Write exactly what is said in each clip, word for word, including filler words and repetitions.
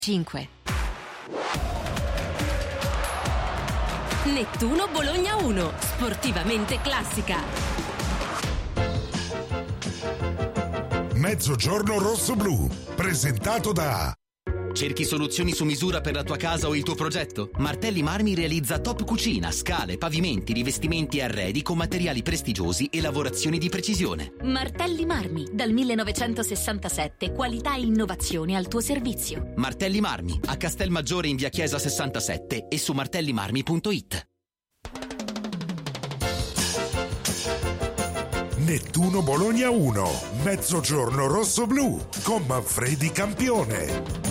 cinque. Nettuno Bologna uno, sportivamente classica. Mezzogiorno rosso-blu, presentato da... Cerchi soluzioni su misura per la tua casa o il tuo progetto? Martelli Marmi realizza top cucina, scale, pavimenti, rivestimenti e arredi con materiali prestigiosi e lavorazioni di precisione. Martelli Marmi, dal millenovecentosessantasette, qualità e innovazione al tuo servizio. Martelli Marmi, a Castelmaggiore in via Chiesa sessantasette e su martellimarmi punto it. Nettuno Bologna uno, Mezzogiorno rosso-blu, con Manfredi campione.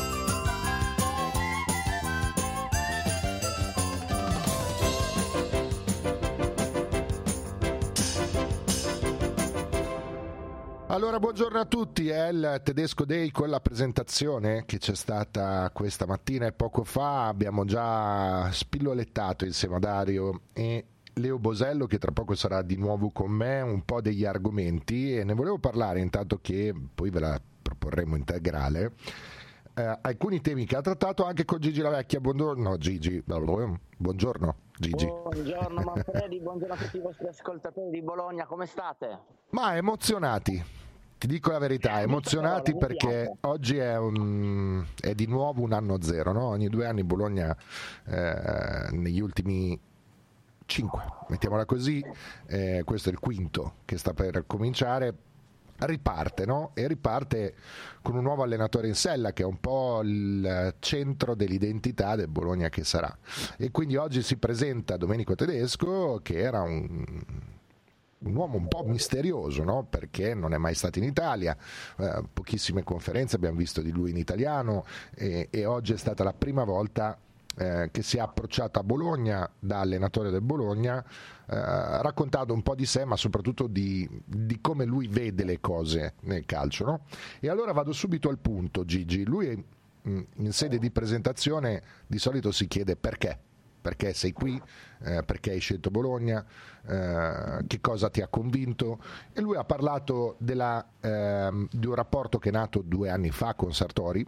Allora, buongiorno a tutti, è il Tedesco Day con la presentazione che c'è stata questa mattina e poco fa. Abbiamo già spillolettato insieme a Dario e Leo Bosello, che tra poco sarà di nuovo con me, un po' degli argomenti, e ne volevo parlare intanto che poi ve la proporremo integrale. Eh, alcuni temi che ha trattato anche con Gigi La Vecchia. Buongiorno Gigi. Buongiorno Gigi. Buongiorno Manfredi, buongiorno a tutti i vostri ascoltatori di Bologna, come state? Ma emozionati. Ti dico la verità, emozionati perché oggi è, un, è di nuovo un anno zero, no? Ogni due anni Bologna, eh, negli ultimi cinque, mettiamola così, eh, questo è il quinto che sta per cominciare, riparte, no? E riparte con un nuovo allenatore in sella che è un po' il centro dell'identità del Bologna che sarà. E quindi oggi si presenta Domenico Tedesco, che era un... un uomo un po' misterioso, no? Perché non è mai stato in Italia, eh, pochissime conferenze abbiamo visto di lui in italiano, e, e oggi è stata la prima volta eh, che si è approcciato a Bologna da allenatore del Bologna, eh, raccontando un po' di sé, ma soprattutto di, di come lui vede le cose nel calcio, no? E allora vado subito al punto, Gigi. Lui in sede di presentazione di solito si chiede perché. Perché sei qui, eh, perché hai scelto Bologna, eh, che cosa ti ha convinto, e lui ha parlato della, eh, di un rapporto che è nato due anni fa con Sartori,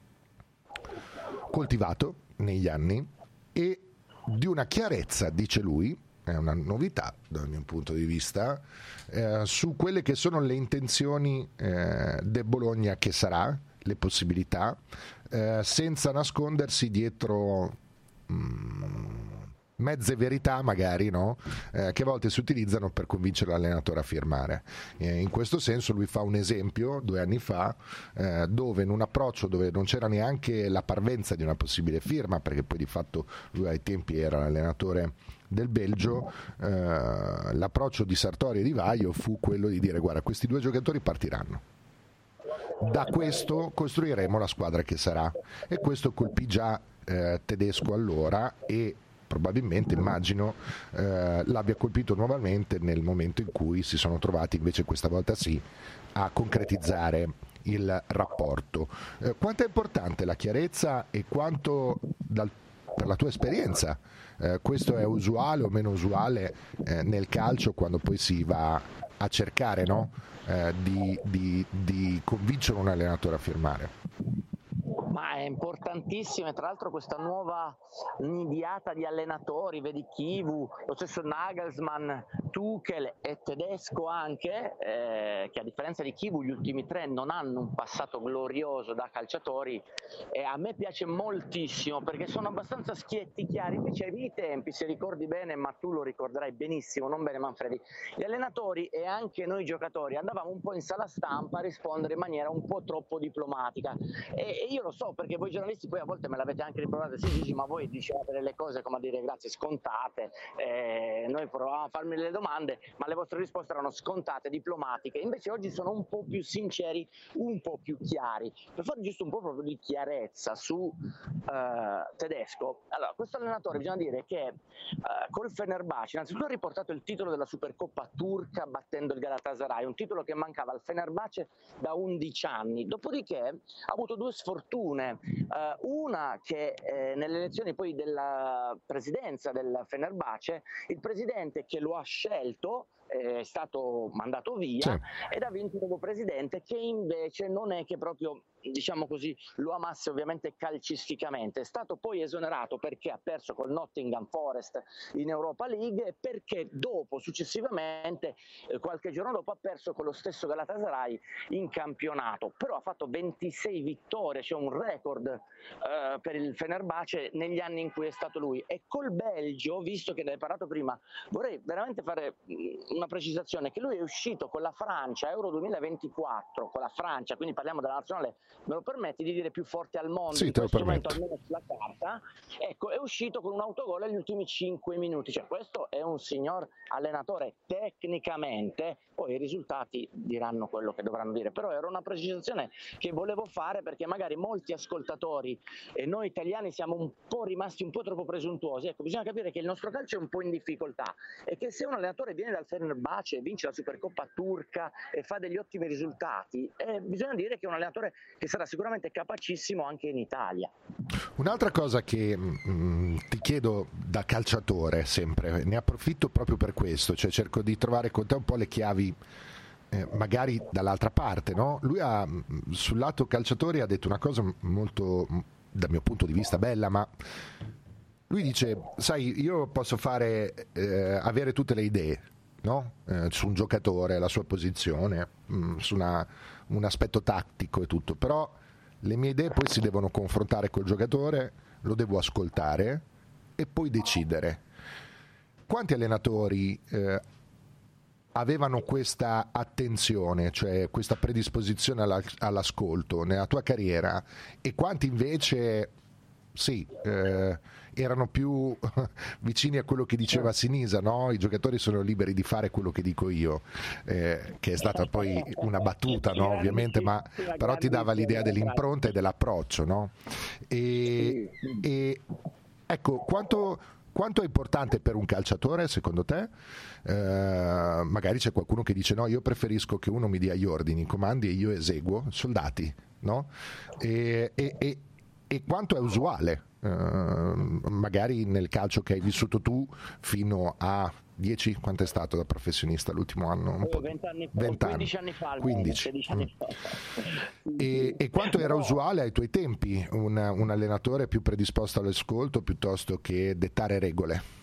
coltivato negli anni, e di una chiarezza, dice lui, è una novità dal mio punto di vista, eh, su quelle che sono le intenzioni eh, del Bologna che sarà, le possibilità, eh, senza nascondersi dietro mezze verità magari, no? Eh, che a volte si utilizzano per convincere l'allenatore a firmare. Eh, in questo senso lui fa un esempio due anni fa, eh, dove in un approccio dove non c'era neanche la parvenza di una possibile firma, perché poi di fatto lui ai tempi era l'allenatore del Belgio, eh, l'approccio di Sartori e Di Vaio fu quello di dire: guarda, questi due giocatori partiranno, da questo costruiremo la squadra che sarà. E questo colpì già eh, Tedesco allora, e probabilmente, immagino, eh, l'abbia colpito nuovamente nel momento in cui si sono trovati invece questa volta sì a concretizzare il rapporto. Eh, quanto è importante la chiarezza e quanto dal, per la tua esperienza eh, questo è usuale o meno usuale eh, nel calcio, quando poi si va a cercare, no? eh, di, di, di convincere un allenatore a firmare? Ma è importantissimo, e tra l'altro questa nuova nidiata di allenatori, vedi Chivu, lo stesso Nagelsmann, Tuchel e Tedesco anche, eh, che a differenza di Chivu gli ultimi tre non hanno un passato glorioso da calciatori, e a me piace moltissimo perché sono abbastanza schietti, chiari. Invece ai miei tempi, se ricordi bene, ma tu lo ricorderai benissimo, non bene Manfredi, gli allenatori e anche noi giocatori andavamo un po' in sala stampa a rispondere in maniera un po' troppo diplomatica, e, e io lo so perché voi giornalisti poi a volte me l'avete anche riprovato, sì, dici, ma voi dicevate delle cose come a dire grazie scontate, eh, noi provavamo a farmi delle domande ma le vostre risposte erano scontate, diplomatiche. Invece oggi sono un po' più sinceri, un po' più chiari, per fare giusto un po' proprio di chiarezza su eh, Tedesco. Allora, questo allenatore bisogna dire che eh, col Fenerbahce innanzitutto ha riportato il titolo della Supercoppa turca battendo il Galatasaray, un titolo che mancava al Fenerbahce da undici anni. Dopodiché ha avuto due sfortune, Uh, una che eh, nelle elezioni poi della presidenza del Fenerbahce, il presidente che lo ha scelto è stato mandato via, sì, ed ha vinto un nuovo presidente che invece non è che proprio, diciamo così, lo amasse ovviamente calcisticamente. È stato poi esonerato perché ha perso col Nottingham Forest in Europa League e perché dopo, successivamente, eh, qualche giorno dopo, ha perso con lo stesso Galatasaray in campionato. Però ha fatto ventisei vittorie, cioè un record eh, per il Fenerbahce negli anni in cui è stato lui. E col Belgio, visto che ne hai parlato prima, vorrei veramente fare una precisazione, che lui è uscito con la Francia Euro duemilaventiquattro, con la Francia, quindi parliamo della nazionale, me lo permetti di dire, più forte al mondo, sì, in te lo questo momento, permetto, almeno sulla carta. Ecco, è uscito con un autogol agli ultimi cinque minuti, cioè questo è un signor allenatore tecnicamente, poi i risultati diranno quello che dovranno dire, però era una precisazione che volevo fare perché magari molti ascoltatori e noi italiani siamo un po' rimasti un po' troppo presuntuosi. Ecco, bisogna capire che il nostro calcio è un po' in difficoltà e che se un allenatore viene dal Fenerbahce, vince la Supercoppa turca e fa degli ottimi risultati, eh, bisogna dire che è un allenatore che sarà sicuramente capacissimo anche in Italia. Un'altra cosa che mh, ti chiedo da calciatore, sempre, ne approfitto proprio per questo, cioè cerco di trovare con te un po' le chiavi, eh, magari dall'altra parte, no? Lui ha, sul lato calciatori ha detto una cosa molto, dal mio punto di vista, bella, ma lui dice, sai, io posso fare, eh, avere tutte le idee, no? Eh, su un giocatore, la sua posizione, mh, su una, un aspetto tattico e tutto, però le mie idee poi si devono confrontare col giocatore, lo devo ascoltare e poi decidere. Quanti allenatori eh, avevano questa attenzione, cioè questa predisposizione alla, all'ascolto nella tua carriera, e quanti invece sì, eh, erano più vicini a quello che diceva Sinisa, no? I giocatori sono liberi di fare quello che dico io, eh, che è stata poi una battuta, no? Ovviamente, ma però ti dava l'idea dell'impronta e dell'approccio, no? E, e ecco, quanto, quanto è importante per un calciatore, secondo te? Eh, magari c'è qualcuno che dice no, io preferisco che uno mi dia gli ordini, i comandi e io eseguo, soldati, no? E, e, e E quanto è usuale, eh, magari nel calcio che hai vissuto tu fino a dieci, quanto è stato da professionista l'ultimo anno? Un po', venti anni fa, venti quindici anni fa, quindici. sedici anni fa. E, e quanto era usuale ai tuoi tempi un, un allenatore più predisposto all'ascolto piuttosto che dettare regole?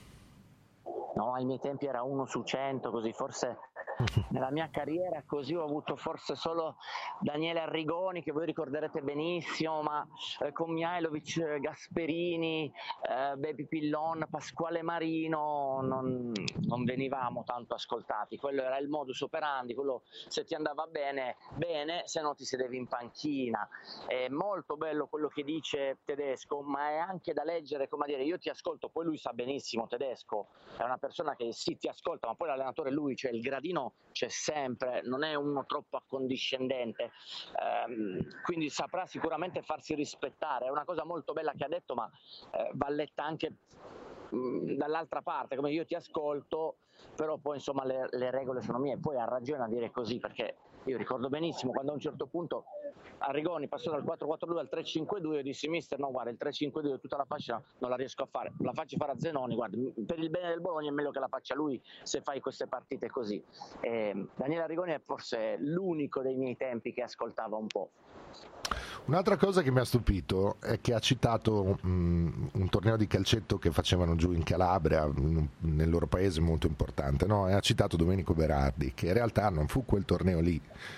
No, ai miei tempi era uno su cento, così forse nella mia carriera così ho avuto forse solo Daniele Arrigoni, che voi ricorderete benissimo, ma eh, con Mihailovic, Gasperini, eh, Baby Pillon, Pasquale Marino non, non venivamo tanto ascoltati. Quello era il modus operandi, quello, se ti andava bene, bene, se no ti sedevi in panchina. È molto bello quello che dice Tedesco, ma è anche da leggere, come a dire, io ti ascolto, poi lui sa benissimo, Tedesco è una persona che sì ti ascolta, ma poi l'allenatore lui, cioè il gradino c'è sempre, non è uno troppo accondiscendente, ehm, quindi saprà sicuramente farsi rispettare. È una cosa molto bella che ha detto, ma eh, va letta anche mh, dall'altra parte, come io ti ascolto, però poi insomma le, le regole sono mie. Poi ha ragione a dire così, perché io ricordo benissimo quando a un certo punto Arrigoni passò dal quattro quattro due al tre cinque due, io dissi mister no guarda il tre cinque due tutta la fascia non la riesco a fare, la faccio fare a Zenoni, guarda per il bene del Bologna è meglio che la faccia lui se fai queste partite così. E Daniele Arrigoni è forse l'unico dei miei tempi che ascoltava un po'. Un'altra cosa che mi ha stupito è che ha citato mh, un torneo di calcetto che facevano giù in Calabria, mh, nel loro paese molto importante, no? E ha citato Domenico Berardi, che in realtà non fu quel torneo lì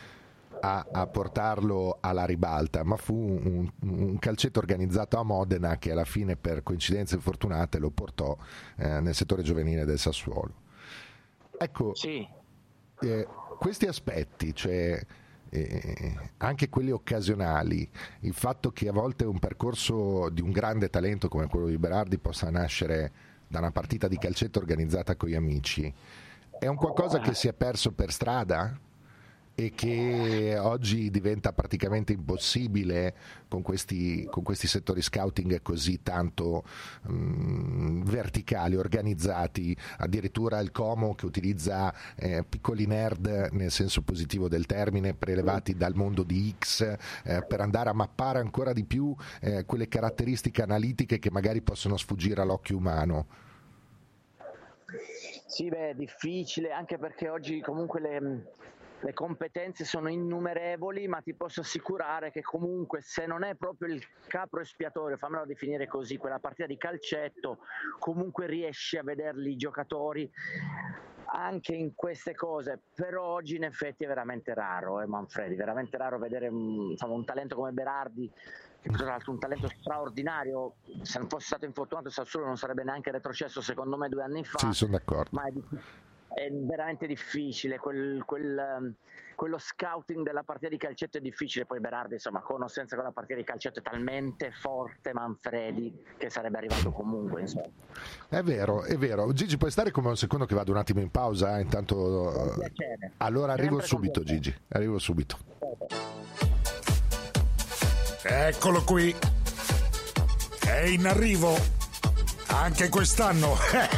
a, a portarlo alla ribalta, ma fu un, un calcetto organizzato a Modena che alla fine, per coincidenze fortunate, lo portò eh, nel settore giovanile del Sassuolo. Ecco, sì. eh, questi aspetti, cioè Eh, anche quelli occasionali, il fatto che a volte un percorso di un grande talento come quello di Berardi possa nascere da una partita di calcetto organizzata con gli amici, è un qualcosa che si è perso per strada e che oggi diventa praticamente impossibile con questi, con questi settori scouting così tanto mh, verticali, organizzati, addirittura il Como che utilizza eh, piccoli nerd nel senso positivo del termine, prelevati dal mondo di X eh, per andare a mappare ancora di più eh, quelle caratteristiche analitiche che magari possono sfuggire all'occhio umano. Sì, beh, è difficile, anche perché oggi comunque le, le competenze sono innumerevoli, ma ti posso assicurare che comunque se non è proprio il capro espiatorio, fammelo definire così, quella partita di calcetto, comunque riesci a vederli i giocatori anche in queste cose. Però oggi in effetti è veramente raro, eh, Manfredi, veramente raro vedere insomma, un talento come Berardi, che tra l'altro un talento straordinario. Se non fosse stato infortunato il Sassuolo non sarebbe neanche retrocesso secondo me due anni fa. Sì, sono d'accordo. Ma è, è veramente difficile quel, quel, quello scouting della partita di calcetto è difficile. Poi Berardi, insomma, con o senza quella partita di calcetto, è talmente forte Manfredi che sarebbe arrivato comunque, insomma. È vero, è vero. Gigi, puoi stare come un secondo che vado un attimo in pausa? Eh? Intanto allora arrivo subito, Gigi, arrivo subito. Eccolo qui, è in arrivo anche quest'anno.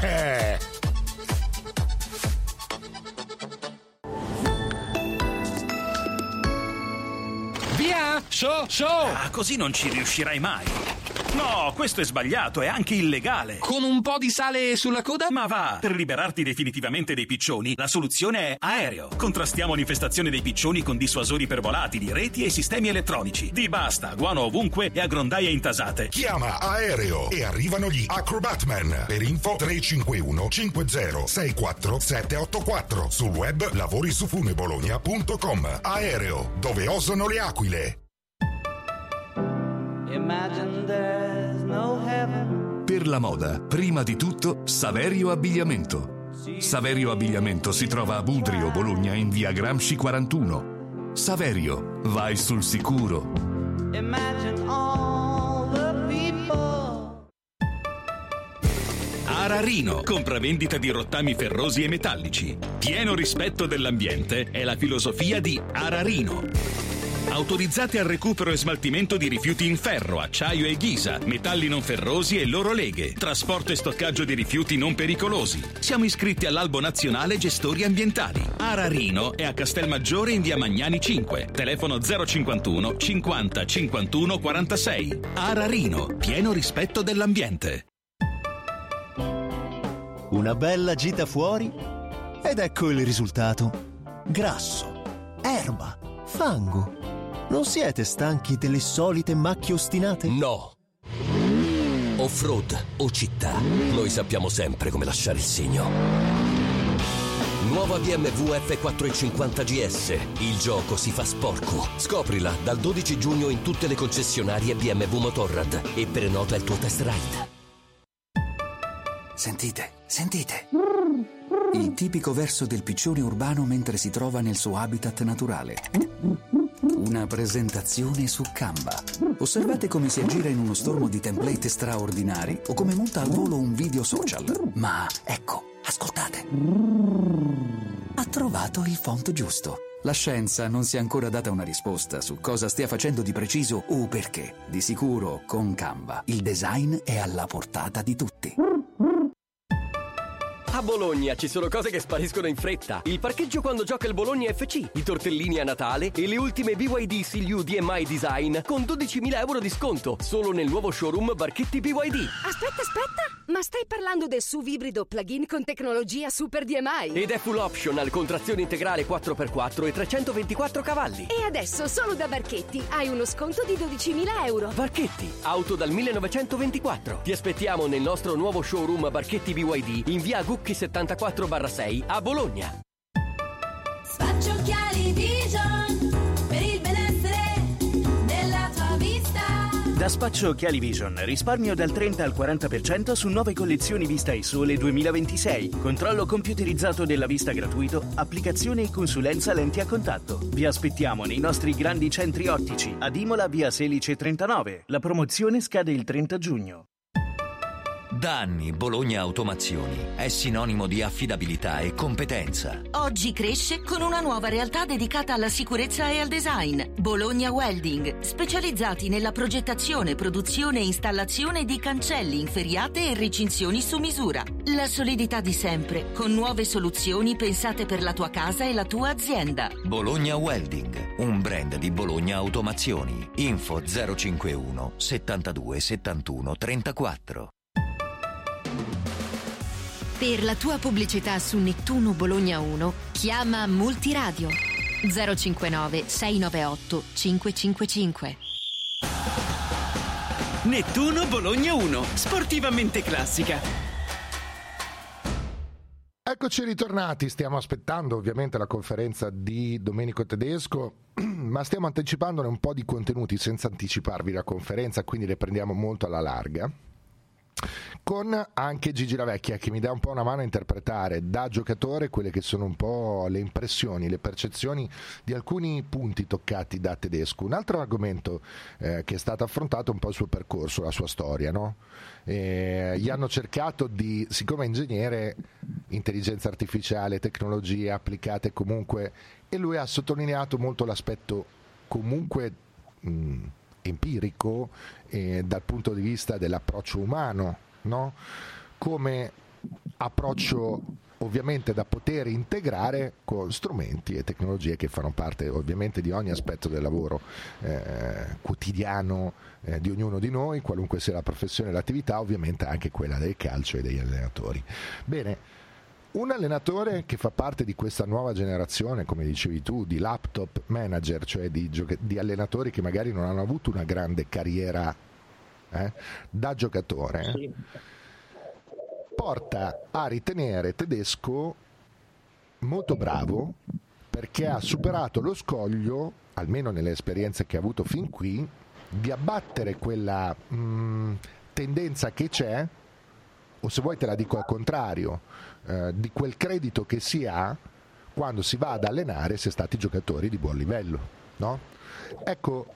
Via, so, so. Ah, così non ci riuscirai mai. No, questo è sbagliato, è anche illegale. Con un po' di sale sulla coda? Ma va, per liberarti definitivamente dei piccioni, la soluzione è Aereo. Contrastiamo l'infestazione dei piccioni con dissuasori per volatili, reti e sistemi elettronici. Di basta, guano ovunque e a grondaie intasate. Chiama Aereo e arrivano gli Acrobatman. Per info tre cinque uno cinque zero sei quattro sette otto quattro. Sul web lavorisufunebologna punto com. Aereo, dove osano le aquile. Per la moda, prima di tutto, Saverio Abbigliamento. Saverio Abbigliamento si trova a Budrio, Bologna, in via Gramsci quarantuno. Saverio, vai sul sicuro. Ararino, compravendita di rottami ferrosi e metallici. Pieno rispetto dell'ambiente è la filosofia di Ararino. Autorizzati al recupero e smaltimento di rifiuti in ferro, acciaio e ghisa, metalli non ferrosi e loro leghe, trasporto e stoccaggio di rifiuti non pericolosi. Siamo iscritti all'Albo Nazionale Gestori Ambientali. Ararino è a Castelmaggiore in via Magnani cinque, telefono zero cinquantuno cinquanta cinquantuno quarantasei. Ararino, pieno rispetto dell'ambiente. Una bella gita fuori ed ecco il risultato. Grasso, erba, fango. Non siete stanchi delle solite macchie ostinate? No. Off-road o città, noi sappiamo sempre come lasciare il segno. Nuova B M W F quattrocentocinquanta G S. Il gioco si fa sporco. Scoprila dal dodici giugno in tutte le concessionarie B M W Motorrad e prenota il tuo test ride. Sentite, sentite. Il tipico verso del piccione urbano mentre si trova nel suo habitat naturale. Una presentazione su Canva. Osservate come si aggira in uno stormo di template straordinari o come monta al volo un video social. Ma ecco, ascoltate. Ha trovato il font giusto. La scienza non si è ancora data una risposta su cosa stia facendo di preciso o perché. Di sicuro, con Canva, il design è alla portata di tutti. A Bologna ci sono cose che spariscono in fretta. Il parcheggio quando gioca il Bologna F C, i tortellini a Natale e le ultime B Y D C L U D M I Design con dodicimila euro di sconto solo nel nuovo showroom Barchetti B Y D. Aspetta, aspetta! Ma stai parlando del S U V ibrido plug-in con tecnologia Super D M I? Ed è full optional con trazione integrale quattro per quattro e trecentoventiquattro cavalli. E adesso solo da Barchetti hai uno sconto di dodicimila euro. Barchetti, auto dal millenovecentoventiquattro. Ti aspettiamo nel nostro nuovo showroom Barchetti B Y D in via Gucchi settantaquattro barra sei a Bologna. Spaccio Occhiali Vision per il benessere della tua vista. Da Spaccio Occhiali Vision risparmio dal trenta al quaranta per cento su nuove collezioni Vista e Sole duemilaventisei. Controllo computerizzato della vista gratuito, applicazione e consulenza lenti a contatto. Vi aspettiamo nei nostri grandi centri ottici ad Imola via Selice trentanove. La promozione scade il trenta giugno. Da anni Bologna Automazioni è sinonimo di affidabilità e competenza. Oggi cresce con una nuova realtà dedicata alla sicurezza e al design. Bologna Welding, specializzati nella progettazione, produzione e installazione di cancelli, inferriate e recinzioni su misura. La solidità di sempre, con nuove soluzioni pensate per la tua casa e la tua azienda. Bologna Welding, un brand di Bologna Automazioni. Info zero cinquantuno settantadue settantuno trentaquattro. Per la tua pubblicità su Nettuno Bologna uno, chiama Multiradio zero cinquantanove sei novantaotto cinquecentocinquantacinque. Nettuno Bologna uno, sportivamente classica. Eccoci ritornati, stiamo aspettando ovviamente la conferenza di Domenico Tedesco, ma stiamo anticipandone un po' di contenuti senza anticiparvi la conferenza, quindi le prendiamo molto alla larga, con anche Gigi Lavecchia che mi dà un po' una mano a interpretare da giocatore quelle che sono un po' le impressioni, le percezioni di alcuni punti toccati da Tedesco. Un altro argomento eh, che è stato affrontato è un po' il suo percorso, la sua storia, no? Eh, gli hanno cercato di, siccome è ingegnere, intelligenza artificiale, tecnologie applicate comunque, e lui ha sottolineato molto l'aspetto comunque mh, empirico eh, dal punto di vista dell'approccio umano, no? Come approccio ovviamente da poter integrare con strumenti e tecnologie che fanno parte ovviamente di ogni aspetto del lavoro eh, quotidiano eh, di ognuno di noi, qualunque sia la professione e l'attività, ovviamente anche quella del calcio e degli allenatori. Bene, un allenatore che fa parte di questa nuova generazione, come dicevi tu, di laptop manager, cioè di, gioca- di allenatori che magari non hanno avuto una grande carriera eh, da giocatore, sì, porta a ritenere Tedesco molto bravo perché ha superato lo scoglio, almeno nelle esperienze che ha avuto fin qui, di abbattere quella mh, tendenza che c'è, o se vuoi te la dico al contrario, eh, di quel credito che si ha quando si va ad allenare se stati giocatori di buon livello, no? Ecco,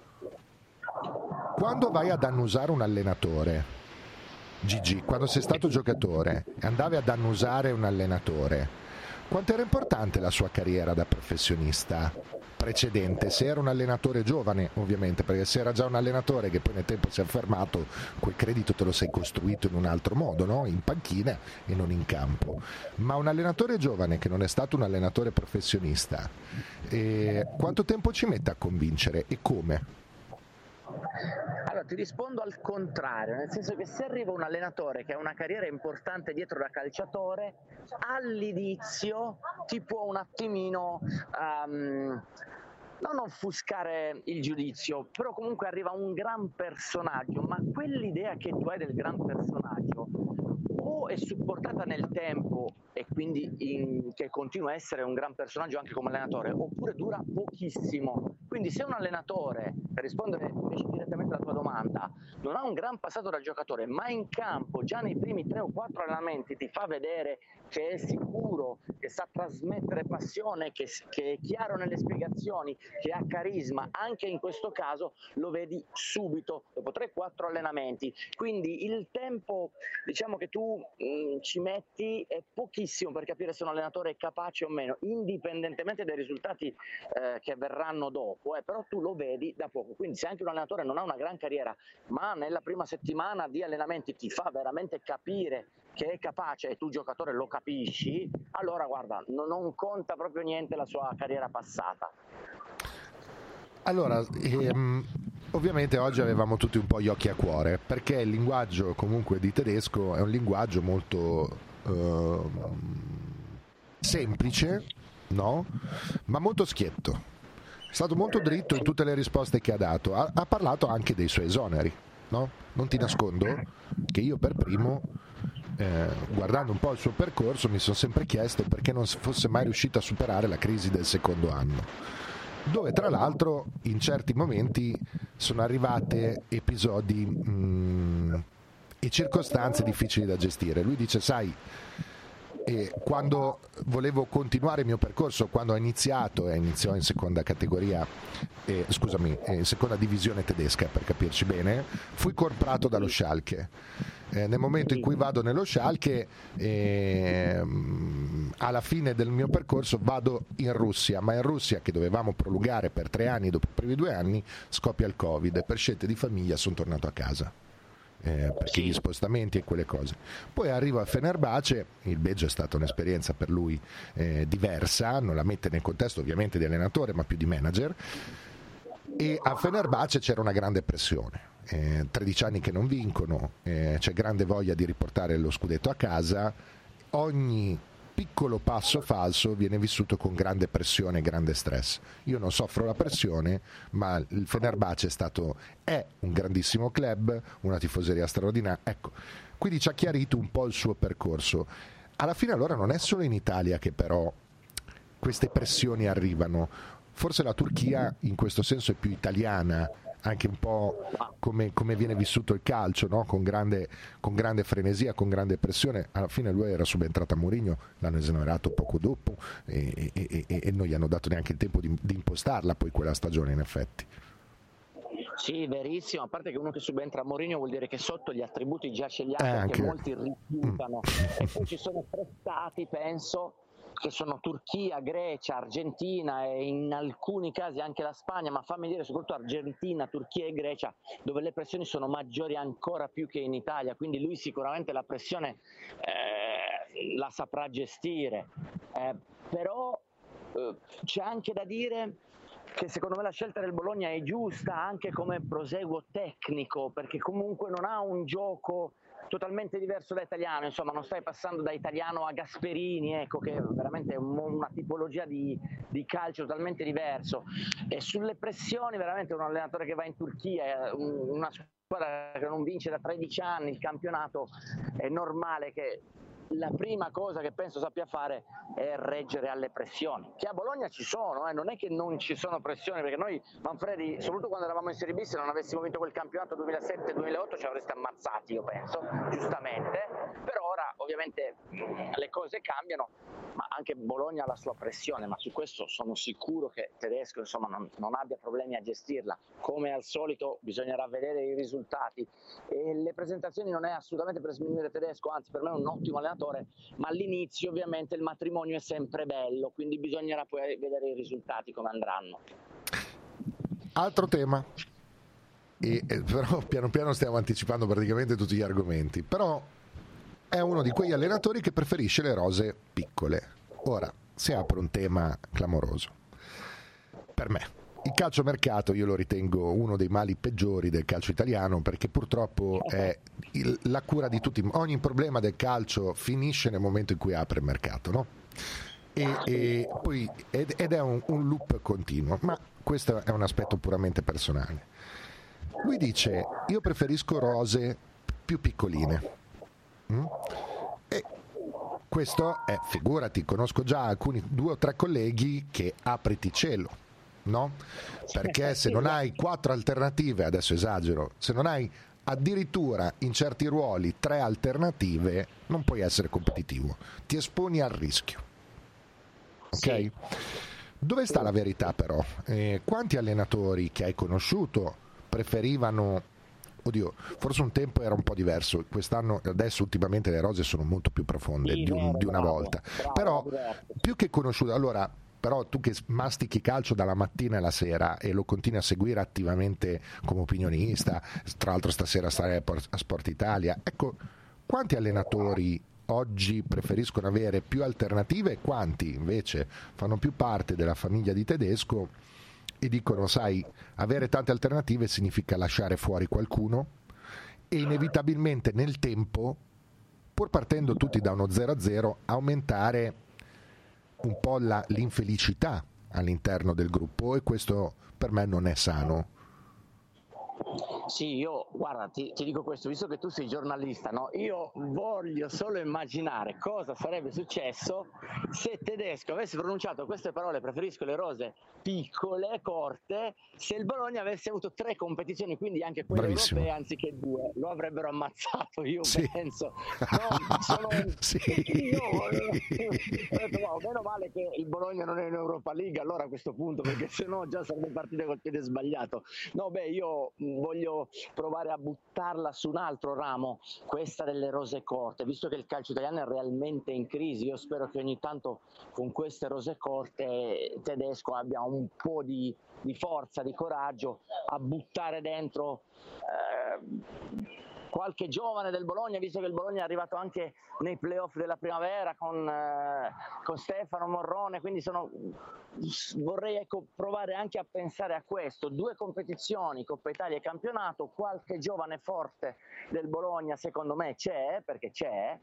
quando vai ad annusare un allenatore, Gigi, quando sei stato giocatore e andavi ad annusare un allenatore, quanto era importante la sua carriera da professionista precedente? Se era un allenatore giovane, ovviamente, perché se era già un allenatore che poi nel tempo si è affermato, quel credito te lo sei costruito in un altro modo, no? In panchina e non in campo. Ma un allenatore giovane che non è stato un allenatore professionista, eh, quanto tempo ci mette a convincere e come? Allora ti rispondo al contrario, nel senso che se arriva un allenatore che ha una carriera importante dietro da calciatore, all'inizio ti può un attimino um, non offuscare il giudizio, però comunque arriva un gran personaggio, ma quell'idea che tu hai del gran personaggio o è supportata nel tempo e quindi in, che continua a essere un gran personaggio anche come allenatore, oppure dura pochissimo. Quindi se un allenatore, per rispondere invece direttamente alla tua domanda, non ha un gran passato da giocatore, ma in campo già nei primi tre o quattro allenamenti ti fa vedere che è sicuro, che sa trasmettere passione, che, che è chiaro nelle spiegazioni, che ha carisma, anche in questo caso lo vedi subito dopo tre quattro allenamenti. Quindi il tempo, diciamo, che tu mh, ci metti è pochissimo per capire se un allenatore è capace o meno, indipendentemente dai risultati eh, che verranno dopo, eh, però tu lo vedi da poco. Quindi se anche un allenatore non ha una gran carriera, ma nella prima settimana di allenamenti ti fa veramente capire che è capace e tu giocatore lo capisci, allora guarda, non, non conta proprio niente la sua carriera passata. Allora, ehm, ovviamente oggi avevamo tutti un po' gli occhi a cuore, perché il linguaggio comunque di Tedesco è un linguaggio molto eh, semplice, no? Ma molto schietto. È stato molto dritto in tutte le risposte che ha dato. Ha, ha parlato anche dei suoi esoneri, no? Non ti nascondo che io per primo, eh, guardando un po' il suo percorso, mi sono sempre chiesto perché non fosse mai riuscito a superare la crisi del secondo anno, dove tra l'altro in certi momenti sono arrivate episodi mh, e circostanze difficili da gestire. Lui dice, sai, e quando volevo continuare il mio percorso, quando ho iniziato, e iniziò in seconda categoria, eh, scusami, in seconda divisione tedesca per capirci bene, fui comprato dallo Schalke. Eh, nel momento in cui vado nello Schalke, eh, alla fine del mio percorso vado in Russia, ma in Russia, che dovevamo prolungare per tre anni, dopo i primi due anni scoppia il Covid e per scelte di famiglia sono tornato a casa. Eh, perché gli spostamenti e quelle cose. Poi arrivo a Fenerbahce, il Belgio è stata un'esperienza per lui eh, diversa, non la mette nel contesto ovviamente di allenatore ma più di manager, e a Fenerbahce c'era una grande pressione, eh, tredici anni che non vincono, eh, c'è grande voglia di riportare lo scudetto a casa ogni piccolo passo falso viene vissuto con grande pressione e grande stress. Io non soffro la pressione, ma il Fenerbahce è stato è un grandissimo club, una tifoseria straordinaria. Ecco, quindi ci ha chiarito un po' il suo percorso. Alla fine allora non è solo in Italia che però queste pressioni arrivano. Forse la Turchia in questo senso è più italiana, anche un po' come, come viene vissuto il calcio, no? Con grande, con grande frenesia, con grande pressione. Alla fine lui era subentrato a Mourinho, l'hanno esonerato poco dopo e, e, e, e non gli hanno dato neanche il tempo di, di impostarla poi quella stagione, in effetti. Sì, verissimo, a parte che uno che subentra a Mourinho vuol dire che sotto gli attributi già ce li ha, Eh, perché anche. molti rifiutano. Mm. E poi ci sono tre stati, penso, che sono Turchia, Grecia, Argentina e in alcuni casi anche la Spagna, ma fammi dire soprattutto Argentina, Turchia e Grecia, dove le pressioni sono maggiori ancora più che in Italia, quindi lui sicuramente la pressione eh, la saprà gestire, eh, però eh, c'è anche da dire che secondo me la scelta del Bologna è giusta anche come proseguo tecnico, perché comunque non ha un gioco totalmente diverso da italiano, insomma non stai passando da italiano a Gasperini, ecco, che è veramente un- una tipologia di, di calcio totalmente diverso, e sulle pressioni veramente un allenatore che va in Turchia, un- una squadra che non vince da tredici anni il campionato, è normale che la prima cosa che penso sappia fare è reggere alle pressioni, che a Bologna ci sono, eh, non è che non ci sono pressioni, perché noi, Manfredi, soprattutto quando eravamo in Serie B, se non avessimo vinto quel campionato duemilasette duemilaotto ci avreste ammazzati, io penso, giustamente, però ora ovviamente mh, le cose cambiano, ma anche Bologna ha la sua pressione, ma su questo sono sicuro che Tedesco insomma non, non abbia problemi a gestirla. Come al solito bisognerà vedere i risultati, e le presentazioni non è assolutamente per sminuire Tedesco, anzi per me è un ottimo allenatore, ma all'inizio ovviamente il matrimonio è sempre bello, quindi bisognerà poi vedere i risultati come andranno. Altro tema, e, eh, però piano piano stiamo anticipando praticamente tutti gli argomenti, però è uno di quegli allenatori che preferisce le rose piccole. Ora si apre un tema clamoroso per me. Il calciomercato io lo ritengo uno dei mali peggiori del calcio italiano, perché purtroppo è il- la cura di tutti. Ogni problema del calcio finisce nel momento in cui apre il mercato, no? E, e poi, ed, ed è un, un loop continuo, ma questo è un aspetto puramente personale. Lui dice: io preferisco rose più piccoline. Mm? E questo è, figurati, conosco già alcuni due o tre colleghi che apriti cielo, no? Perché se non hai quattro alternative, adesso esagero, se non hai addirittura in certi ruoli tre alternative, non puoi essere competitivo, ti esponi al rischio. Ok? Dove sta la verità però? Eh, quanti allenatori che hai conosciuto preferivano, oddio, forse un tempo era un po' diverso, quest'anno, adesso ultimamente le rose sono molto più profonde Sì, di, un- vero, di una bravo, volta, bravo, però diverso. più che conosciuto, allora però tu che mastichi calcio dalla mattina alla sera e lo continui a seguire attivamente come opinionista, tra l'altro stasera starei a Por- a Sport Italia, ecco, quanti allenatori oggi preferiscono avere più alternative e quanti invece fanno più parte della famiglia di Tedesco e dicono: sai, avere tante alternative significa lasciare fuori qualcuno, e inevitabilmente nel tempo, pur partendo tutti da uno zero a zero, aumentare un po' la, l'infelicità all'interno del gruppo, e questo per me non è sano. Sì, io guarda, ti, ti dico questo, visto che tu sei giornalista, no? Io voglio solo immaginare cosa sarebbe successo se Tedesco avesse pronunciato queste parole: preferisco le rose piccole, corte, se il Bologna avesse avuto tre competizioni, quindi anche quelle Bravissimo. europee anziché due, lo avrebbero ammazzato, io Sì. penso. No, sono... Sì. Io ho detto, wow, meno male che il Bologna non è in Europa League allora a questo punto, perché sennò già sarebbe partito col piede sbagliato. No, beh, io mh, voglio provare a buttarla su un altro ramo, questa delle rose corte, visto che il calcio italiano è realmente in crisi. Io spero che ogni tanto con queste rose corte Tedesco abbia un po' di, di forza, di coraggio a buttare dentro eh, qualche giovane del Bologna, visto che il Bologna è arrivato anche nei playoff della primavera con, eh, con Stefano Morrone, quindi sono, vorrei ecco, provare anche a pensare a questo, due competizioni, Coppa Italia e campionato, qualche giovane forte del Bologna secondo me c'è, perché c'è,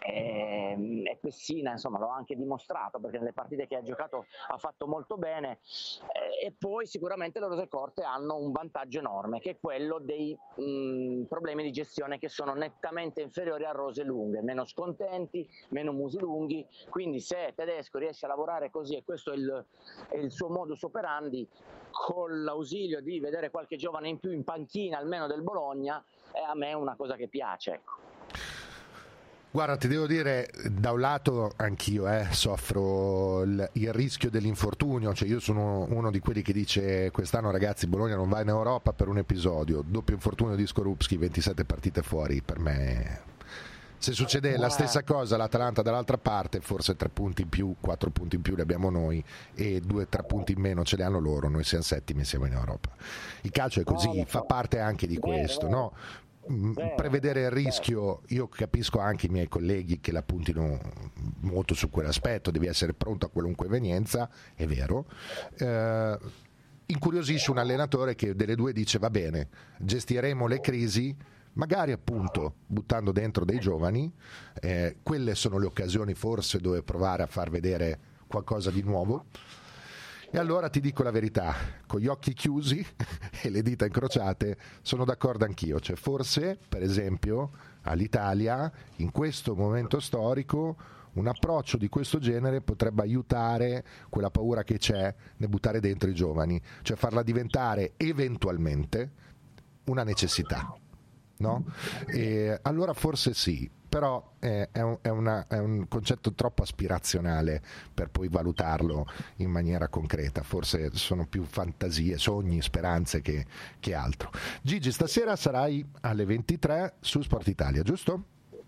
e, e Pessina insomma l'ho anche dimostrato perché nelle partite che ha giocato ha fatto molto bene, e, e poi sicuramente le rose corte hanno un vantaggio enorme che è quello dei mh, problemi di gestione che sono nettamente inferiori a rose lunghe, meno scontenti, meno musi lunghi, quindi se Tedesco riesce a lavorare così e questo è il, è il suo modus operandi, con l'ausilio di vedere qualche giovane in più in panchina almeno del Bologna, è a me una cosa che piace, ecco. Guarda, ti devo dire, da un lato anch'io eh, soffro il, il rischio dell'infortunio, cioè io sono uno di quelli che dice quest'anno ragazzi Bologna non va in Europa per un episodio, doppio infortunio di Skorupski, ventisette partite fuori, per me se succede la stessa cosa l'Atalanta dall'altra parte forse tre punti in più, quattro punti in più li abbiamo noi e due, tre punti in meno ce li hanno loro, noi siamo settimi e siamo in Europa. Il calcio è così, fa parte anche di questo, no? Prevedere il rischio, io capisco anche i miei colleghi che la puntino molto su quell'aspetto, devi essere pronto a qualunque evenienza, è vero, eh, incuriosisce un allenatore che delle due dice va bene, gestiremo le crisi, magari appunto buttando dentro dei giovani, eh, quelle sono le occasioni forse dove provare a far vedere qualcosa di nuovo. E allora ti dico la verità, con gli occhi chiusi e le dita incrociate sono d'accordo anch'io, cioè forse per esempio all'Italia in questo momento storico un approccio di questo genere potrebbe aiutare quella paura che c'è nel buttare dentro i giovani, cioè farla diventare eventualmente una necessità, no? E allora forse sì, però è, è, un, è, una, è un concetto troppo aspirazionale per poi valutarlo in maniera concreta, forse sono più fantasie, sogni, speranze che, che altro. Gigi, stasera sarai alle ventitré su Sport Italia, giusto?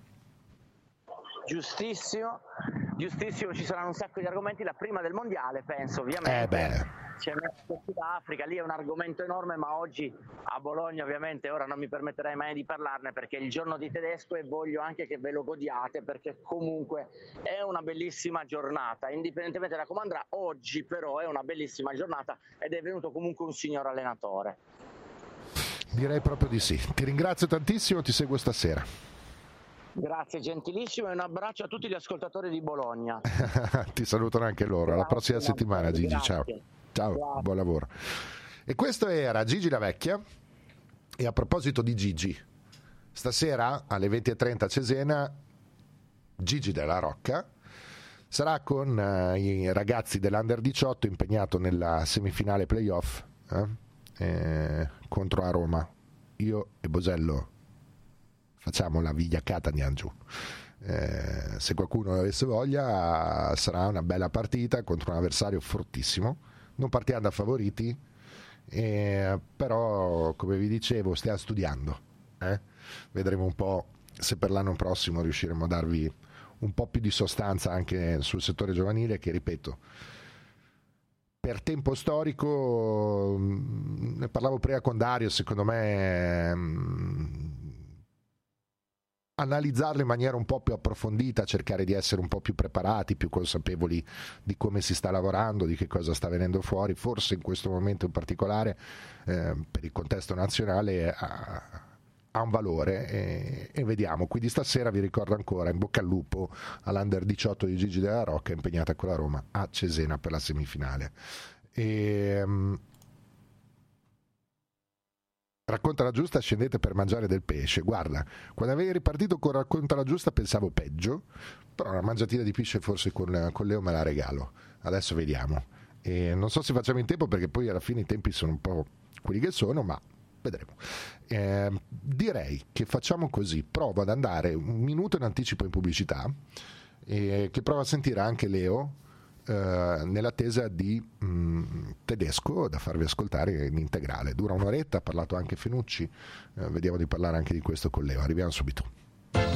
Giustissimo, giustissimo, ci saranno un sacco di argomenti, la prima del mondiale penso ovviamente. Eh beh. C'è il Sudafrica, lì è un argomento enorme, ma oggi a Bologna ovviamente ora non mi permetterei mai di parlarne perché è il giorno di Tedesco e voglio anche che ve lo godiate perché comunque è una bellissima giornata, indipendentemente da come andrà, oggi però è una bellissima giornata ed è venuto comunque un signor allenatore. Direi proprio di sì, ti ringrazio tantissimo, ti seguo stasera. Grazie gentilissimo e un abbraccio a tutti gli ascoltatori di Bologna. Ti salutano anche loro, alla prossima settimana Gigi, ciao. Ciao, grazie. Buon lavoro. E questo era Gigi la Vecchia. E a proposito di Gigi, stasera alle venti e trenta a Cesena Gigi della Rocca sarà con uh, i ragazzi dell'Under diciotto impegnato nella semifinale playoff eh, eh, contro a Roma. Io e Bosello facciamo la vigliaccata, andiamo giù. Eh, se qualcuno avesse voglia sarà una bella partita contro un avversario fortissimo, non partiamo da favoriti, eh, però come vi dicevo stiamo studiando, eh? Vedremo un po' se per l'anno prossimo riusciremo a darvi un po' più di sostanza anche sul settore giovanile che, ripeto, per tempo storico, ne parlavo prima con Dario, secondo me analizzarlo in maniera un po' più approfondita, cercare di essere un po' più preparati, più consapevoli di come si sta lavorando, di che cosa sta venendo fuori, forse in questo momento in particolare eh, per il contesto nazionale ha, ha un valore e, e vediamo. Quindi stasera vi ricordo ancora, in bocca al lupo all'Under diciotto di Gigi della Rocca impegnata con la Roma a Cesena per la semifinale. E, um, Racconta la giusta, scendete per mangiare del pesce. Guarda, quando avevi ripartito con Racconta la giusta pensavo peggio, però una mangiatina di pesce forse con, con Leo me la regalo. Adesso vediamo. E non so se facciamo in tempo perché poi alla fine i tempi sono un po' quelli che sono, ma vedremo. Eh, direi che facciamo così, provo ad andare un minuto in anticipo in pubblicità, e che provo a sentire anche Leo Uh, nell'attesa di um, Tedesco da farvi ascoltare in integrale. Dura un'oretta, ha parlato anche Fenucci, uh, vediamo di parlare anche di questo con Leo. Arriviamo subito.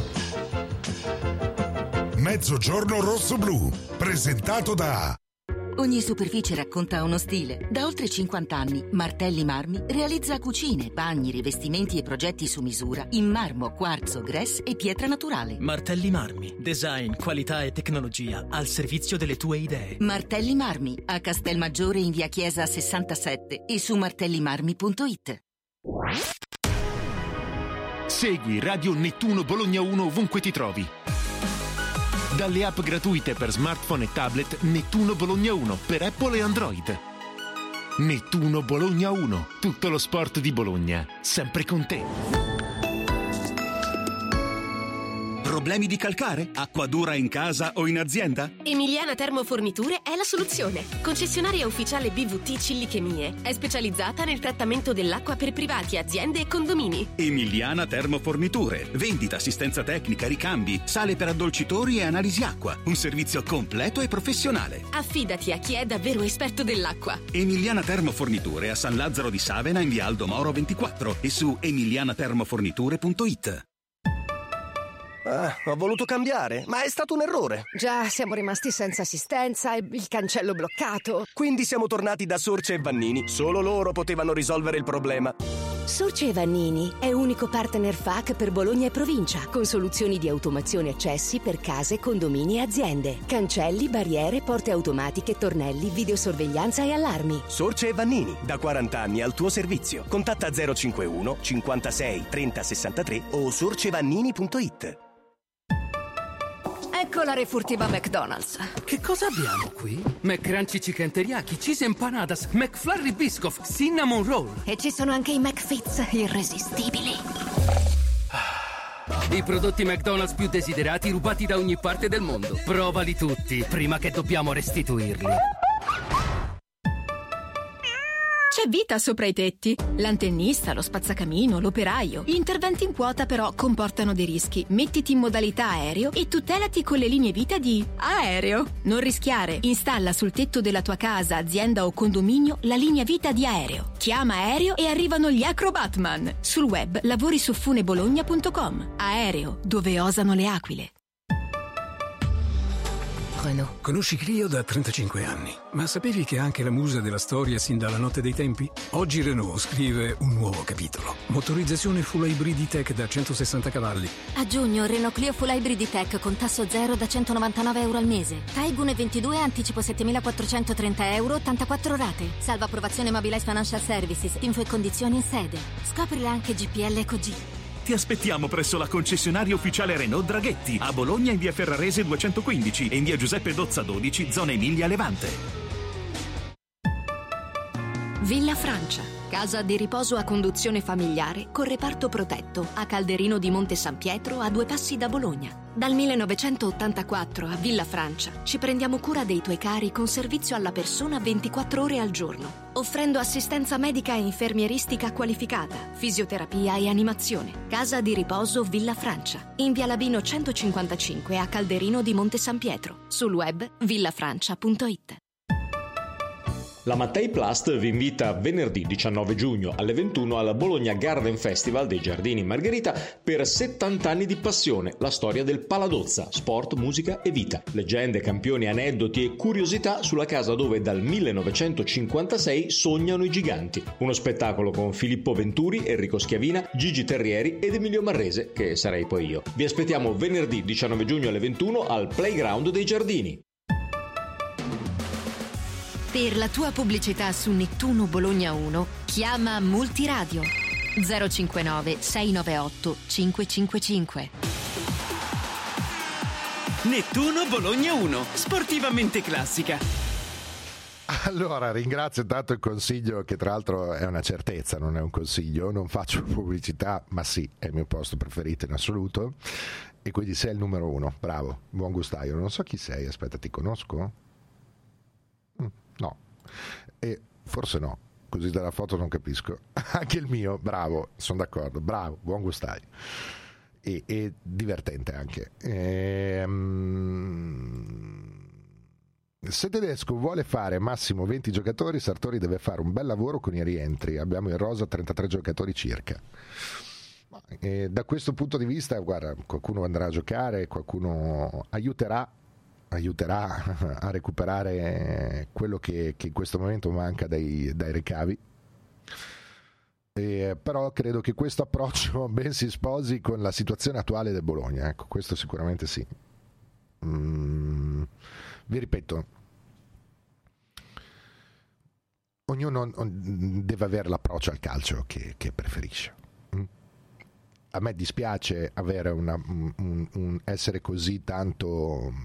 Mezzogiorno rosso blu presentato da Ogni superficie racconta uno stile. Da oltre cinquanta anni, Martelli Marmi realizza cucine, bagni, rivestimenti e progetti su misura in marmo, quarzo, grès e pietra naturale. Martelli Marmi. Design, qualità e tecnologia al servizio delle tue idee. Martelli Marmi, a Castelmaggiore in via Chiesa sessantasette e su martellimarmi punto it. Segui Radio Nettuno Bologna uno ovunque ti trovi. Dalle app gratuite per smartphone e tablet Nettuno Bologna uno per Apple e Android. Nettuno Bologna uno, tutto lo sport di Bologna, sempre con te. Problemi di calcare? Acqua dura in casa o in azienda? Emiliana Termoforniture è la soluzione. Concessionaria ufficiale B V T Cillichemie. È specializzata nel trattamento dell'acqua per privati, aziende e condomini. Emiliana Termoforniture. Vendita, assistenza tecnica, ricambi, sale per addolcitori e analisi acqua. Un servizio completo e professionale. Affidati a chi è davvero esperto dell'acqua. Emiliana Termoforniture a San Lazzaro di Savena in via Aldo Moro ventiquattro e su emiliana termoforniture punto it. Ah, ho voluto cambiare, ma è stato un errore. Già, siamo rimasti senza assistenza e il cancello bloccato. Quindi siamo tornati da Sorce e Vannini. Solo loro potevano risolvere il problema. Sorce e Vannini è unico partner F A C per Bologna e provincia, con soluzioni di automazione accessi per case, condomini e aziende. Cancelli, barriere, porte automatiche, tornelli, videosorveglianza e allarmi. Sorce e Vannini, da quaranta anni al tuo servizio. Contatta zero cinquantuno cinquantasei trenta sessantatré o sorcevannini punto it. Ecco la refurtiva McDonald's. Che cosa abbiamo qui? McCrunchy Chicken Teriyaki, Cheese Empanadas, McFlurry Biscoff, Cinnamon Roll. E ci sono anche i McFits irresistibili. I prodotti McDonald's più desiderati rubati da ogni parte del mondo. Provali tutti, prima che dobbiamo restituirli. C'è vita sopra i tetti. L'antennista, lo spazzacamino, l'operaio. Gli interventi in quota però comportano dei rischi. Mettiti in modalità aereo e tutelati con le linee vita di Aereo. Non rischiare. Installa sul tetto della tua casa, azienda o condominio la linea vita di Aereo. Chiama Aereo e arrivano gli Acrobatman. Sul web lavori su funebologna punto com. Aereo, dove osano le aquile. Renault. Conosci Clio da trentacinque anni, ma sapevi che è anche la musa della storia sin dalla notte dei tempi? Oggi Renault scrive un nuovo capitolo. Motorizzazione full hybrid E-Tech da centosessanta cavalli. A giugno Renault Clio Full Hybrid E-Tech con tasso zero da centonovantanove euro al mese. Taigun ventidue, anticipo settemilaquattrocentotrenta euro, ottantaquattro rate. Salva approvazione Mobilize Financial Services. Info e condizioni in sede. Scoprila anche G P L Ecog. Ti aspettiamo presso la concessionaria ufficiale Renault Draghetti, a Bologna in via Ferrarese duecentoquindici e in via Giuseppe Dozza dodici, zona Emilia Levante. Villa Francia, casa di riposo a conduzione familiare con reparto protetto a Calderino di Monte San Pietro, a due passi da Bologna. Dal millenovecentottantaquattro a Villa Francia ci prendiamo cura dei tuoi cari con servizio alla persona ventiquattro ore al giorno, offrendo assistenza medica e infermieristica qualificata, fisioterapia e animazione. Casa di riposo Villa Francia, in via Labino centocinquantacinque a Calderino di Monte San Pietro. Sul web villafrancia punto it. La Mattei Plast vi invita venerdì diciannove giugno alle ventuno al Bologna Garden Festival dei Giardini Margherita per settanta anni di passione, la storia del Paladozza, sport, musica e vita. Leggende, campioni, aneddoti e curiosità sulla casa dove dal millenovecentocinquantasei sognano i giganti. Uno spettacolo con Filippo Venturi, Enrico Schiavina, Gigi Terrieri ed Emilio Marrese, che sarei poi io. Vi aspettiamo venerdì diciannove giugno alle ventuno al Playground dei Giardini. Per la tua pubblicità su Nettuno Bologna uno, chiama Multiradio zero cinquantanove sei novantaotto cinquecentocinquantacinque. Nettuno Bologna uno, sportivamente classica. Allora, ringrazio tanto il consiglio, che tra l'altro è una certezza, non è un consiglio. Non faccio pubblicità, ma sì, è il mio posto preferito in assoluto. E quindi sei il numero uno, bravo, buon gustaio. Non so chi sei, aspetta, ti conosco? No, e forse no, così dalla foto non capisco. Anche il mio, bravo, sono d'accordo, bravo, buon gustaio e, e divertente anche. Ehm... Se Tedesco vuole fare massimo venti giocatori, Sartori deve fare un bel lavoro con i rientri. Abbiamo in rosa trentatré giocatori circa. E da questo punto di vista, guarda, qualcuno andrà a giocare, qualcuno aiuterà aiuterà a recuperare quello che, che in questo momento manca dai, dai ricavi. E, però credo che questo approccio ben si sposi con la situazione attuale del Bologna, ecco, questo sicuramente sì. Mm, vi ripeto, ognuno deve avere l'approccio al calcio che, che preferisce. Mm? A me dispiace avere una, un, un essere così tanto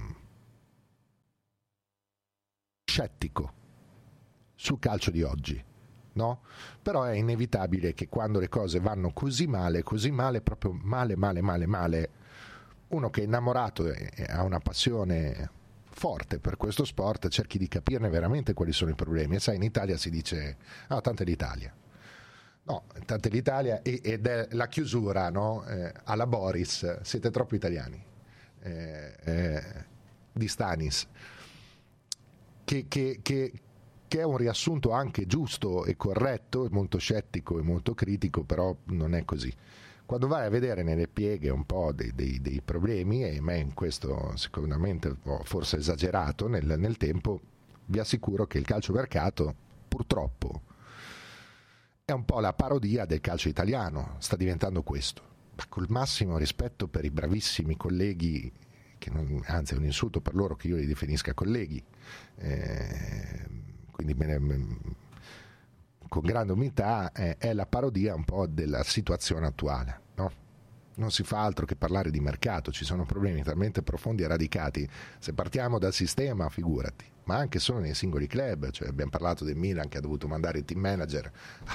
scettico sul calcio di oggi. No? Però è inevitabile che quando le cose vanno così male, così male, proprio male, male, male, male, uno che è innamorato e ha una passione forte per questo sport cerchi di capirne veramente quali sono i problemi. E sai, in Italia si dice, ah, tanto è l'Italia. No, tanto è l'Italia ed è la chiusura, no? Eh, alla Boris, siete troppo italiani, eh, eh, di Stanis, che... che, che che è un riassunto anche giusto e corretto, molto scettico e molto critico, però non è così. Quando vai a vedere nelle pieghe un po' dei, dei, dei problemi, e me in questo sicuramente ho forse esagerato nel, nel tempo, vi assicuro che il calciomercato purtroppo è un po' la parodia del calcio italiano, sta diventando questo. Ma col massimo rispetto per i bravissimi colleghi, che non, anzi è un insulto per loro che io li definisca colleghi, eh, quindi bene, con grande umiltà, eh, è la parodia un po' della situazione attuale, no? Non si fa altro che parlare di mercato, ci sono problemi talmente profondi e radicati. Se partiamo dal sistema, figurati, ma anche solo nei singoli club, cioè abbiamo parlato del Milan che ha dovuto mandare il team manager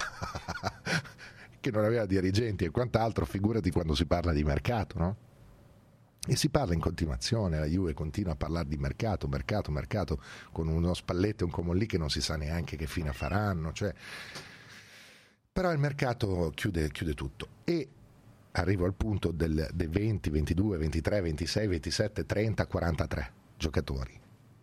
che non aveva dirigenti e quant'altro, figurati quando si parla di mercato, no? E si parla in continuazione, la Juve continua a parlare di mercato, mercato, mercato, con uno Spalletti e un Comolli che non si sa neanche che fine faranno, cioè... però il mercato chiude, chiude tutto. E arrivo al punto del, del venti, ventidue, ventitré, ventisei, ventisette, trenta, quarantatré giocatori.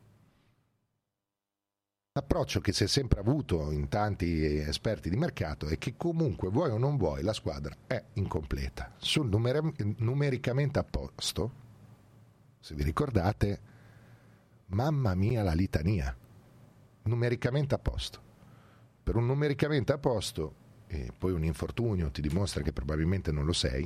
L'approccio che si è sempre avuto in tanti esperti di mercato è che comunque vuoi o non vuoi la squadra è incompleta. Sul numer- numericamente a posto, se vi ricordate, mamma mia la litania, numericamente a posto. Per un numericamente a posto, e poi un infortunio ti dimostra che probabilmente non lo sei,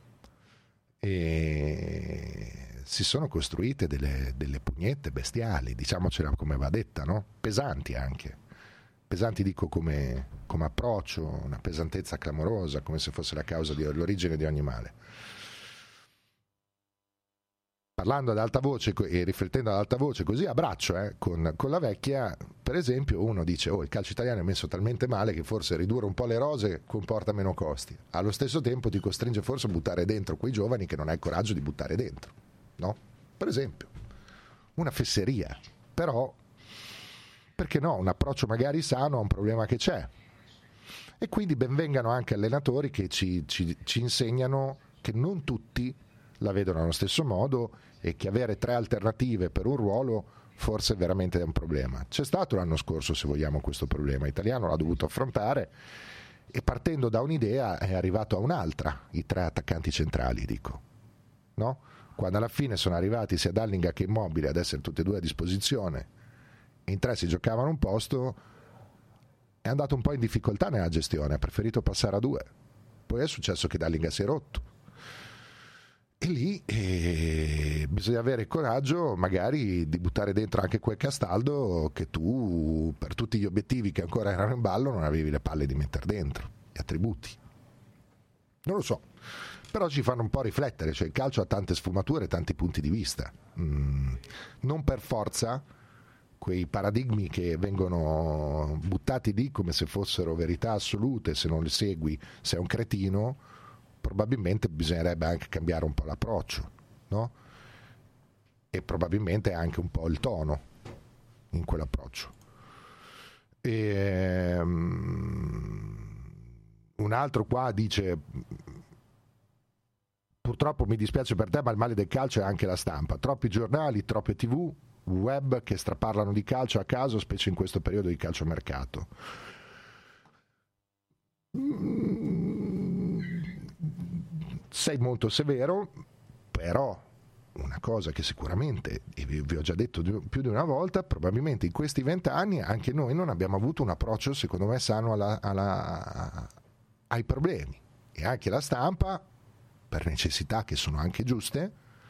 e si sono costruite delle, delle pugnette bestiali, diciamocela come va detta, no? Pesanti anche, pesanti dico come, come approccio, una pesantezza clamorosa, come se fosse la causa di, l'origine di ogni male. Parlando ad alta voce e riflettendo ad alta voce così a braccio eh, con, con la vecchia, per esempio uno dice oh il calcio italiano è messo talmente male che forse ridurre un po' le rose comporta meno costi, allo stesso tempo ti costringe forse a buttare dentro quei giovani che non hai il coraggio di buttare dentro, no? Per esempio una fesseria, però perché no, un approccio magari sano a un problema che c'è, e quindi benvengano anche allenatori che ci, ci, ci insegnano che non tutti la vedono allo stesso modo e che avere tre alternative per un ruolo forse veramente è un problema. C'è stato l'anno scorso, se vogliamo, questo problema italiano, l'ha dovuto affrontare e partendo da un'idea è arrivato a un'altra, i tre attaccanti centrali, dico, no? Quando alla fine sono arrivati sia Dallinga che Immobile ad essere tutti e due a disposizione e in tre si giocavano un posto, è andato un po' in difficoltà nella gestione, ha preferito passare a due, poi è successo che Dallinga si è rotto. E lì eh, bisogna avere il coraggio magari di buttare dentro anche quel Castaldo che tu, per tutti gli obiettivi che ancora erano in ballo, non avevi le palle di mettere dentro, gli attributi. Non lo so, però ci fanno un po' riflettere, cioè il calcio ha tante sfumature, tanti punti di vista. Mm, non per forza quei paradigmi che vengono buttati lì come se fossero verità assolute, se non li segui sei un cretino. Probabilmente bisognerebbe anche cambiare un po' l'approccio, no? E probabilmente anche un po' il tono in quell'approccio. E, um, un altro qua dice purtroppo mi dispiace per te ma il male del calcio è anche la stampa, troppi giornali, troppe tv, web che straparlano di calcio a caso, specie in questo periodo di calciomercato. Sei molto severo, però una cosa che sicuramente, e vi, vi ho già detto di, più di una volta, probabilmente in questi vent'anni anche noi non abbiamo avuto un approccio secondo me sano alla, alla, ai problemi, e anche la stampa, per necessità che sono anche giuste,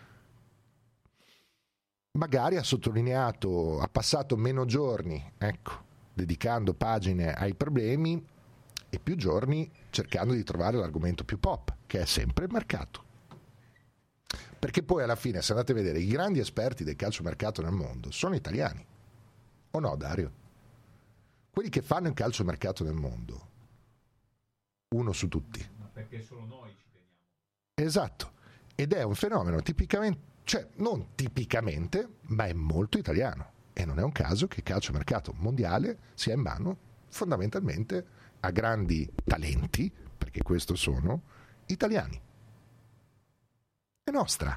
magari ha sottolineato, ha passato meno giorni, ecco, dedicando pagine ai problemi e più giorni cercando di trovare l'argomento più pop, che è sempre il mercato. Perché poi alla fine, se andate a vedere, i grandi esperti del calciomercato nel mondo sono italiani. O no, Dario? Quelli che fanno il calciomercato nel mondo, uno su tutti. Ma perché solo noi ci teniamo. Esatto. Ed è un fenomeno tipicamente, cioè non tipicamente, ma è molto italiano. E non è un caso che il calciomercato mondiale sia in mano fondamentalmente a grandi talenti, perché questo sono italiani. È nostra.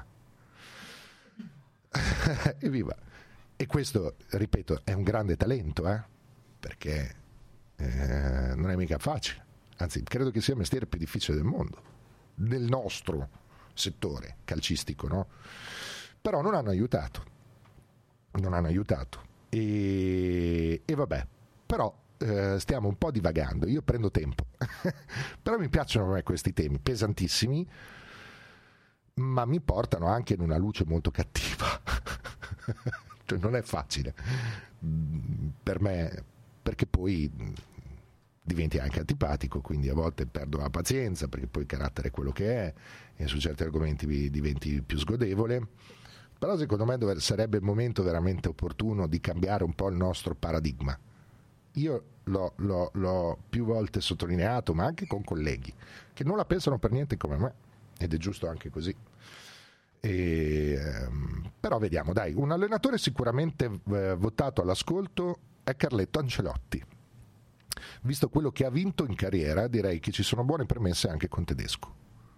Evviva. E questo, ripeto, è un grande talento, eh? Perché eh, non è mica facile. Anzi, credo che sia il mestiere più difficile del mondo, nel nostro settore calcistico, no? Però non hanno aiutato. Non hanno aiutato. E, e vabbè, però eh, stiamo un po' divagando. Io prendo tempo. Però mi piacciono a me questi temi pesantissimi, ma mi portano anche in una luce molto cattiva. Cioè non è facile per me, perché poi diventi anche antipatico, quindi a volte perdo la pazienza, perché poi il carattere è quello che è e su certi argomenti diventi più sgodevole. Però secondo me dove sarebbe il momento veramente opportuno di cambiare un po' il nostro paradigma. Io l'ho, l'ho, l'ho più volte sottolineato, ma anche con colleghi che non la pensano per niente come me, ed è giusto anche così. E, ehm, però vediamo, dai, un allenatore sicuramente eh, votato all'ascolto è Carletto Ancelotti. Visto quello che ha vinto in carriera, direi che ci sono buone premesse anche con Tedesco.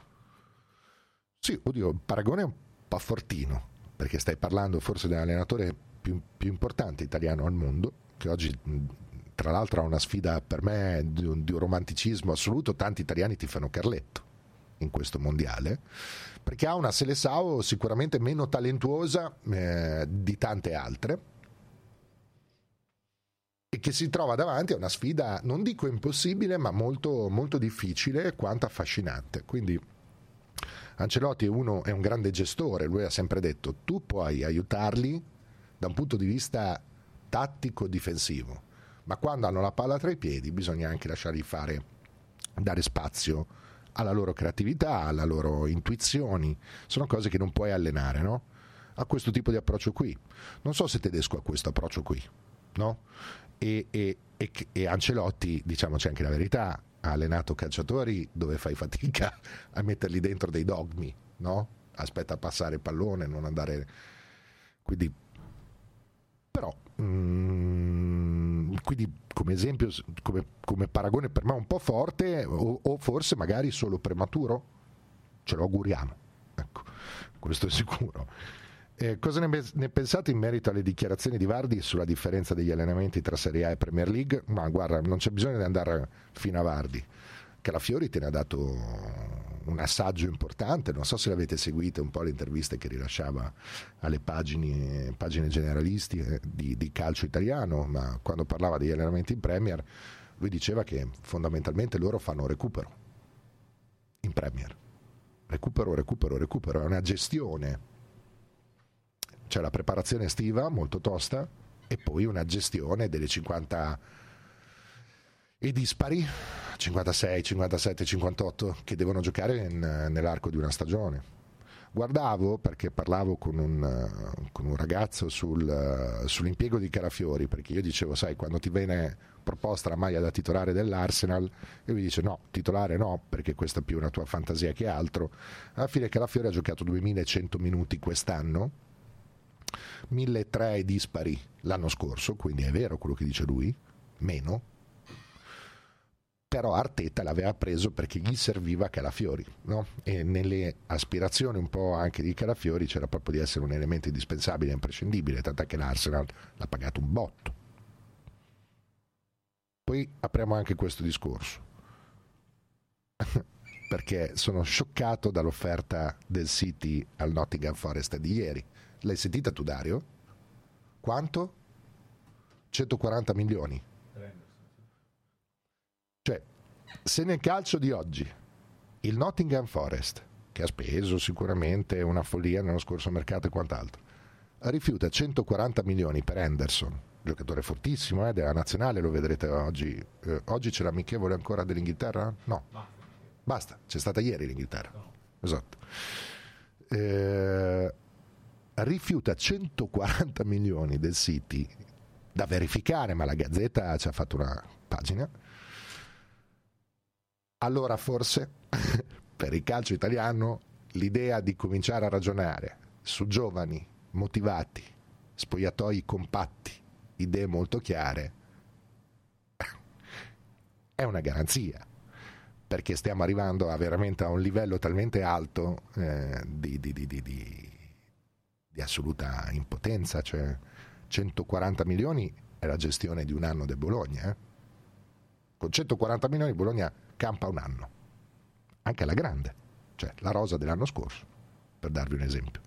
Sì, oddio, il paragone è un po' fortino, perché stai parlando forse dell'allenatore più, più importante italiano al mondo, che oggi tra l'altro ha una sfida per me di un, di un romanticismo assoluto. Tanti italiani tifano Carletto in questo mondiale, perché ha una Seleção sicuramente meno talentuosa eh, di tante altre, e che si trova davanti a una sfida, non dico impossibile, ma molto, molto difficile quanto affascinante. Quindi Ancelotti è, uno, è un grande gestore, lui ha sempre detto tu puoi aiutarli da un punto di vista tattico difensivo, ma quando hanno la palla tra i piedi bisogna anche lasciargli fare, dare spazio alla loro creatività, alla loro intuizioni. Sono cose che non puoi allenare, no? A questo tipo di approccio qui. Non so se Tedesco ha questo approccio qui, no? E, e, e, e Ancelotti, diciamoci anche la verità, ha allenato calciatori dove fai fatica a metterli dentro dei dogmi, no? Aspetta a passare il pallone, non andare... Quindi... Però... Mm, quindi come esempio, come, come paragone per me un po' forte, o, o forse magari solo prematuro, ce lo auguriamo, ecco, questo è sicuro. Eh, cosa ne, ne pensate in merito alle dichiarazioni di Vardy sulla differenza degli allenamenti tra Serie A e Premier League? Ma guarda, non c'è bisogno di andare fino a Vardy. Calafiori te ne ha dato un assaggio importante, non so se l'avete seguito un po' le interviste che rilasciava alle pagine, pagine generalisti eh, di, di calcio italiano, ma quando parlava degli allenamenti in Premier lui diceva che fondamentalmente loro fanno recupero in Premier, recupero, recupero, recupero, è una gestione, c'è la preparazione estiva molto tosta e poi una gestione delle cinquanta e dispari cinquantasei, cinquantasette, cinquantotto che devono giocare in, nell'arco di una stagione. Guardavo, perché parlavo con un, con un ragazzo sul, sull'impiego di Calafiori, perché io dicevo, sai, quando ti viene proposta la maglia da titolare dell'Arsenal, e lui dice no, titolare no, perché questa è più una tua fantasia che altro. Alla fine Calafiori ha giocato duemilacento minuti quest'anno, milletrecento dispari l'anno scorso, quindi è vero quello che dice lui, meno. Però Arteta l'aveva preso perché gli serviva Calafiori, no? E nelle aspirazioni un po' anche di Calafiori c'era proprio di essere un elemento indispensabile, imprescindibile, tant'è che l'Arsenal l'ha pagato un botto. Poi apriamo anche questo discorso. perché sono scioccato dall'offerta del City al Nottingham Forest di ieri. L'hai sentita tu, Dario? Quanto? centoquaranta milioni. Cioè, se nel calcio di oggi il Nottingham Forest, che ha speso sicuramente una follia nello scorso mercato e quant'altro, rifiuta centoquaranta milioni per Henderson, giocatore fortissimo eh, della nazionale, lo vedrete oggi. Eh, oggi c'è l'amichevole ancora dell'Inghilterra? No, basta, c'è stata ieri l'Inghilterra. Esatto. Eh, rifiuta centoquaranta milioni del City, da verificare, ma la Gazzetta ci ha fatto una pagina. Allora forse per il calcio italiano l'idea di cominciare a ragionare su giovani motivati, spogliatoi compatti, idee molto chiare è una garanzia, perché stiamo arrivando a veramente a un livello talmente alto eh, di, di, di, di, di, di assoluta impotenza. Cioè centoquaranta milioni è la gestione di un anno del Bologna, eh? Con centoquaranta milioni Bologna campa un anno, anche alla grande, cioè la rosa dell'anno scorso, per darvi un esempio.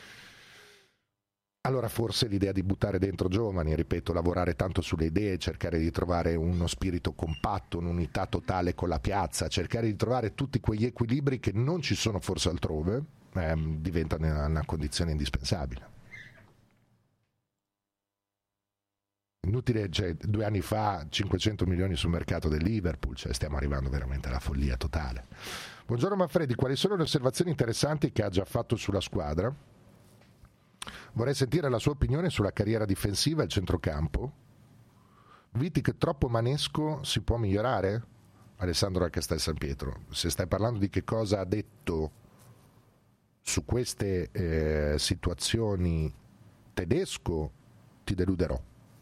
Allora forse l'idea di buttare dentro giovani, ripeto, lavorare tanto sulle idee, cercare di trovare uno spirito compatto, un'unità totale con la piazza, cercare di trovare tutti quegli equilibri che non ci sono forse altrove, eh, diventa una, una condizione indispensabile. Inutile, cioè, due anni fa cinquecento milioni sul mercato del Liverpool, cioè stiamo arrivando veramente alla follia totale. Buongiorno Manfredi, quali sono le osservazioni interessanti che ha già fatto sulla squadra? Vorrei sentire la sua opinione sulla carriera difensiva e il centrocampo. Vitic troppo manesco, si può migliorare? Alessandro da Castel San Pietro, se stai parlando di che cosa ha detto su queste eh, situazioni Tedesco, ti deluderò.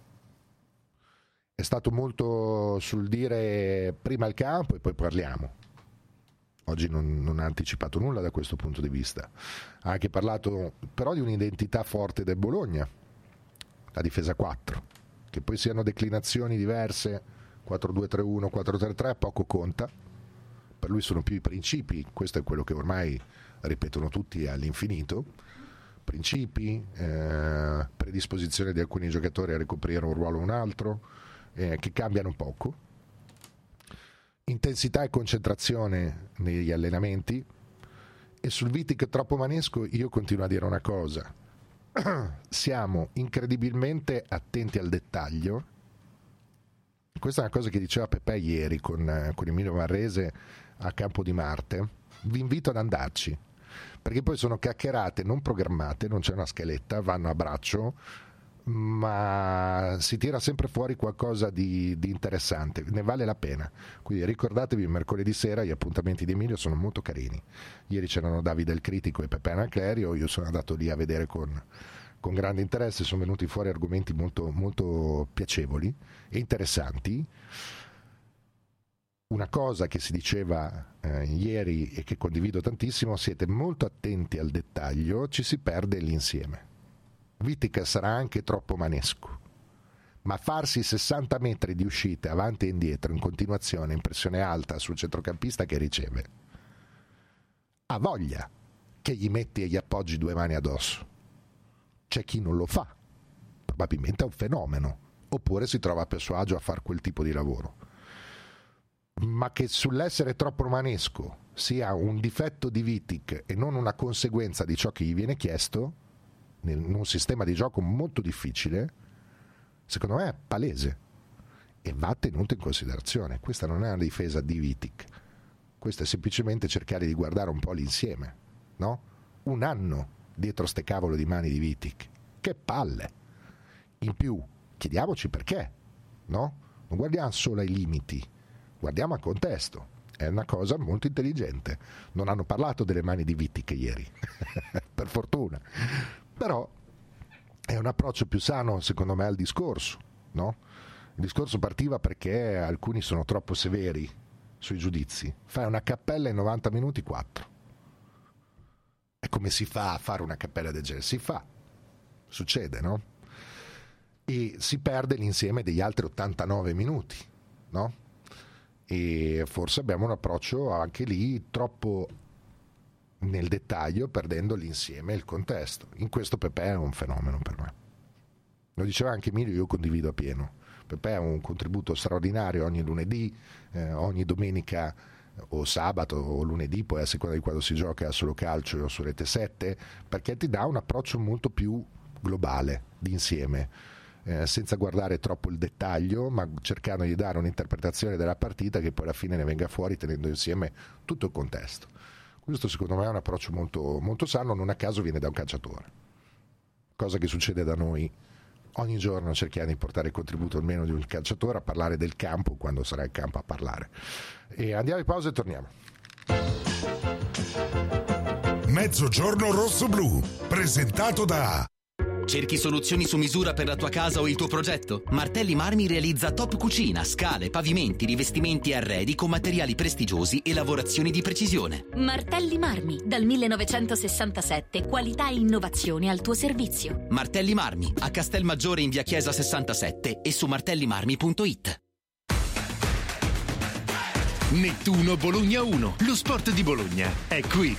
È stato molto sul dire prima il campo e poi parliamo. Oggi non, non ha anticipato nulla da questo punto di vista. Ha anche parlato però di un'identità forte del Bologna, la difesa quattro, che poi siano declinazioni diverse, quattro due tre uno, quattro tre tre, poco conta. Per lui sono più i principi, questo è quello che ormai ripetono tutti all'infinito. Principi, eh, predisposizione di alcuni giocatori a ricoprire un ruolo o un altro, Eh, che cambiano poco, intensità e concentrazione negli allenamenti. E sul Vitic troppo manesco io continuo a dire una cosa: siamo incredibilmente attenti al dettaglio. Questa è una cosa che diceva Pepe ieri con, con Emilio Marrese a Campo di Marte. Vi invito ad andarci, perché poi sono chiacchierate non programmate, non c'è una scaletta, vanno a braccio, ma si tira sempre fuori qualcosa di, di interessante, ne vale la pena. Quindi ricordatevi, mercoledì sera gli appuntamenti di Emilio sono molto carini. Ieri c'erano Davide il Critico e Pepe Anaclerio, io sono andato lì a vedere con, con grande interesse, sono venuti fuori argomenti molto, molto piacevoli e interessanti. Una cosa che si diceva eh, ieri e che condivido tantissimo: siete molto attenti al dettaglio, ci si perde l'insieme. Vitic sarà anche troppo manesco, ma farsi sessanta metri di uscite avanti e indietro in continuazione in pressione alta sul centrocampista che riceve, ha voglia che gli metti e gli appoggi due mani addosso. C'è chi non lo fa, probabilmente è un fenomeno, oppure si trova a più suo agio a fare quel tipo di lavoro. Ma che sull'essere troppo manesco sia un difetto di Vitic e non una conseguenza di ciò che gli viene chiesto in un sistema di gioco molto difficile, secondo me è palese e va tenuto in considerazione. Questa non è una difesa di Vitic, questo è semplicemente cercare di guardare un po' l'insieme, no? Un anno dietro ste cavolo di mani di Vitic, che palle. In più chiediamoci perché, no? Non guardiamo solo ai limiti, guardiamo al contesto. È una cosa molto intelligente. Non hanno parlato delle mani di Vitic ieri per fortuna, però è un approccio più sano secondo me al discorso, no? Il discorso partiva perché alcuni sono troppo severi sui giudizi. Fai una cappella in novanta minuti, quattro. E come si fa a fare una cappella del genere? Si fa, succede, no? E si perde l'insieme degli altri ottantanove minuti, no? e forse abbiamo un approccio anche lì troppo nel dettaglio, perdendo l'insieme e il contesto. In questo Pepe è un fenomeno per me, lo diceva anche Emilio, io condivido appieno. Pepe ha un contributo straordinario ogni lunedì, eh, ogni domenica o sabato o lunedì, poi a seconda di quando si gioca solo calcio o su Rete sette, perché ti dà un approccio molto più globale, d'insieme, eh, senza guardare troppo il dettaglio, ma cercando di dare un'interpretazione della partita che poi alla fine ne venga fuori tenendo insieme tutto il contesto. Questo secondo me è un approccio molto, molto sano, non a caso viene da un calciatore, cosa che succede da noi ogni giorno. Cerchiamo di portare il contributo almeno di un calciatore a parlare del campo quando sarà il campo a parlare. E andiamo in pausa e torniamo. Mezzogiorno rosso-blu, presentato da... Cerchi soluzioni su misura per la tua casa o il tuo progetto? Martelli Marmi realizza top cucina, scale, pavimenti, rivestimenti e arredi con materiali prestigiosi e lavorazioni di precisione. Martelli Marmi, dal millenovecentosessantasette, qualità e innovazione al tuo servizio. Martelli Marmi, a Castelmaggiore in via Chiesa sessantasette e su martellimarmi punto it. Nettuno Bologna uno, lo sport di Bologna è qui.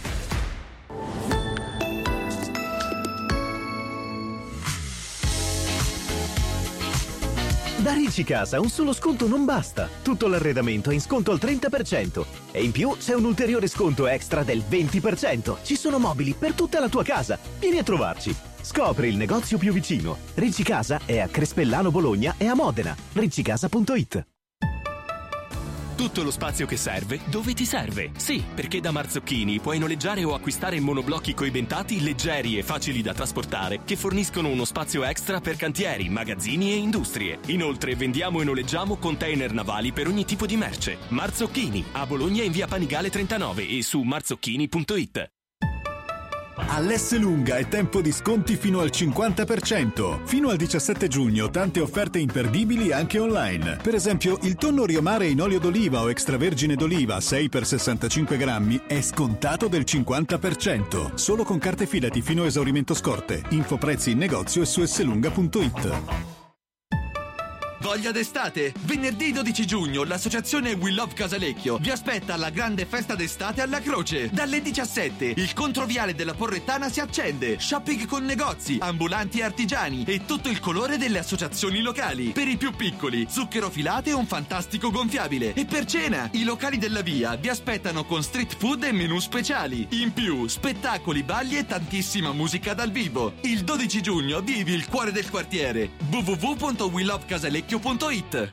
Da Ricci Casa un solo sconto non basta. Tutto l'arredamento è in sconto al trenta per cento. E in più c'è un ulteriore sconto extra del venti per cento. Ci sono mobili per tutta la tua casa. Vieni a trovarci. Scopri il negozio più vicino. Ricci Casa è a Crespellano Bologna e a Modena. riccicasa punto it. Tutto lo spazio che serve, dove ti serve? Sì, perché da Marzocchini puoi noleggiare o acquistare monoblocchi coibentati leggeri e facili da trasportare che forniscono uno spazio extra per cantieri, magazzini e industrie. Inoltre vendiamo e noleggiamo container navali per ogni tipo di merce. Marzocchini, a Bologna in via Panigale trentanove e su marzocchini punto it. All'S Lunga è tempo di sconti fino al cinquanta per cento. Fino al diciassette giugno tante offerte imperdibili anche online. Per esempio il tonno Riomare in olio d'oliva o extravergine d'oliva sei per sessantacinque grammi è scontato del cinquanta per cento. Solo con carte Fidati fino a esaurimento scorte. Info prezzi in negozio e su slunga punto it. Voglia d'estate? Venerdì dodici giugno l'associazione We Love Casalecchio vi aspetta alla grande festa d'estate alla Croce. Dalle diciassette il controviale della Porrettana si accende. Shopping con negozi, ambulanti e artigiani e tutto il colore delle associazioni locali. Per i più piccoli, zucchero filate e un fantastico gonfiabile. E per cena, i locali della via vi aspettano con street food e menù speciali. In più, spettacoli, balli e tantissima musica dal vivo. Il dodici giugno vivi il cuore del quartiere. w w w punto we love casalecchio punto it.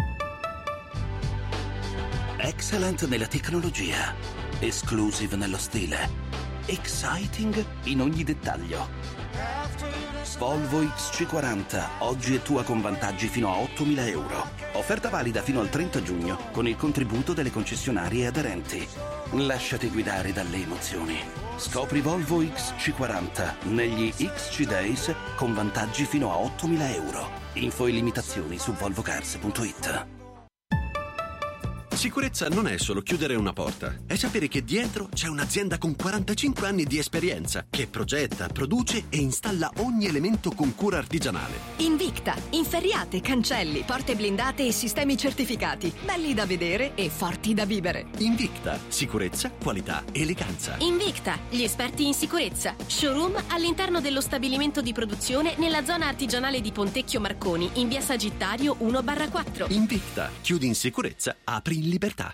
Excellent nella tecnologia, exclusive nello stile, exciting in ogni dettaglio. Volvo X C quaranta, oggi è tua con vantaggi fino a ottomila euro. Offerta valida fino al trenta giugno con il contributo delle concessionarie aderenti. Lasciati guidare dalle emozioni. Scopri Volvo X C quaranta negli X C Days con vantaggi fino a ottomila euro. Info e limitazioni su volvo cars punto it. Sicurezza non è solo chiudere una porta, è sapere che dietro c'è un'azienda con quarantacinque anni di esperienza che progetta, produce e installa ogni elemento con cura artigianale. Invicta, inferriate, cancelli, porte blindate e sistemi certificati, belli da vedere e forti da vivere. Invicta, sicurezza, qualità, eleganza. Invicta, gli esperti in sicurezza. Showroom all'interno dello stabilimento di produzione nella zona artigianale di Pontecchio Marconi, in via Sagittario uno barra quattro. Invicta, chiudi in sicurezza, apri in libertà.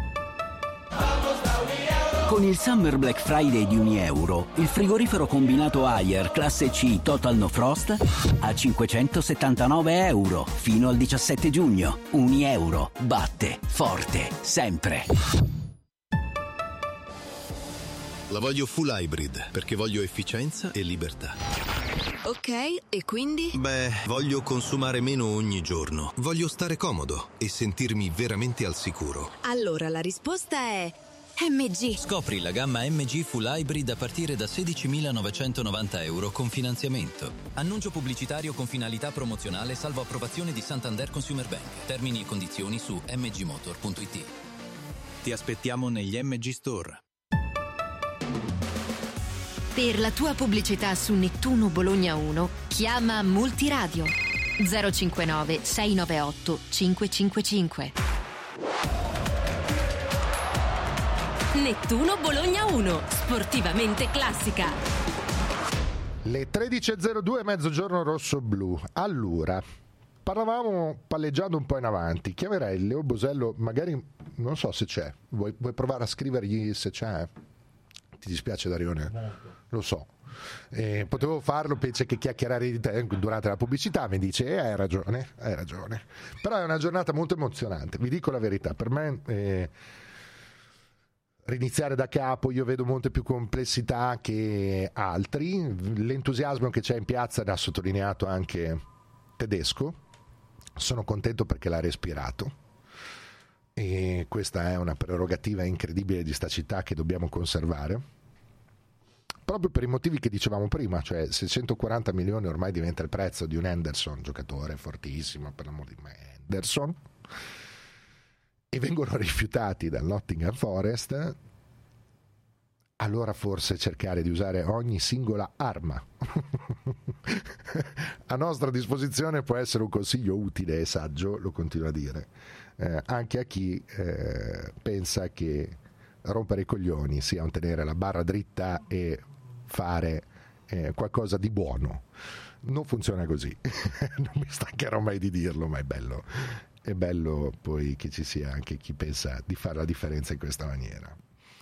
Con il Summer Black Friday di Unieuro, il frigorifero combinato Haier classe C Total No Frost a cinquecentosettantanove euro fino al diciassette giugno. Unieuro batte forte sempre. La voglio full hybrid perché voglio efficienza e libertà. Ok, e quindi? Beh, voglio consumare meno ogni giorno. Voglio stare comodo e sentirmi veramente al sicuro. Allora la risposta è M G. Scopri la gamma M G Full Hybrid a partire da sedicimilanovecentovananta euro con finanziamento. Annuncio pubblicitario con finalità promozionale salvo approvazione di Santander Consumer Bank. Termini e condizioni su m g motor punto it. Ti aspettiamo negli M G Store. Per la tua pubblicità su Nettuno Bologna uno, chiama Multiradio zero cinquantanove sei nove otto cinque cinque cinque. Nettuno Bologna uno, sportivamente classica. Le tredici e zero due, mezzogiorno rosso-blu. Allora, parlavamo palleggiando un po' in avanti. Chiamerei Leo Bosello, magari, non so se c'è. Vuoi, vuoi provare a scrivergli se c'è? Ti dispiace, Darione? Molto. Lo so. Eh, potevo farlo, penso che chiacchierare di te durante la pubblicità. Mi dice, eh, hai ragione, hai ragione. Però è una giornata molto emozionante, vi dico la verità. Per me... Eh, riniziare da capo, io vedo molte più complessità che altri. L'entusiasmo che c'è in piazza l'ha sottolineato anche Tedesco. Sono contento perché l'ha respirato, e questa è una prerogativa incredibile di sta città che dobbiamo conservare, proprio per i motivi che dicevamo prima, cioè seicentoquaranta milioni ormai diventa il prezzo di un Henderson, giocatore fortissimo, per l'amor di me, Henderson, e vengono rifiutati dal Nottingham Forest. Allora forse cercare di usare ogni singola arma a nostra disposizione può essere un consiglio utile e saggio, lo continuo a dire, eh, anche a chi eh, pensa che rompere i coglioni sia un tenere la barra dritta e fare eh, qualcosa di buono. Non funziona così. Non mi stancherò mai di dirlo, ma è bello. È bello poi che ci sia anche chi pensa di fare la differenza in questa maniera.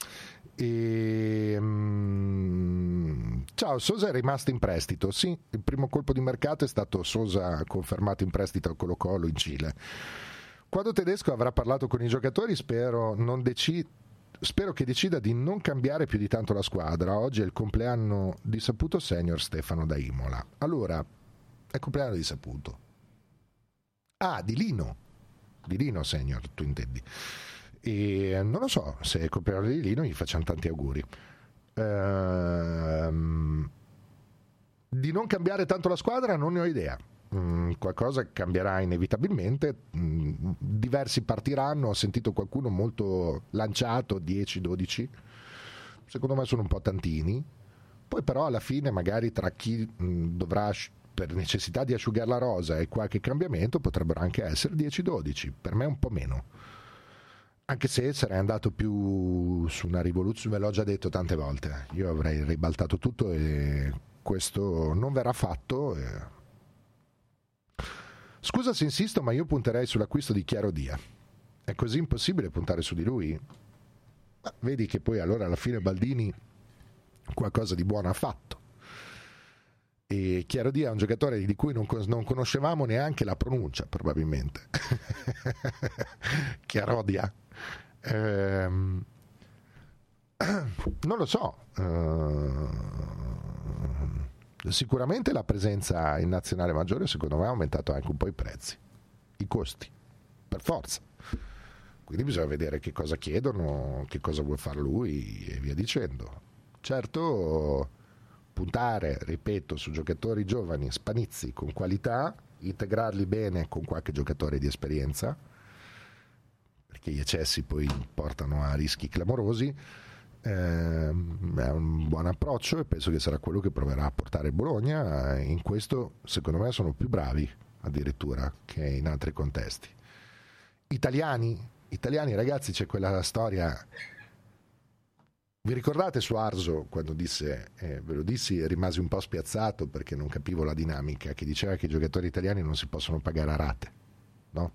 E, um, ciao, Sosa è rimasto in prestito. Sì, il primo colpo di mercato è stato Sosa confermato in prestito al Colo-Colo in Cile. Quando Tedesco avrà parlato con i giocatori, spero, non deci- spero che decida di non cambiare più di tanto la squadra. Oggi è il compleanno di Saputo Senior Stefano da Imola. Allora, è il compleanno di Saputo. Ah, di Lino. Di Lino Senior, tu intendi. E non lo so se è il compleanno di Lino, gli facciamo tanti auguri. Ehm, di non cambiare tanto la squadra non ne ho idea. Mm, qualcosa cambierà inevitabilmente. Mm, diversi partiranno. Ho sentito qualcuno molto lanciato, dieci dodici. Secondo me sono un po' tantini. Poi però alla fine magari tra chi mm, dovrà per necessità di asciugare la rosa e qualche cambiamento potrebbero anche essere dieci dodici, per me un po' meno, anche se sarei andato più su una rivoluzione. Ve l'ho già detto tante volte, io avrei ribaltato tutto e questo non verrà fatto. Scusa se insisto, ma io punterei sull'acquisto di Chiaro Dia. È così impossibile puntare su di lui? Ma vedi che poi allora alla fine Baldini qualcosa di buono ha fatto. E Chiaro Dia è un giocatore di cui non, non conoscevamo neanche la pronuncia, probabilmente. Chiaro Dia. Ehm, non lo so. Ehm, sicuramente la presenza in nazionale maggiore secondo me ha aumentato anche un po' i prezzi, i costi, per forza. Quindi bisogna vedere che cosa chiedono, che cosa vuole fare lui e via dicendo. Certo, puntare, ripeto, su giocatori giovani, spanizzi, con qualità, integrarli bene con qualche giocatore di esperienza, perché gli eccessi poi portano a rischi clamorosi, ehm, è un buon approccio e penso che sarà quello che proverà a portare Bologna. In questo secondo me sono più bravi addirittura che in altri contesti. Italiani, italiani ragazzi, c'è quella storia. Vi ricordate su Arzo quando disse, eh, ve lo dissi e rimasi un po' spiazzato perché non capivo la dinamica, che diceva che i giocatori italiani non si possono pagare a rate, no?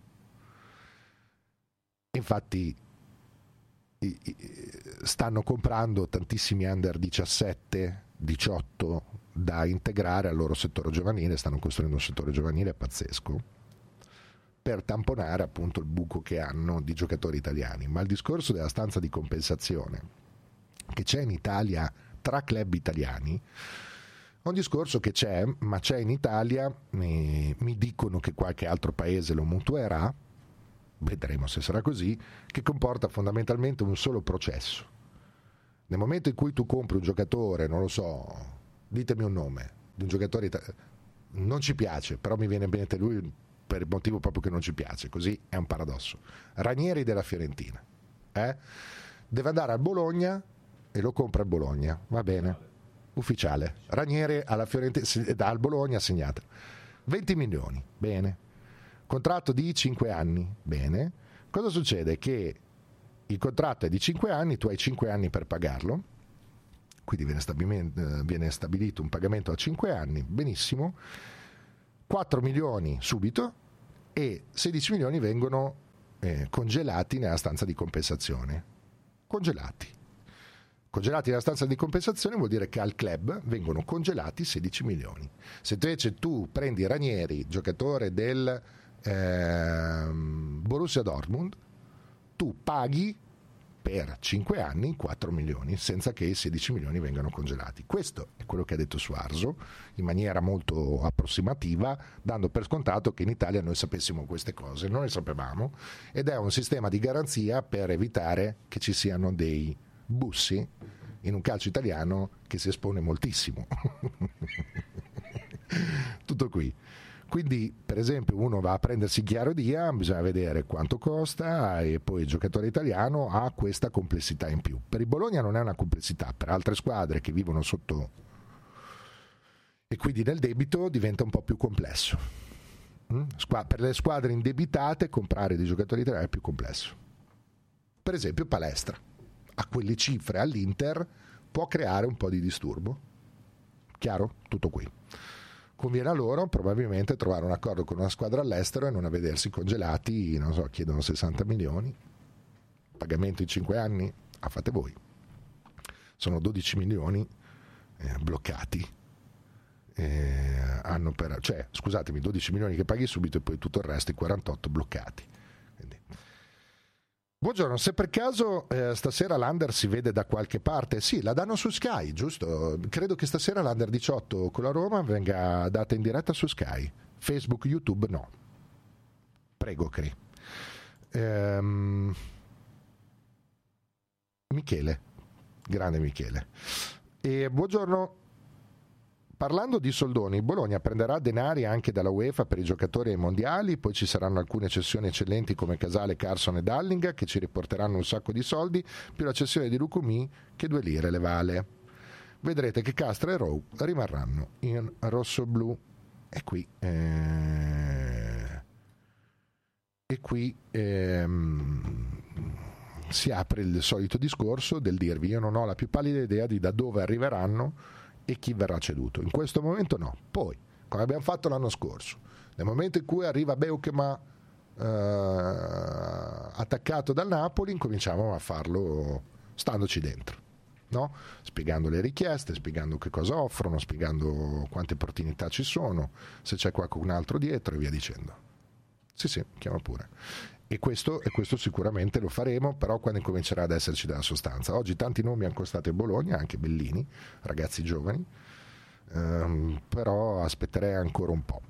Infatti i, i, stanno comprando tantissimi under diciassette, diciotto da integrare al loro settore giovanile, stanno costruendo un settore giovanile pazzesco per tamponare appunto il buco che hanno di giocatori italiani. Ma il discorso della stanza di compensazione che c'è in Italia tra club italiani è un discorso che c'è, ma c'è in Italia, mi, mi dicono che qualche altro paese lo mutuerà, vedremo se sarà così, che comporta fondamentalmente un solo processo. Nel momento in cui tu compri un giocatore, non lo so, ditemi un nome di un giocatore italiano, non ci piace, però mi viene bene lui per il motivo proprio che non ci piace, così è un paradosso. Ranieri della Fiorentina, eh? Deve andare al Bologna e lo compra il Bologna, va bene, ufficiale. Ranieri alla Fiorentina, al Bologna segnato venti milioni, bene, contratto di cinque anni, bene. Cosa succede? Che Il contratto è di cinque anni, tu hai cinque anni per pagarlo, quindi viene, stabilmente, viene stabilito un pagamento a cinque anni, benissimo, quattro milioni subito e sedici milioni vengono eh, congelati nella stanza di compensazione. Congelati. Congelati nella stanza di compensazione vuol dire che al club vengono congelati sedici milioni. Se invece tu prendi Ranieri, giocatore del eh, Borussia Dortmund, tu paghi per cinque anni quattro milioni senza che i sedici milioni vengano congelati. Questo è quello che ha detto Suarzo in maniera molto approssimativa, dando per scontato che in Italia noi sapessimo queste cose. Non le sapevamo, ed è un sistema di garanzia per evitare che ci siano dei bussi in un calcio italiano che si espone moltissimo. Tutto qui. Quindi, per esempio, uno va a prendersi Chiarodia, bisogna vedere quanto costa, e poi il giocatore italiano ha questa complessità in più. Per il Bologna non è una complessità, per altre squadre che vivono sotto e quindi nel debito diventa un po' più complesso. Squa- per le squadre indebitate comprare dei giocatori italiani è più complesso. Per esempio Palestra, a quelle cifre all'Inter può creare un po' di disturbo. Chiaro? Tutto qui. Conviene a loro probabilmente trovare un accordo con una squadra all'estero e non a vedersi congelati, non so, chiedono sessanta milioni, pagamento in cinque anni, ah, fate voi. Sono dodici milioni eh, bloccati, eh, hanno per, cioè scusatemi, dodici milioni che paghi subito e poi tutto il resto, i quarantotto bloccati. Quindi. Buongiorno, se per caso eh, stasera l'Under si vede da qualche parte, sì, la danno su Sky, giusto? Credo che stasera l'Under diciotto con la Roma venga data in diretta su Sky, Facebook, YouTube no. Prego, Cri. Ehm... Michele, grande Michele. E buongiorno. Parlando di soldoni, Bologna prenderà denari anche dalla UEFA per i giocatori ai mondiali, poi ci saranno alcune cessioni eccellenti come Casale, Carson e Dallinga che ci riporteranno un sacco di soldi, più la cessione di Lucumi che due lire le vale. Vedrete che Castro e Rowe rimarranno in rosso-blu. E qui eh, e qui ehm, si apre il solito discorso del dirvi io non ho la più pallida idea di da dove arriveranno e chi verrà ceduto. In questo momento no. Poi, come abbiamo fatto l'anno scorso, nel momento in cui arriva Beukema eh, attaccato dal Napoli, incominciamo a farlo standoci dentro, no? Spiegando le richieste, spiegando che cosa offrono, spiegando quante opportunità ci sono, se c'è qualcun altro dietro e via dicendo. Sì, sì, chiama pure. E questo, e questo sicuramente lo faremo, però quando comincerà ad esserci della sostanza. Oggi tanti nomi hanno costato a Bologna, anche bellini, ragazzi giovani, ehm, però aspetterei ancora un po'.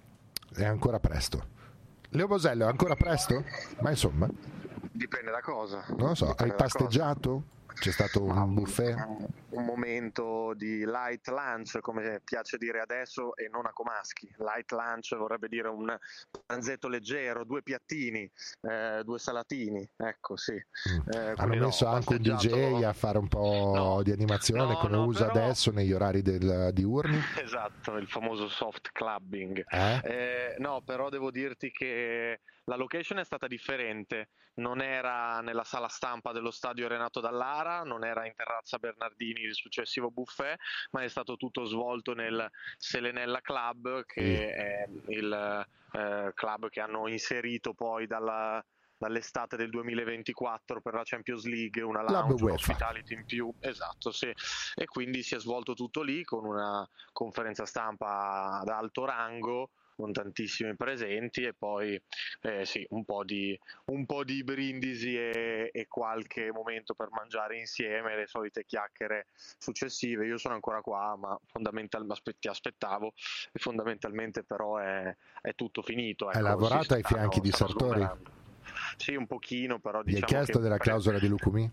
È ancora presto. Leo Bosello, è ancora presto? Ma insomma... Dipende da cosa. Non lo so, Dipende hai pasteggiato? C'è stato un un buffet? un momento di light lunch, come piace dire adesso, e non a Comaschi. Light lunch vorrebbe dire un pranzetto leggero, due piattini, eh, due salatini, ecco, sì. Eh, Hanno messo no, anche un D J a fare un po' no, di animazione no, come no, usa però... adesso negli orari del, diurni? Esatto, il famoso soft clubbing. Eh? Eh, no, però devo dirti che la location è stata differente, non era nella sala stampa dello stadio Renato Dallara, non era in terrazza Bernardini il successivo buffet, ma è stato tutto svolto nel Selenella Club, che mm. è il eh, club che hanno inserito poi dalla, dall'estate del duemilaventiquattro per la Champions League, una lounge, hospitality in più, esatto, sì. E quindi si è svolto tutto lì con una conferenza stampa ad alto rango, con tantissimi presenti, e poi eh, sì, un po' di un po' di brindisi e, e qualche momento per mangiare insieme, le solite chiacchiere successive. Io sono ancora qua, ma fondamentalmente ti aspettavo, e fondamentalmente però è, è tutto finito. Hai ecco, lavorato ai stanno, fianchi di Sartori? Sgomberando. Sì, un pochino, però Gli diciamo hai chiesto che della clausola di Lucumi?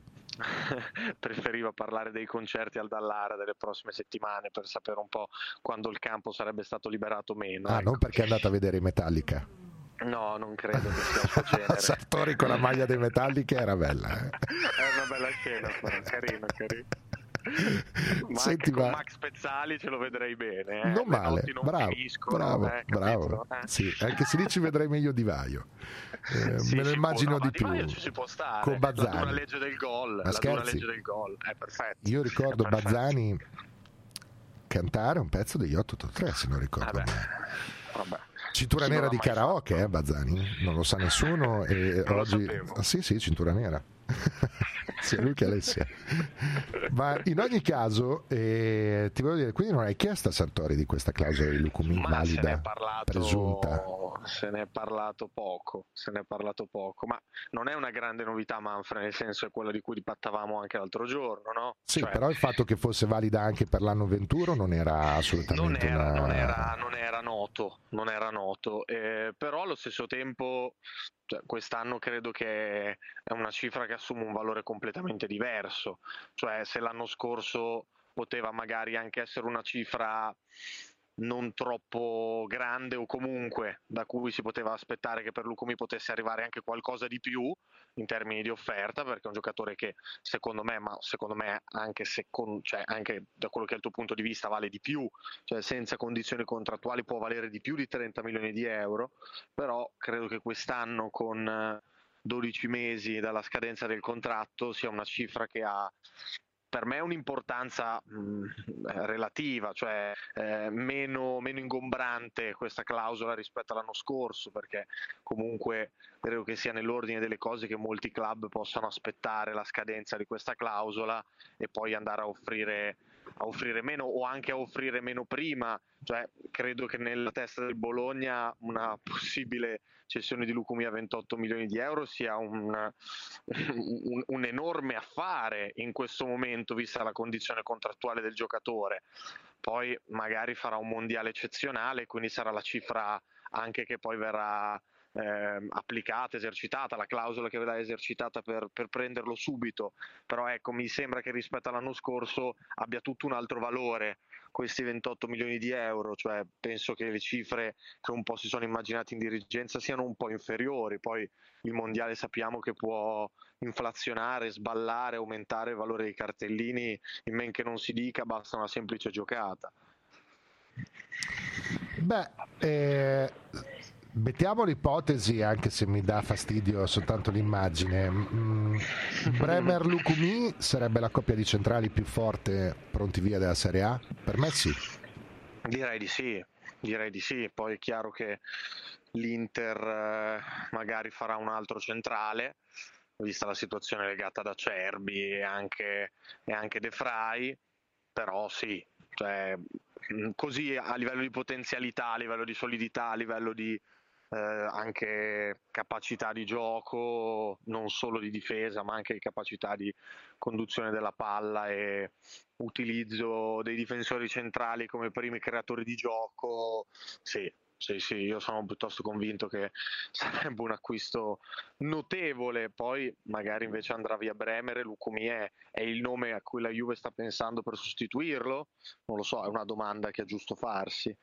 preferiva parlare dei concerti al Dallara delle prossime settimane per sapere un po' quando il campo sarebbe stato liberato o meno. Ah, ecco. non perché è andata a vedere i Metallica? No, non credo che sia il suo genere. Sartori con la maglia dei Metallica era bella. Eh? È una bella scena, però. Carino, carino. Ma Senti, anche con ma- Max Pezzali ce lo vedrei bene. Eh. Non Le male, notti non bravo, finiscono, bravo, eh, bravo. capito? Eh. Sì, anche se lì ci vedrei meglio Di Vaio. Eh, Sì, me lo si immagino può, no, di ma più. Vaio ci si può stare. Con La Bazzani. dura legge del gol. Ma La dura scherzi? legge del gol. È perfetto. Io ricordo È perfetto. Bazzani cantare un pezzo degli otto otto tre, se non ricordo Vabbè. male. Vabbè. Cintura Chi nera non di l'ha mai karaoke, eh, Bazzani? Non lo sa nessuno e Non lo oggi... sapevo. Ah, sì, sì, cintura nera. Sia lui che Alessia. Ma in ogni caso, eh, ti voglio dire, quindi non hai chiesto a Sartori di questa clausola di Lucumi Ma se ne è valida, parlato, presunta? se ne è parlato poco, se ne è parlato poco, ma non è una grande novità, Manfred, nel senso è quella di cui dibattavamo anche l'altro giorno, no? Sì, Cioè, però il fatto che fosse valida anche per l'anno venturo non era assolutamente non era, una... non era, non era noto, non era noto, eh, però allo stesso tempo cioè, quest'anno credo che è una cifra che assume un valore completamente diverso, cioè se l'anno scorso poteva magari anche essere una cifra non troppo grande o comunque da cui si poteva aspettare che per Lucumi potesse arrivare anche qualcosa di più in termini di offerta, perché è un giocatore che secondo me, ma secondo me anche, se con, cioè anche da quello che è il tuo punto di vista vale di più, cioè senza condizioni contrattuali può valere di più di trenta milioni di euro, però credo che quest'anno con dodici mesi dalla scadenza del contratto sia una cifra che ha per me un'importanza mh, relativa, cioè eh, meno, meno ingombrante questa clausola rispetto all'anno scorso, perché comunque credo che sia nell'ordine delle cose che molti club possano aspettare la scadenza di questa clausola e poi andare a offrire, a offrire meno o anche a offrire meno prima, cioè credo che nella testa del Bologna una possibile cessione di Lucumi a ventotto milioni di euro sia un, un, un enorme affare in questo momento vista la condizione contrattuale del giocatore, poi magari farà un mondiale eccezionale, quindi sarà la cifra anche che poi verrà eh, applicata, esercitata, la clausola che verrà esercitata per, per prenderlo subito, però ecco mi sembra che rispetto all'anno scorso abbia tutto un altro valore questi ventotto milioni di euro, cioè penso che le cifre che un po' si sono immaginati in dirigenza siano un po' inferiori, poi il mondiale sappiamo che può inflazionare, sballare, aumentare il valore dei cartellini, in men che non si dica basta una semplice giocata. Beh, eh, mettiamo l'ipotesi, anche se mi dà fastidio soltanto l'immagine. Mm, Bremer Lucumi sarebbe la coppia di centrali più forte pronti via della Serie A? Per me sì. Direi di sì, direi di sì. Poi è chiaro che l'Inter eh, magari farà un altro centrale, vista la situazione legata ad Acerbi e anche, e anche De Vrij, però sì, cioè, così a livello di potenzialità, a livello di solidità, a livello di eh, anche capacità di gioco, non solo di difesa ma anche di capacità di conduzione della palla e utilizzo dei difensori centrali come primi creatori di gioco, sì. Sì, sì, io sono piuttosto convinto che sarebbe un acquisto notevole, poi magari invece andrà via Bremer e Lucumi è, è il nome a cui la Juve sta pensando per sostituirlo? Non lo so, è una domanda che è giusto farsi.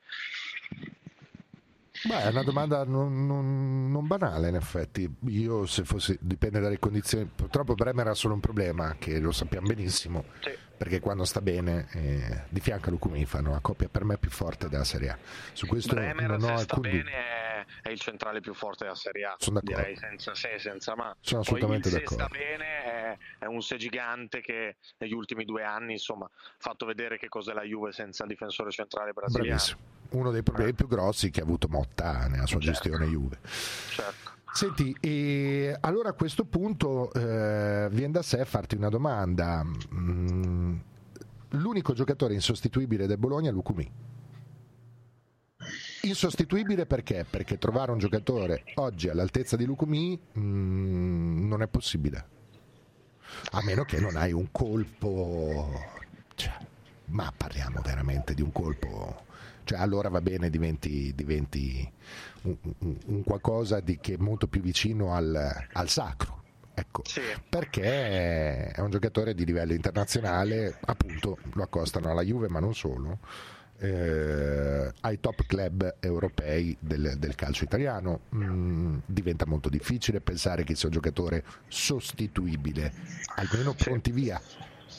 Beh, è una domanda non, non, non banale in effetti. Io se fosse, dipende dalle condizioni, purtroppo Bremer ha solo un problema che lo sappiamo benissimo, sì. Perché quando sta bene eh, di fianco a Lucumi fanno la coppia per me più forte della Serie A. Su questo Bremer, non ho se sta alcun bene dubbio. è, è il centrale più forte della Serie A, Sono d'accordo. direi senza se, senza ma. Sono Poi assolutamente il se d'accordo. sta bene è, è un se gigante che negli ultimi due anni insomma ha fatto vedere che cos'è la Juve senza il difensore centrale brasiliano. Bravissimo. Uno dei problemi più grossi che ha avuto Motta nella sua Certo. gestione Juve. Certo. Senti, e allora a questo punto eh, viene da sé farti una domanda. Mm, l'unico giocatore insostituibile del Bologna è Lucumi. Insostituibile perché? Perché trovare un giocatore oggi all'altezza di Lucumi mm, non è possibile, a meno che non hai un colpo, cioè, ma parliamo veramente di un colpo, cioè allora va bene, diventi, diventi un, un, un qualcosa di che è molto più vicino al, al sacro. Ecco, sì. Perché è un giocatore di livello internazionale, appunto lo accostano alla Juve, ma non solo, eh, ai top club europei del, del calcio italiano. Mm, diventa molto difficile pensare che sia un giocatore sostituibile, almeno pronti via.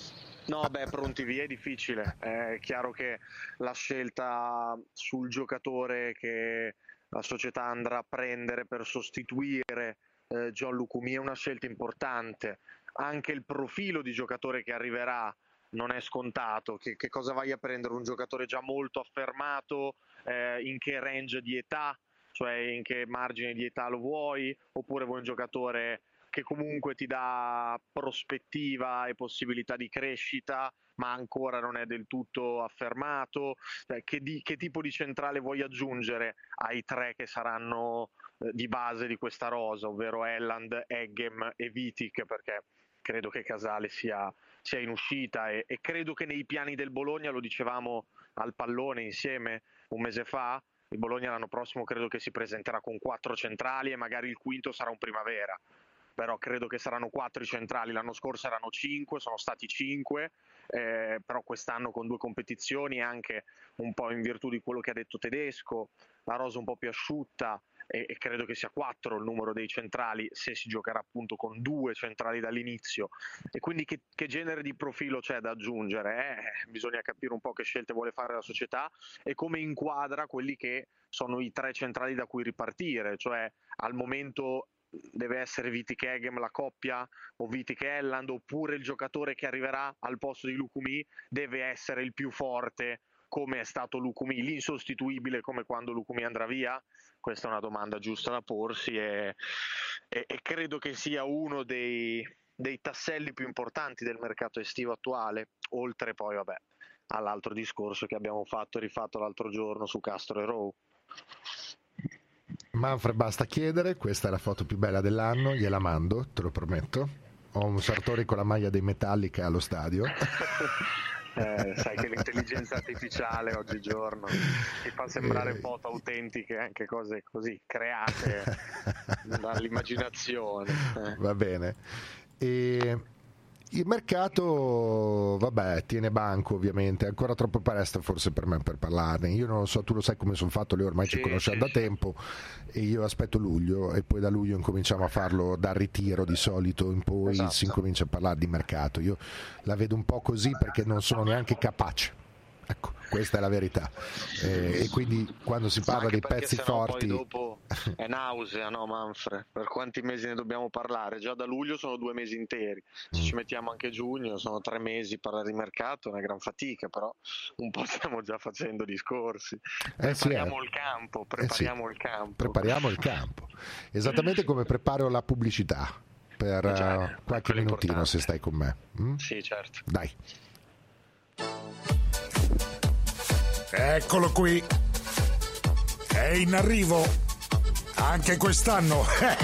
No, beh, pronti via è difficile. È chiaro che la scelta sul giocatore che la società andrà a prendere per sostituire eh, John Lucumi è una scelta importante. Anche il profilo di giocatore che arriverà non è scontato. Che, che cosa vai a prendere? Un giocatore già molto affermato, eh, in che range di età, cioè in che margine di età lo vuoi, oppure vuoi un giocatore che comunque ti dà prospettiva e possibilità di crescita, ma ancora non è del tutto affermato? Eh, che, di, che tipo di centrale vuoi aggiungere ai tre che saranno eh, di base di questa rosa, ovvero Elland, Eggem e Vitic, perché credo che Casale sia, sia in uscita e, e credo che nei piani del Bologna, lo dicevamo al pallone insieme un mese fa, il Bologna l'anno prossimo credo che si presenterà con quattro centrali e magari il quinto sarà un Primavera. Però credo che saranno quattro i centrali, l'anno scorso erano cinque, sono stati cinque, eh, però quest'anno con due competizioni, anche un po' in virtù di quello che ha detto Tedesco, la rosa un po' più asciutta, e, e credo che sia quattro il numero dei centrali, se si giocherà appunto con due centrali dall'inizio. E quindi che, che genere di profilo c'è da aggiungere? Eh? Bisogna capire un po' che scelte vuole fare la società e come inquadra quelli che sono i tre centrali da cui ripartire, cioè al momento deve essere Vitic Eggem la coppia o Vitic Elland, oppure il giocatore che arriverà al posto di Lucumi deve essere il più forte come è stato Lucumi, l'insostituibile come quando Lucumi andrà via? Questa è una domanda giusta da porsi e, e, e credo che sia uno dei, dei tasselli più importanti del mercato estivo attuale, oltre poi vabbè all'altro discorso che abbiamo fatto e rifatto l'altro giorno su Castro e Rowe. Manfred, basta chiedere, questa è la foto più bella dell'anno, gliela mando, te lo prometto. Ho un Sartori con la maglia dei Metallica allo stadio. Eh, sai che l'intelligenza artificiale oggigiorno ti fa sembrare foto autentiche, anche cose così create dall'immaginazione. Eh. Va bene. E il mercato, vabbè, tiene banco ovviamente, è ancora troppo presto forse per me per parlarne. Io non lo so, tu lo sai come sono fatto, lei ormai sì, ci conosciamo sì, da tempo e io aspetto luglio e poi da luglio incominciamo a farlo dal ritiro di solito in poi, esatto. Si incomincia a parlare di mercato. Io la vedo un po' così perché non sono neanche capace. Ecco, questa è la verità. Eh, e quindi quando si parla dei pezzi forti, poi dopo è nausea, no Manfred? Per quanti mesi ne dobbiamo parlare? Già da luglio sono due mesi interi, se mm. ci mettiamo anche giugno sono tre mesi parlare di mercato, è una gran fatica, però un po' stiamo già facendo discorsi. Eh prepariamo sì, eh. il campo, prepariamo eh sì. il campo. Prepariamo il campo. Esattamente come preparo la pubblicità per uh, qualche minutino se stai con me. Mm? Sì, certo. Dai. Eccolo qui, è in arrivo anche quest'anno.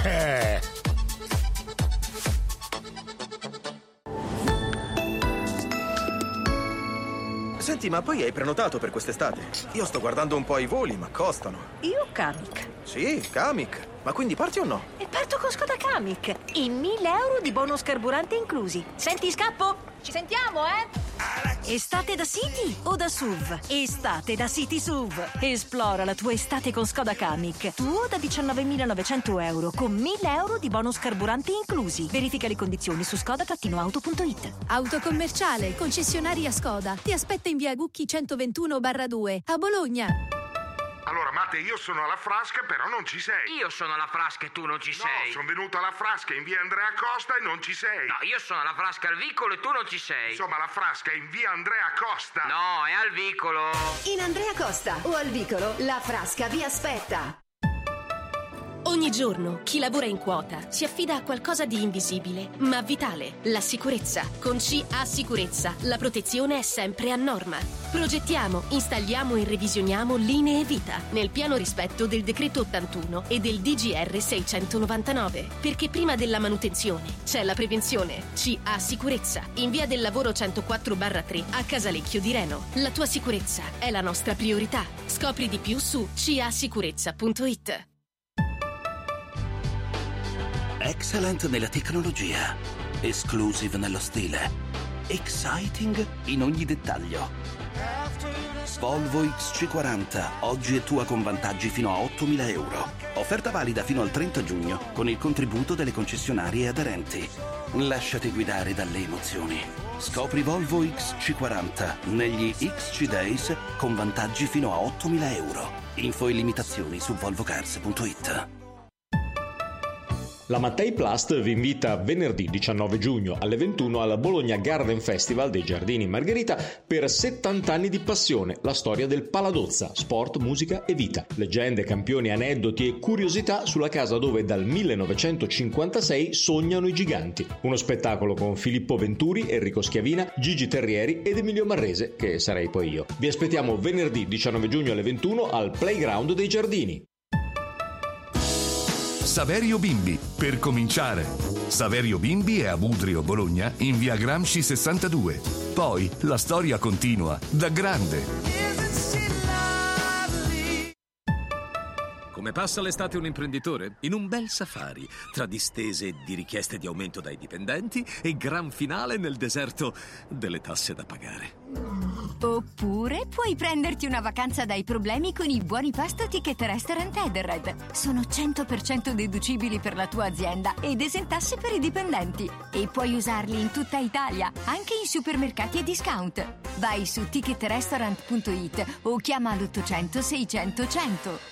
Senti, ma poi hai prenotato per quest'estate? Io sto guardando un po' i voli, ma costano. Io Kamiq. Sì, Kamiq. Ma quindi parti o no? E parto con Skoda Kamiq e mille euro di bonus carburante inclusi. Senti, scappo? Ci sentiamo, eh? Estate da City o da S U V? Estate da City S U V. Esplora la tua estate con Skoda Kamiq. Tuo da diciannovemilanovecento euro con mille euro di bonus carburanti inclusi. Verifica le condizioni su skoda auto punto it. Autocommerciale, concessionaria Skoda. Ti aspetta in via Gucchi centoventuno barra due a Bologna. Allora, Matte, io sono alla Frasca, però non ci sei. Io sono alla Frasca e tu non ci sei. No, sono venuto alla Frasca in via Andrea Costa e non ci sei. No, io sono alla Frasca al vicolo e tu non ci sei. Insomma, la Frasca è in via Andrea Costa. No, è al vicolo. In Andrea Costa o al vicolo, la Frasca vi aspetta. Ogni giorno chi lavora in quota si affida a qualcosa di invisibile, ma vitale, la sicurezza. Con C A Sicurezza la protezione è sempre a norma. Progettiamo, installiamo e revisioniamo linee vita nel pieno rispetto del decreto ottantuno e del D G R seicentonovantanove, perché prima della manutenzione c'è la prevenzione. C A Sicurezza, in via del lavoro centoquattro barra tre a Casalecchio di Reno. La tua sicurezza è la nostra priorità. Scopri di più su c a sicurezza punto it. Excellent nella tecnologia, exclusive nello stile. Exciting in ogni dettaglio. Volvo X C quaranta, oggi è tua con vantaggi fino a ottomila euro. Offerta valida fino al trenta giugno con il contributo delle concessionarie aderenti. Lasciati guidare dalle emozioni. Scopri Volvo X C quaranta negli X C Days con vantaggi fino a ottomila euro. Info e limitazioni su volvocars punto it. La Mattei Plast vi invita venerdì diciannove giugno alle ventuno al Bologna Garden Festival dei Giardini Margherita per settanta anni di passione, la storia del Paladozza, sport, musica e vita. Leggende, campioni, aneddoti e curiosità sulla casa dove dal millenovecentocinquantasei sognano i giganti. Uno spettacolo con Filippo Venturi, Enrico Schiavina, Gigi Terrieri ed Emilio Marrese, che sarei poi io. Vi aspettiamo venerdì diciannove giugno alle ventuno al Playground dei Giardini. Saverio Bimbi, per cominciare. Saverio Bimbi è a Budrio, Bologna, in via Gramsci sessantadue. Poi la storia continua, da grande. Come passa l'estate un imprenditore? In un bel safari, tra distese di richieste di aumento dai dipendenti e gran finale nel deserto delle tasse da pagare. Oppure puoi prenderti una vacanza dai problemi con i buoni pasto Ticket Restaurant Edenred. Sono cento per cento deducibili per la tua azienda ed esentasse per i dipendenti. E puoi usarli in tutta Italia, anche in supermercati e discount. Vai su ticket restaurant punto it o chiama l'ottocento seicento cento.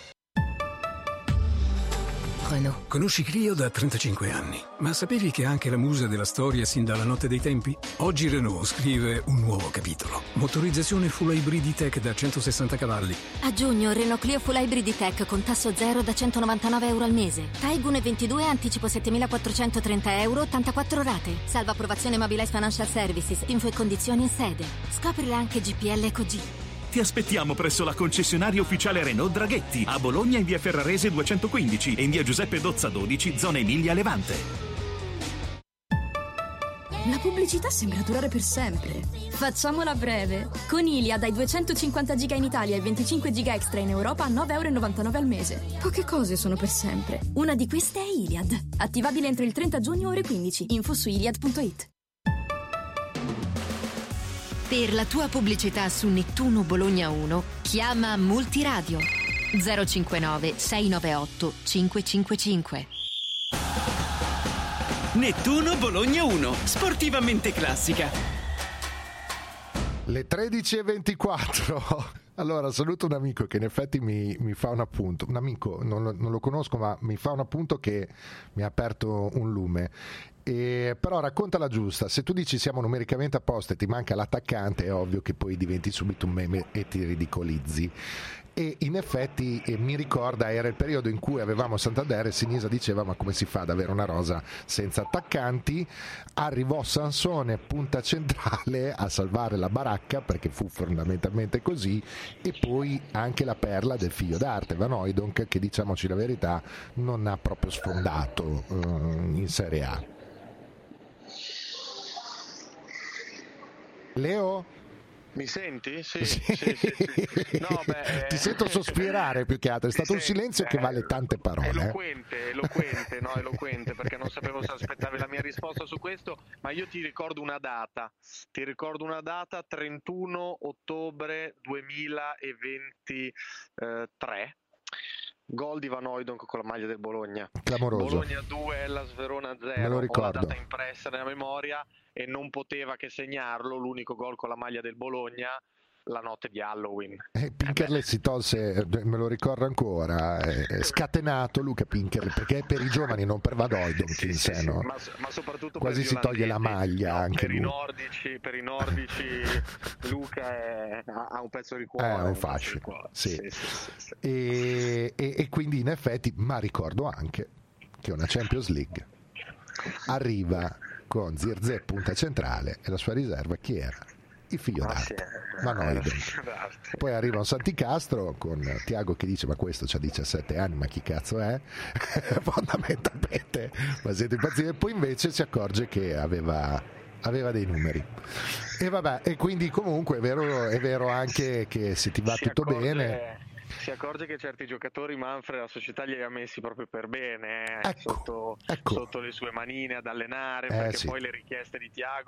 Renault. Conosci Clio da trentacinque anni, ma sapevi che è anche la musa della storia sin dalla notte dei tempi? Oggi Renault scrive un nuovo capitolo. Motorizzazione full hybrid tech da centosessanta cavalli. A giugno Renault Clio Full Hybrid Tech con tasso zero da centonovantanove euro al mese. Taigun ventidue anticipo settemilaquattrocentotrenta euro, ottantaquattro rate. Salva approvazione Mobilize Financial Services. Info e condizioni in sede. Scoprila anche G P L Eco G. Ti aspettiamo presso la concessionaria ufficiale Renault Draghetti, a Bologna in via Ferrarese duecentoquindici e in via Giuseppe Dozza dodici, zona Emilia Levante. La pubblicità sembra durare per sempre. Facciamola breve. Con Iliad dai duecentocinquanta giga in Italia e venticinque giga extra in Europa a nove euro e novantanove al mese. Poche cose sono per sempre. Una di queste è Iliad. Attivabile entro il trenta giugno ore quindici. Info su iliad punto it. Per la tua pubblicità su Nettuno Bologna uno, chiama Multiradio zero cinquantanove sei novantotto cinquecentocinquantacinque. Nettuno Bologna uno, sportivamente classica. Le tredici e ventiquattro. Allora, saluto un amico che in effetti mi, mi fa un appunto. Un amico, non lo, non lo conosco, ma mi fa un appunto che mi ha aperto un lume. E, però raccontala giusta. Se tu dici siamo numericamente a posto e ti manca l'attaccante, è ovvio che poi diventi subito un meme e ti ridicolizzi. E in effetti eh, mi ricorda, era il periodo in cui avevamo Santander e Sinisa diceva ma come si fa ad avere una rosa senza attaccanti. Arrivò Sansone punta centrale a salvare la baracca, perché fu fondamentalmente così, e poi anche la perla del figlio d'arte Van Hooijdonk, che diciamoci la verità non ha proprio sfondato eh, in Serie A. Leo? Mi senti? Sì, sì. sì, sì, sì. No, beh, ti sento sospirare più che altro, è stato un silenzio che vale tante parole. Eloquente, eloquente, no, eloquente, perché non sapevo se aspettavi la mia risposta su questo, ma io ti ricordo una data, ti ricordo una data, trentuno ottobre duemilaventitré. Gol di Van Hooijdonk con la maglia del Bologna. Clamoroso. Bologna due, Hellas Verona zero. Me lo ricordo. Ho la data impressa nella memoria e non poteva che segnarlo, l'unico gol con la maglia del Bologna, la notte di Halloween. Eh, Pinkerle si tolse, me lo ricordo ancora, è scatenato Luca Pinkerle, perché è per i giovani, non per Van Hooijdonk sì, in sé, sì, no? ma, ma soprattutto quasi per si toglie la maglia, no, anche per lui. I nordici, per i nordici Luca è, ha un pezzo di cuore. È un fascio, sì. Sì, sì, sì, sì. E, e, e quindi in effetti, ma ricordo anche che una Champions League arriva con Zirze punta centrale e la sua riserva chi era? Il figlio d'arte, Van Hooijdonk. Poi arriva un Santicastro con Tiago che dice ma questo c'ha diciassette anni, ma chi cazzo è? Fondamentalmente, ma siete impazziti. E poi invece si accorge che aveva aveva dei numeri e vabbè, e quindi comunque è vero, è vero anche che se ti va si tutto accorge, bene si accorge che certi giocatori Manfred la società li ha messi proprio per bene, eh, ecco, sotto, ecco. sotto le sue manine ad allenare, eh, perché sì. poi le richieste di Tiago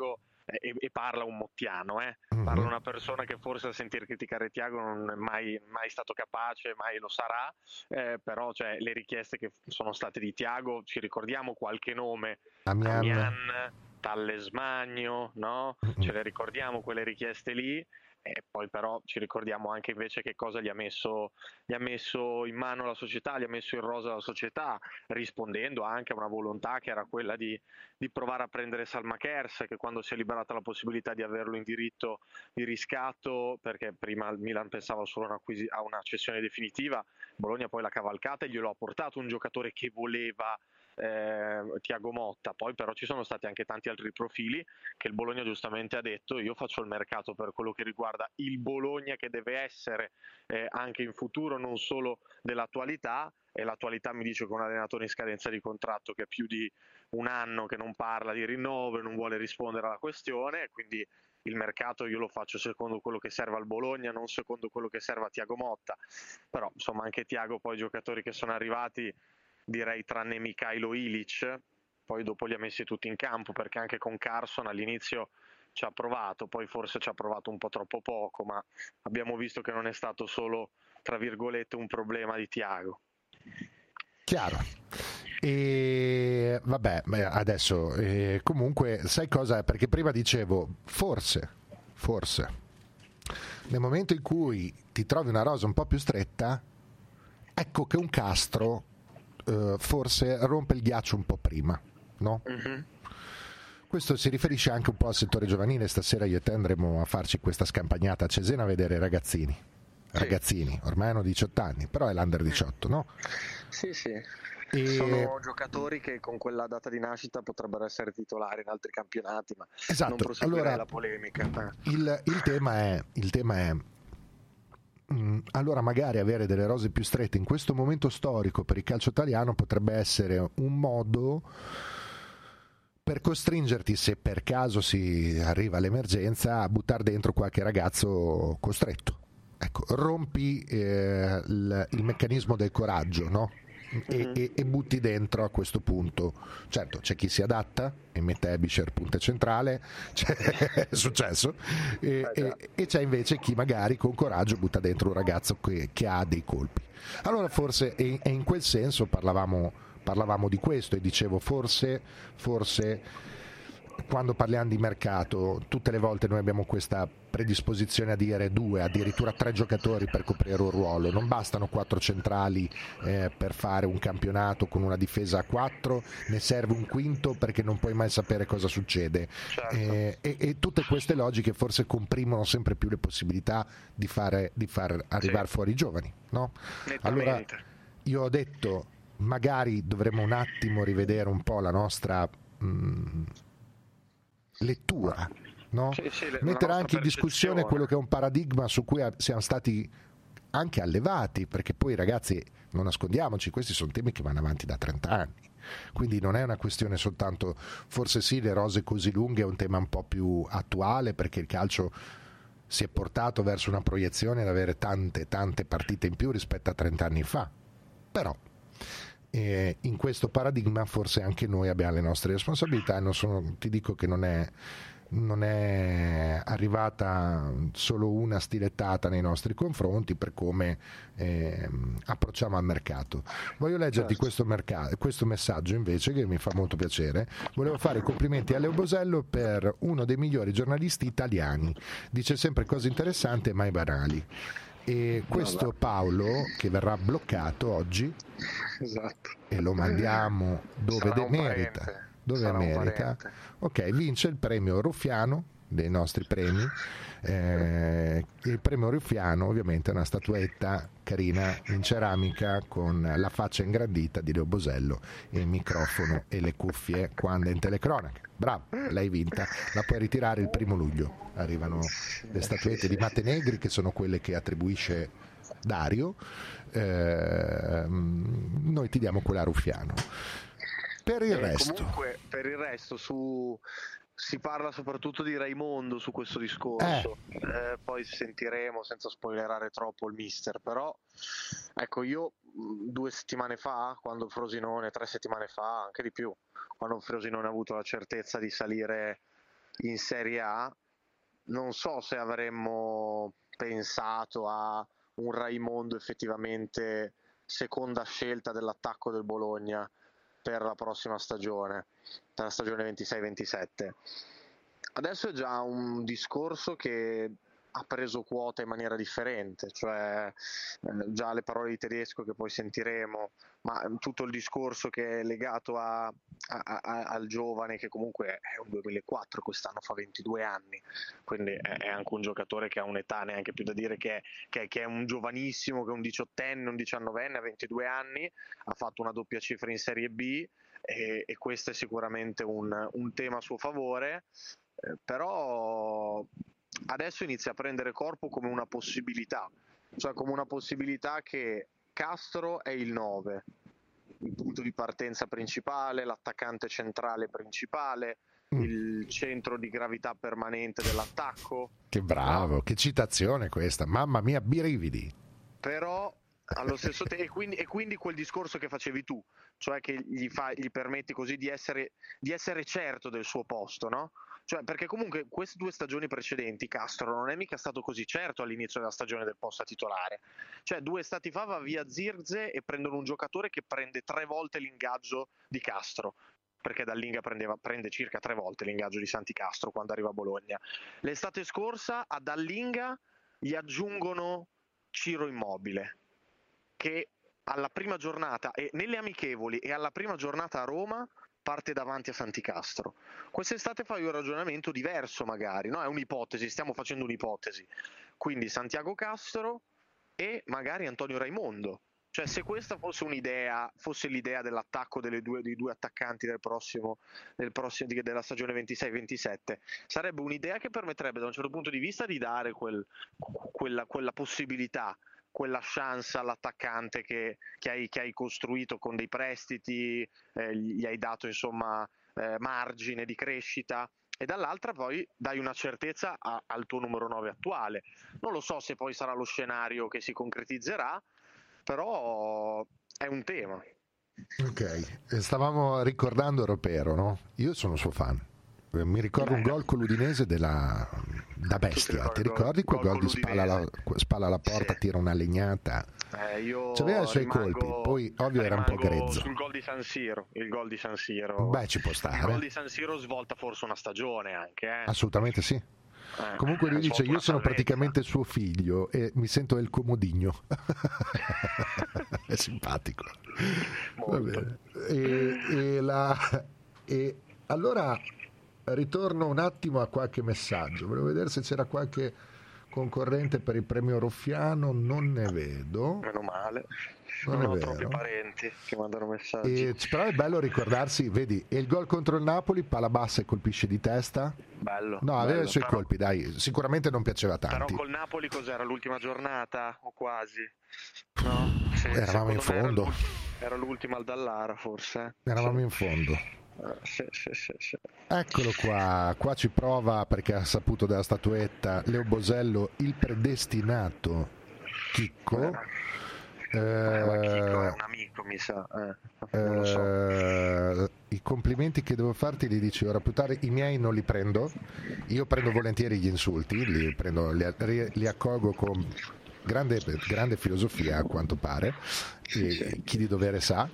e, e parla un mottiano, eh? Mhm. Parla una persona che forse a sentir criticare Thiago non è mai, mai stato capace, mai lo sarà, eh, però cioè, le richieste che sono state di Thiago, ci ricordiamo qualche nome, Amian. Amian, Tallesmagno, no? Ce le ricordiamo quelle richieste lì. E poi però ci ricordiamo anche invece che cosa gli ha messo, gli ha messo in mano la società, gli ha messo in rosa la società, rispondendo anche a una volontà che era quella di, di provare a prendere Salma Kers, che quando si è liberata la possibilità di averlo in diritto di riscatto, perché prima il Milan pensava solo a, un'acquisi- a una cessione definitiva, Bologna poi l'ha cavalcata e glielo ha portato un giocatore che voleva eh, Thiago Motta. Poi però ci sono stati anche tanti altri profili che il Bologna giustamente ha detto: io faccio il mercato per quello che riguarda il Bologna che deve essere eh, anche in futuro, non solo dell'attualità, e l'attualità mi dice che un allenatore in scadenza di contratto che è più di un anno che non parla di rinnovo e non vuole rispondere alla questione, quindi il mercato io lo faccio secondo quello che serve al Bologna, non secondo quello che serve a Thiago Motta. Però insomma anche Thiago, poi i giocatori che sono arrivati, direi tranne Mikhailo Ilic, poi dopo li ha messi tutti in campo, perché anche con Carson all'inizio ci ha provato, poi forse ci ha provato un po' troppo poco, ma abbiamo visto che non è stato solo, tra virgolette, un problema di Thiago. Chiaro. E vabbè, adesso eh, comunque sai cosa? Perché prima dicevo forse, forse nel momento in cui ti trovi una rosa un po' più stretta, ecco che un Castro eh, forse rompe il ghiaccio un po' prima, no? Mm-hmm. Questo si riferisce anche un po' al settore giovanile. Stasera io e te andremo a farci questa scampagnata a Cesena a vedere i ragazzini. Sì. Ragazzini, ormai hanno diciotto anni, però è l'Under diciotto, no? Sì, sì. E... sono giocatori che con quella data di nascita potrebbero essere titolari in altri campionati, ma esatto. Non proseguirei allora, la polemica. Il, il tema è, il tema è mh, allora magari avere delle rose più strette in questo momento storico per il calcio italiano potrebbe essere un modo per costringerti, se per caso si arriva all'emergenza, a buttare dentro qualche ragazzo costretto. Ecco, rompi eh, il, il meccanismo del coraggio, no? E, mm-hmm. e, e butti dentro a questo punto. Certo, c'è chi si adatta e mette Ebischer punta centrale, cioè, è successo, e, e, e c'è invece chi magari con coraggio butta dentro un ragazzo che, che ha dei colpi. Allora forse, e, e in quel senso parlavamo parlavamo di questo e dicevo forse forse quando parliamo di mercato tutte le volte noi abbiamo questa predisposizione a dire due, addirittura tre giocatori per coprire un ruolo, non bastano quattro centrali eh, per fare un campionato con una difesa a quattro, ne serve un quinto perché non puoi mai sapere cosa succede. Certo. eh, e, e tutte queste logiche forse comprimono sempre più le possibilità di fare di far arrivare sì. fuori i giovani, no? Allora io ho detto magari dovremmo un attimo rivedere un po' la nostra mh, lettura, no? Sì, sì, mettere anche in discussione quello che è un paradigma su cui siamo stati anche allevati, perché poi ragazzi non nascondiamoci, questi sono temi che vanno avanti da trenta anni, quindi non è una questione soltanto, forse sì, le rose così lunghe è un tema un po' più attuale perché il calcio si è portato verso una proiezione ad avere tante tante partite in più rispetto a trenta anni fa, però E in questo paradigma forse anche noi abbiamo le nostre responsabilità. Non sono, ti dico che non è, non è arrivata solo una stilettata nei nostri confronti per come eh, approcciamo al mercato. Voglio leggerti certo. questo, mercato, questo messaggio invece che mi fa molto piacere. Volevo fare i complimenti a Leo Bosello per uno dei migliori giornalisti italiani, dice sempre cose interessanti e mai banali. E questo Paolo che verrà bloccato oggi, esatto. e lo mandiamo dove de- merita, dove merita. Ok, vince il premio Ruffiano dei nostri premi. Eh, il premio Ruffiano ovviamente è una statuetta carina in ceramica con la faccia ingrandita di Leo Bosello e il microfono e le cuffie quando è in telecronaca. Bravo, l'hai vinta, la puoi ritirare il primo luglio. Arrivano le statuette di Mate Negri che sono quelle che attribuisce Dario, eh, noi ti diamo quella Ruffiano. Per il eh, resto comunque per il resto su si parla soprattutto di Raimondo su questo discorso, eh. Eh, poi sentiremo senza spoilerare troppo il mister, però ecco io due settimane fa, quando Frosinone, tre settimane fa, anche di più, quando Frosinone ha avuto la certezza di salire in Serie A, non so se avremmo pensato a un Raimondo effettivamente seconda scelta dell'attacco del Bologna per la prossima stagione, per la stagione ventisei ventisette. Adesso è già un discorso che ha preso quota in maniera differente, cioè eh, già le parole di Tedesco che poi sentiremo, ma tutto il discorso che è legato a, a, a, al giovane, che comunque è un duemilaquattro, quest'anno fa ventidue anni, quindi è, è anche un giocatore che ha un'età neanche più da dire che è, che, è, che è un giovanissimo, che è un diciottenne, un diciannovenne, a ventidue anni, ha fatto una doppia cifra in Serie B e, e questo è sicuramente un, un tema a suo favore, eh, però adesso inizia a prendere corpo come una possibilità, cioè come una possibilità che Castro è il nove, il punto di partenza principale, l'attaccante centrale principale, mm. il centro di gravità permanente dell'attacco. Che bravo, che citazione questa, mamma mia, brividi. Però allo stesso tempo, e quindi, e quindi quel discorso che facevi tu, cioè che gli, fa, gli permetti così di essere, di essere certo del suo posto, no? Cioè, perché comunque queste due stagioni precedenti Castro non è mica stato così certo all'inizio della stagione del posto titolare. Cioè, due estati fa va via Zirkzee e prendono un giocatore che prende tre volte l'ingaggio di Castro, perché Dallinga prendeva, prende circa tre volte l'ingaggio di Santi Castro quando arriva a Bologna. L'estate scorsa a Dallinga gli aggiungono Ciro Immobile, che alla prima giornata e nelle amichevoli e alla prima giornata a Roma parte davanti a Santi Castro. Quest'estate fai un ragionamento diverso magari, no? È un'ipotesi, stiamo facendo un'ipotesi. Quindi Santiago Castro e magari Antonio Raimondo. Cioè, se questa fosse un'idea, fosse l'idea dell'attacco delle due, dei due attaccanti del prossimo, del prossimo della stagione ventisei ventisette, sarebbe un'idea che permetterebbe da un certo punto di vista di dare quel, quella, quella possibilità, quella chance all'attaccante che, che, hai, che hai costruito con dei prestiti, eh, gli hai dato insomma eh, margine di crescita, e dall'altra poi dai una certezza a, al tuo numero nove attuale. Non lo so se poi sarà lo scenario che si concretizzerà, però è un tema. Ok, stavamo ricordando Ropero, no? Io sono suo fan. Mi ricordo Beh. un gol con l'Udinese della da bestia, ti ricordi quel gol, gol di spalla alla, spalla alla porta, sì. Tira una legnata, eh, io c'aveva i suoi rimango, colpi, poi ovvio era un po' grezzo. Sul gol di San Siro, il gol di San Siro, beh, ci può stare. Il gol di San Siro svolta forse una stagione anche, eh. Assolutamente sì. Eh, Comunque lui dice io sono praticamente suo figlio e mi sento il comodigno. È simpatico. Va bene. E, e, la, e allora ritorno un attimo a qualche messaggio, volevo vedere se c'era qualche concorrente per il premio Roffiano, non ne vedo. Meno male, non, non ho vero. troppi parenti che mandano messaggi. E, però è bello ricordarsi, vedi, e il gol contro il Napoli, palla bassa e colpisce di testa. Bello. No, aveva i suoi però, colpi, dai, sicuramente non piaceva tanti. Però col Napoli cos'era, l'ultima giornata o quasi? No? Sì, eravamo in fondo. Era, era l'ultima al Dallara forse. Eravamo sì. in fondo. Uh, sì, sì, sì, sì. Eccolo qua, qua ci prova perché ha saputo della statuetta Leo Bosello, il predestinato Chicco. Eh, eh, Chicco è un amico, mi sa. Eh, non lo so. Eh, I complimenti che devo farti li dici ora più tardi, i miei non li prendo, io prendo volentieri gli insulti, li, prendo, li, li accolgo con grande, grande filosofia a quanto pare, e chi di dovere sa.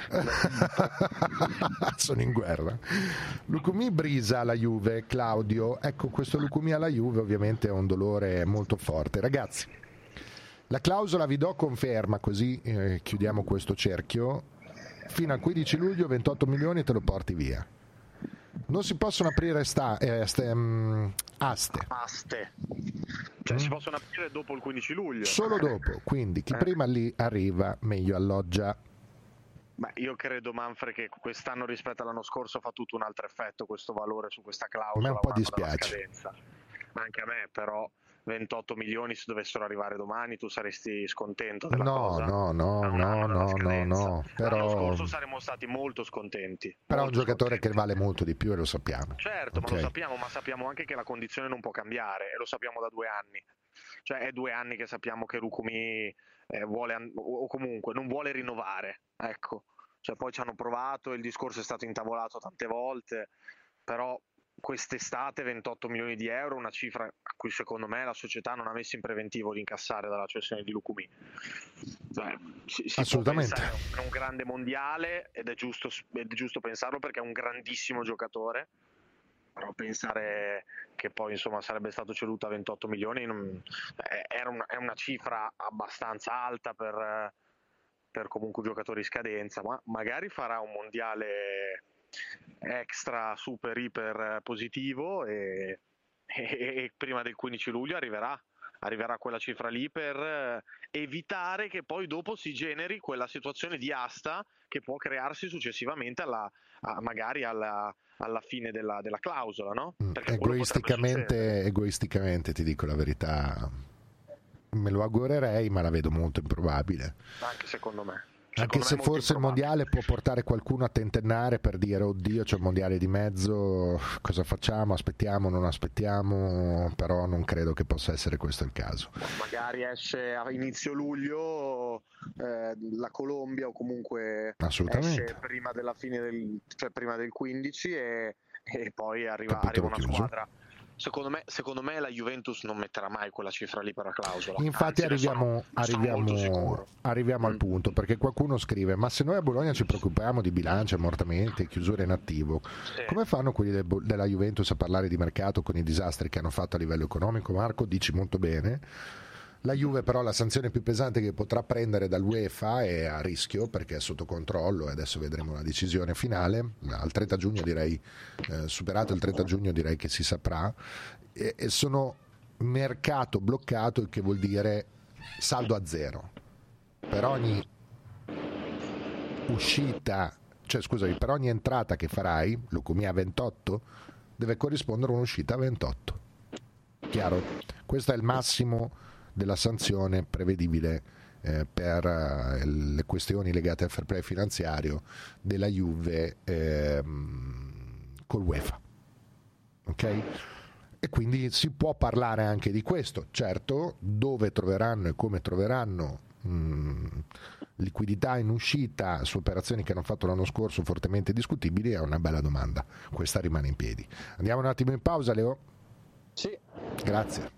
Sono in guerra. Lucumi brisa alla Juve, Claudio. Ecco, questo Lucumi alla Juve ovviamente è un dolore molto forte. Ragazzi, la clausola vi do conferma, così eh, chiudiamo questo cerchio. Fino al quindici luglio ventotto milioni e te lo porti via. Non si possono aprire sta, eh, ste, um, aste. Aste. Cioè mm. si possono aprire dopo il quindici luglio. Solo dopo, quindi chi eh. prima lì arriva meglio alloggia. Beh, io credo, Manfred, che quest'anno rispetto all'anno scorso fa tutto un altro effetto questo valore su questa clausola. A me un po' dispiace. Anche a me, però ventotto milioni se dovessero arrivare domani tu saresti scontento della no, cosa? No, no, no, no, no, no, però l'anno scorso saremmo stati molto scontenti. Però molto è un giocatore scontenti. che vale molto di più e lo sappiamo. Certo, okay. ma lo sappiamo, ma sappiamo anche che la condizione non può cambiare e lo sappiamo da due anni. Cioè è due anni che sappiamo che Lucumi eh, vuole o comunque non vuole rinnovare, ecco. Cioè poi ci hanno provato, il discorso è stato intavolato tante volte, però quest'estate ventotto milioni di euro, una cifra a cui secondo me la società non ha messo in preventivo di incassare dalla cessione di Lukumi. Cioè, si, si Assolutamente. può pensare a un grande mondiale ed è giusto, è giusto pensarlo perché è un grandissimo giocatore, però pensare che poi insomma sarebbe stato ceduto a ventotto milioni non, è, era una, è una cifra abbastanza alta per, per comunque un giocatore in scadenza, ma magari farà un mondiale extra super iper positivo e, e, e prima del quindici luglio arriverà arriverà quella cifra lì per evitare che poi dopo si generi quella situazione di asta che può crearsi successivamente alla, a, magari alla, alla fine della, della clausola, no? Perché Egoisticamente, egoisticamente ti dico la verità, me lo augurerei, ma la vedo molto improbabile. Anche secondo me. Anche se forse il mondiale può portare qualcuno a tentennare per dire oddio c'è il mondiale di mezzo, cosa facciamo, aspettiamo, non aspettiamo, però non credo che possa essere questo il caso. Magari esce a inizio luglio eh, la Colombia o comunque esce prima della fine del, cioè prima del quindici e, e poi arriva, arriva una squadra. Secondo me, secondo me la Juventus non metterà mai quella cifra lì per la clausola. Infatti Anzi, arriviamo, sono, arriviamo, arriviamo mm. al punto, perché qualcuno scrive ma se noi a Bologna ci preoccupiamo di bilancio, ammortamenti, chiusure in attivo, sì. come fanno quelli del, della Juventus a parlare di mercato con i disastri che hanno fatto a livello economico? Marco, dici molto bene. La Juve però la sanzione più pesante che potrà prendere dall'UEFA è a rischio perché è sotto controllo e adesso vedremo la decisione finale. Al trenta giugno direi, eh, superato il trenta giugno direi che si saprà. E, e sono mercato bloccato, il che vuol dire saldo a zero. Per ogni uscita, cioè scusami, per ogni entrata che farai, Lukumi a ventotto, deve corrispondere un'uscita a ventotto. Chiaro? Questo è il massimo della sanzione prevedibile eh, per eh, le questioni legate al fair play finanziario della Juve eh, col UEFA, ok? E quindi si può parlare anche di questo. Certo, dove troveranno e come troveranno mh, liquidità in uscita su operazioni che hanno fatto l'anno scorso fortemente discutibili è una bella domanda, questa rimane in piedi. Andiamo un attimo in pausa, Leo? Sì. Grazie.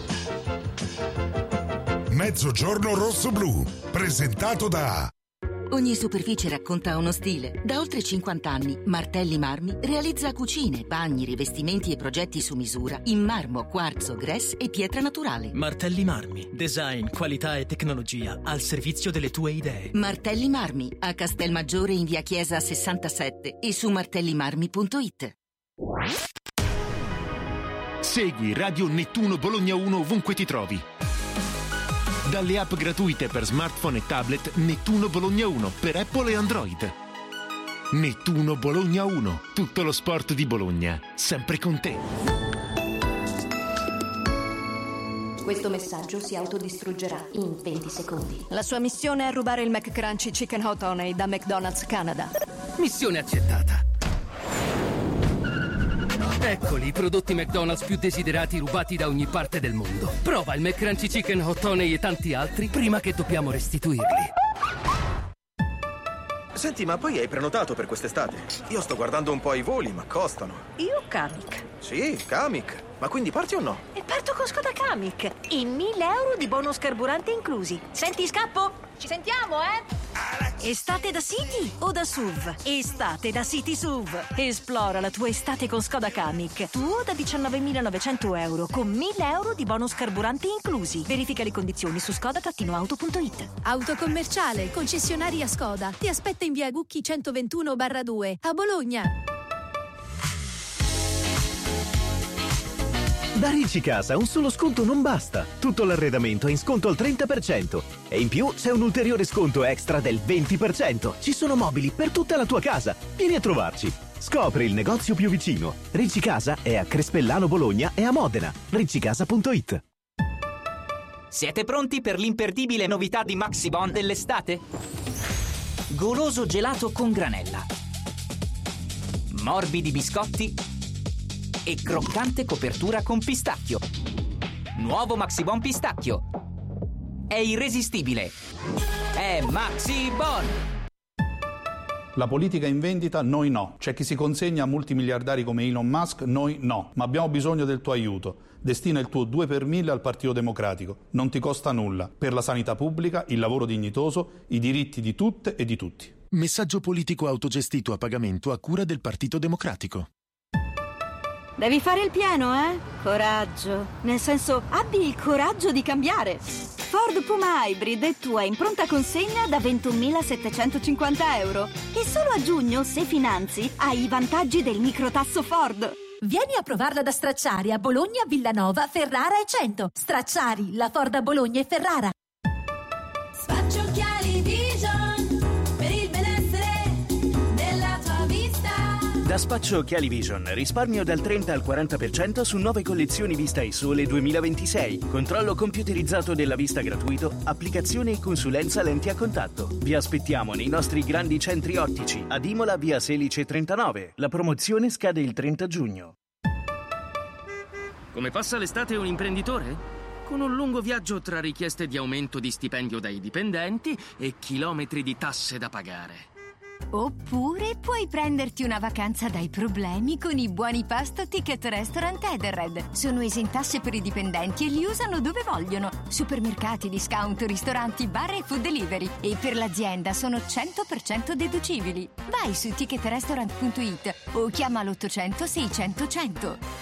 Mezzogiorno rosso-blu, presentato da... Ogni superficie racconta uno stile. Da oltre cinquanta anni, Martelli Marmi realizza cucine, bagni, rivestimenti e progetti su misura in marmo, quarzo, grès e pietra naturale. Martelli Marmi. Design, qualità e tecnologia al servizio delle tue idee. Martelli Marmi, a Castelmaggiore in via Chiesa sessantasette e su martellimarmi punto it. Segui Radio Nettuno Bologna uno ovunque ti trovi. Dalle app gratuite per smartphone e tablet Nettuno Bologna uno per Apple e Android. Nettuno Bologna uno, tutto lo sport di Bologna, sempre con te. Questo messaggio si autodistruggerà in venti secondi. La sua missione è rubare il McCrunchy Chicken Hot Honey da McDonald's Canada. Missione accettata. Eccoli i prodotti McDonald's più desiderati rubati da ogni parte del mondo. Prova il McCrunchy Chicken Hot Honey e tanti altri prima che dobbiamo restituirli. Senti, ma poi hai prenotato per quest'estate? Io sto guardando un po' i voli, ma costano. Io Kamiq. Sì, Kamiq. Ma quindi parti o no? E parto con Skoda Kamiq e mille euro di bonus carburante inclusi. Senti, scappo? Ci sentiamo, eh? Estate da City o da S U V? Estate da City S U V. Esplora la tua estate con Skoda Kamiq. Tuo da diciannovemilanovecento euro con mille euro di bonus carburante inclusi. Verifica le condizioni su skoda auto punto it. Autocommerciale, concessionaria Skoda. Ti aspetta in via Gucchi centoventuno barra due a Bologna. Da Ricci Casa un solo sconto non basta. Tutto l'arredamento è in sconto al trenta per cento. E in più c'è un ulteriore sconto extra del venti per cento. Ci sono mobili per tutta la tua casa. Vieni a trovarci. Scopri il negozio più vicino. Ricci Casa è a Crespellano Bologna e a Modena. ricci casa punto it. Siete pronti per l'imperdibile novità di Maxibon dell'estate? Goloso gelato con granella, morbidi biscotti e croccante copertura con pistacchio. Nuovo Maxibon pistacchio. È irresistibile. È Maxibon! La politica in vendita, noi no. C'è chi si consegna a multimiliardari come Elon Musk, noi no. Ma abbiamo bisogno del tuo aiuto. Destina il tuo due per mille al Partito Democratico. Non ti costa nulla. Per la sanità pubblica, il lavoro dignitoso, i diritti di tutte e di tutti. Messaggio politico autogestito a pagamento a cura del Partito Democratico. Devi fare il pieno, eh? Coraggio. Nel senso, abbi il coraggio di cambiare. Ford Puma Hybrid è tua in pronta consegna da ventunomilasettecentocinquanta euro. E solo a giugno, se finanzi, hai i vantaggi del microtasso Ford. Vieni a provarla da Stracciari a Bologna, Villanova, Ferrara e Cento. Stracciari, la Ford a Bologna e Ferrara. Spaccio Occhiali Vision per il benessere della tua vista. Da Spaccio Occhiali Vision risparmio dal trenta al quaranta per cento su nuove collezioni Vista e Sole duemilaventisei. Controllo computerizzato della vista gratuito, applicazione e consulenza lenti a contatto. Vi aspettiamo nei nostri grandi centri ottici ad Imola via Selice trentanove. La promozione scade il trenta giugno. Come passa l'estate un imprenditore? Con un lungo viaggio tra richieste di aumento di stipendio dai dipendenti e chilometri di tasse da pagare. Oppure puoi prenderti una vacanza dai problemi con i buoni pasto Ticket Restaurant Edenred. Sono esentasse per i dipendenti e li usano dove vogliono. Supermercati, discount, ristoranti, bar e food delivery. E per l'azienda sono cento per cento deducibili. Vai su ticket restaurant punto it o chiama l'ottocento seicento cento.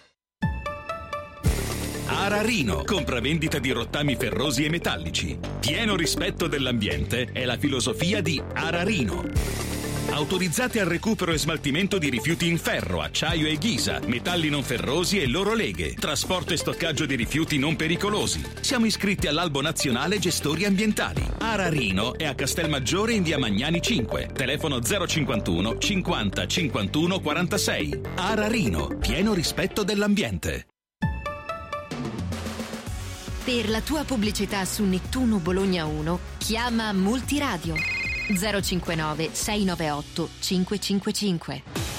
Ararino, compravendita di rottami ferrosi e metallici. Pieno rispetto dell'ambiente è la filosofia di Ararino. Autorizzati al recupero e smaltimento di rifiuti in ferro, acciaio e ghisa, metalli non ferrosi e loro leghe, trasporto e stoccaggio di rifiuti non pericolosi. Siamo iscritti all'Albo Nazionale Gestori Ambientali. Ararino è a Castelmaggiore in via Magnani cinque, telefono zero cinquantuno cinquanta cinquantuno quarantasei. Ararino, pieno rispetto dell'ambiente. Per la tua pubblicità su Nettuno Bologna uno, chiama Multiradio zero cinquantanove sei novantaotto cinquecentocinquantacinque.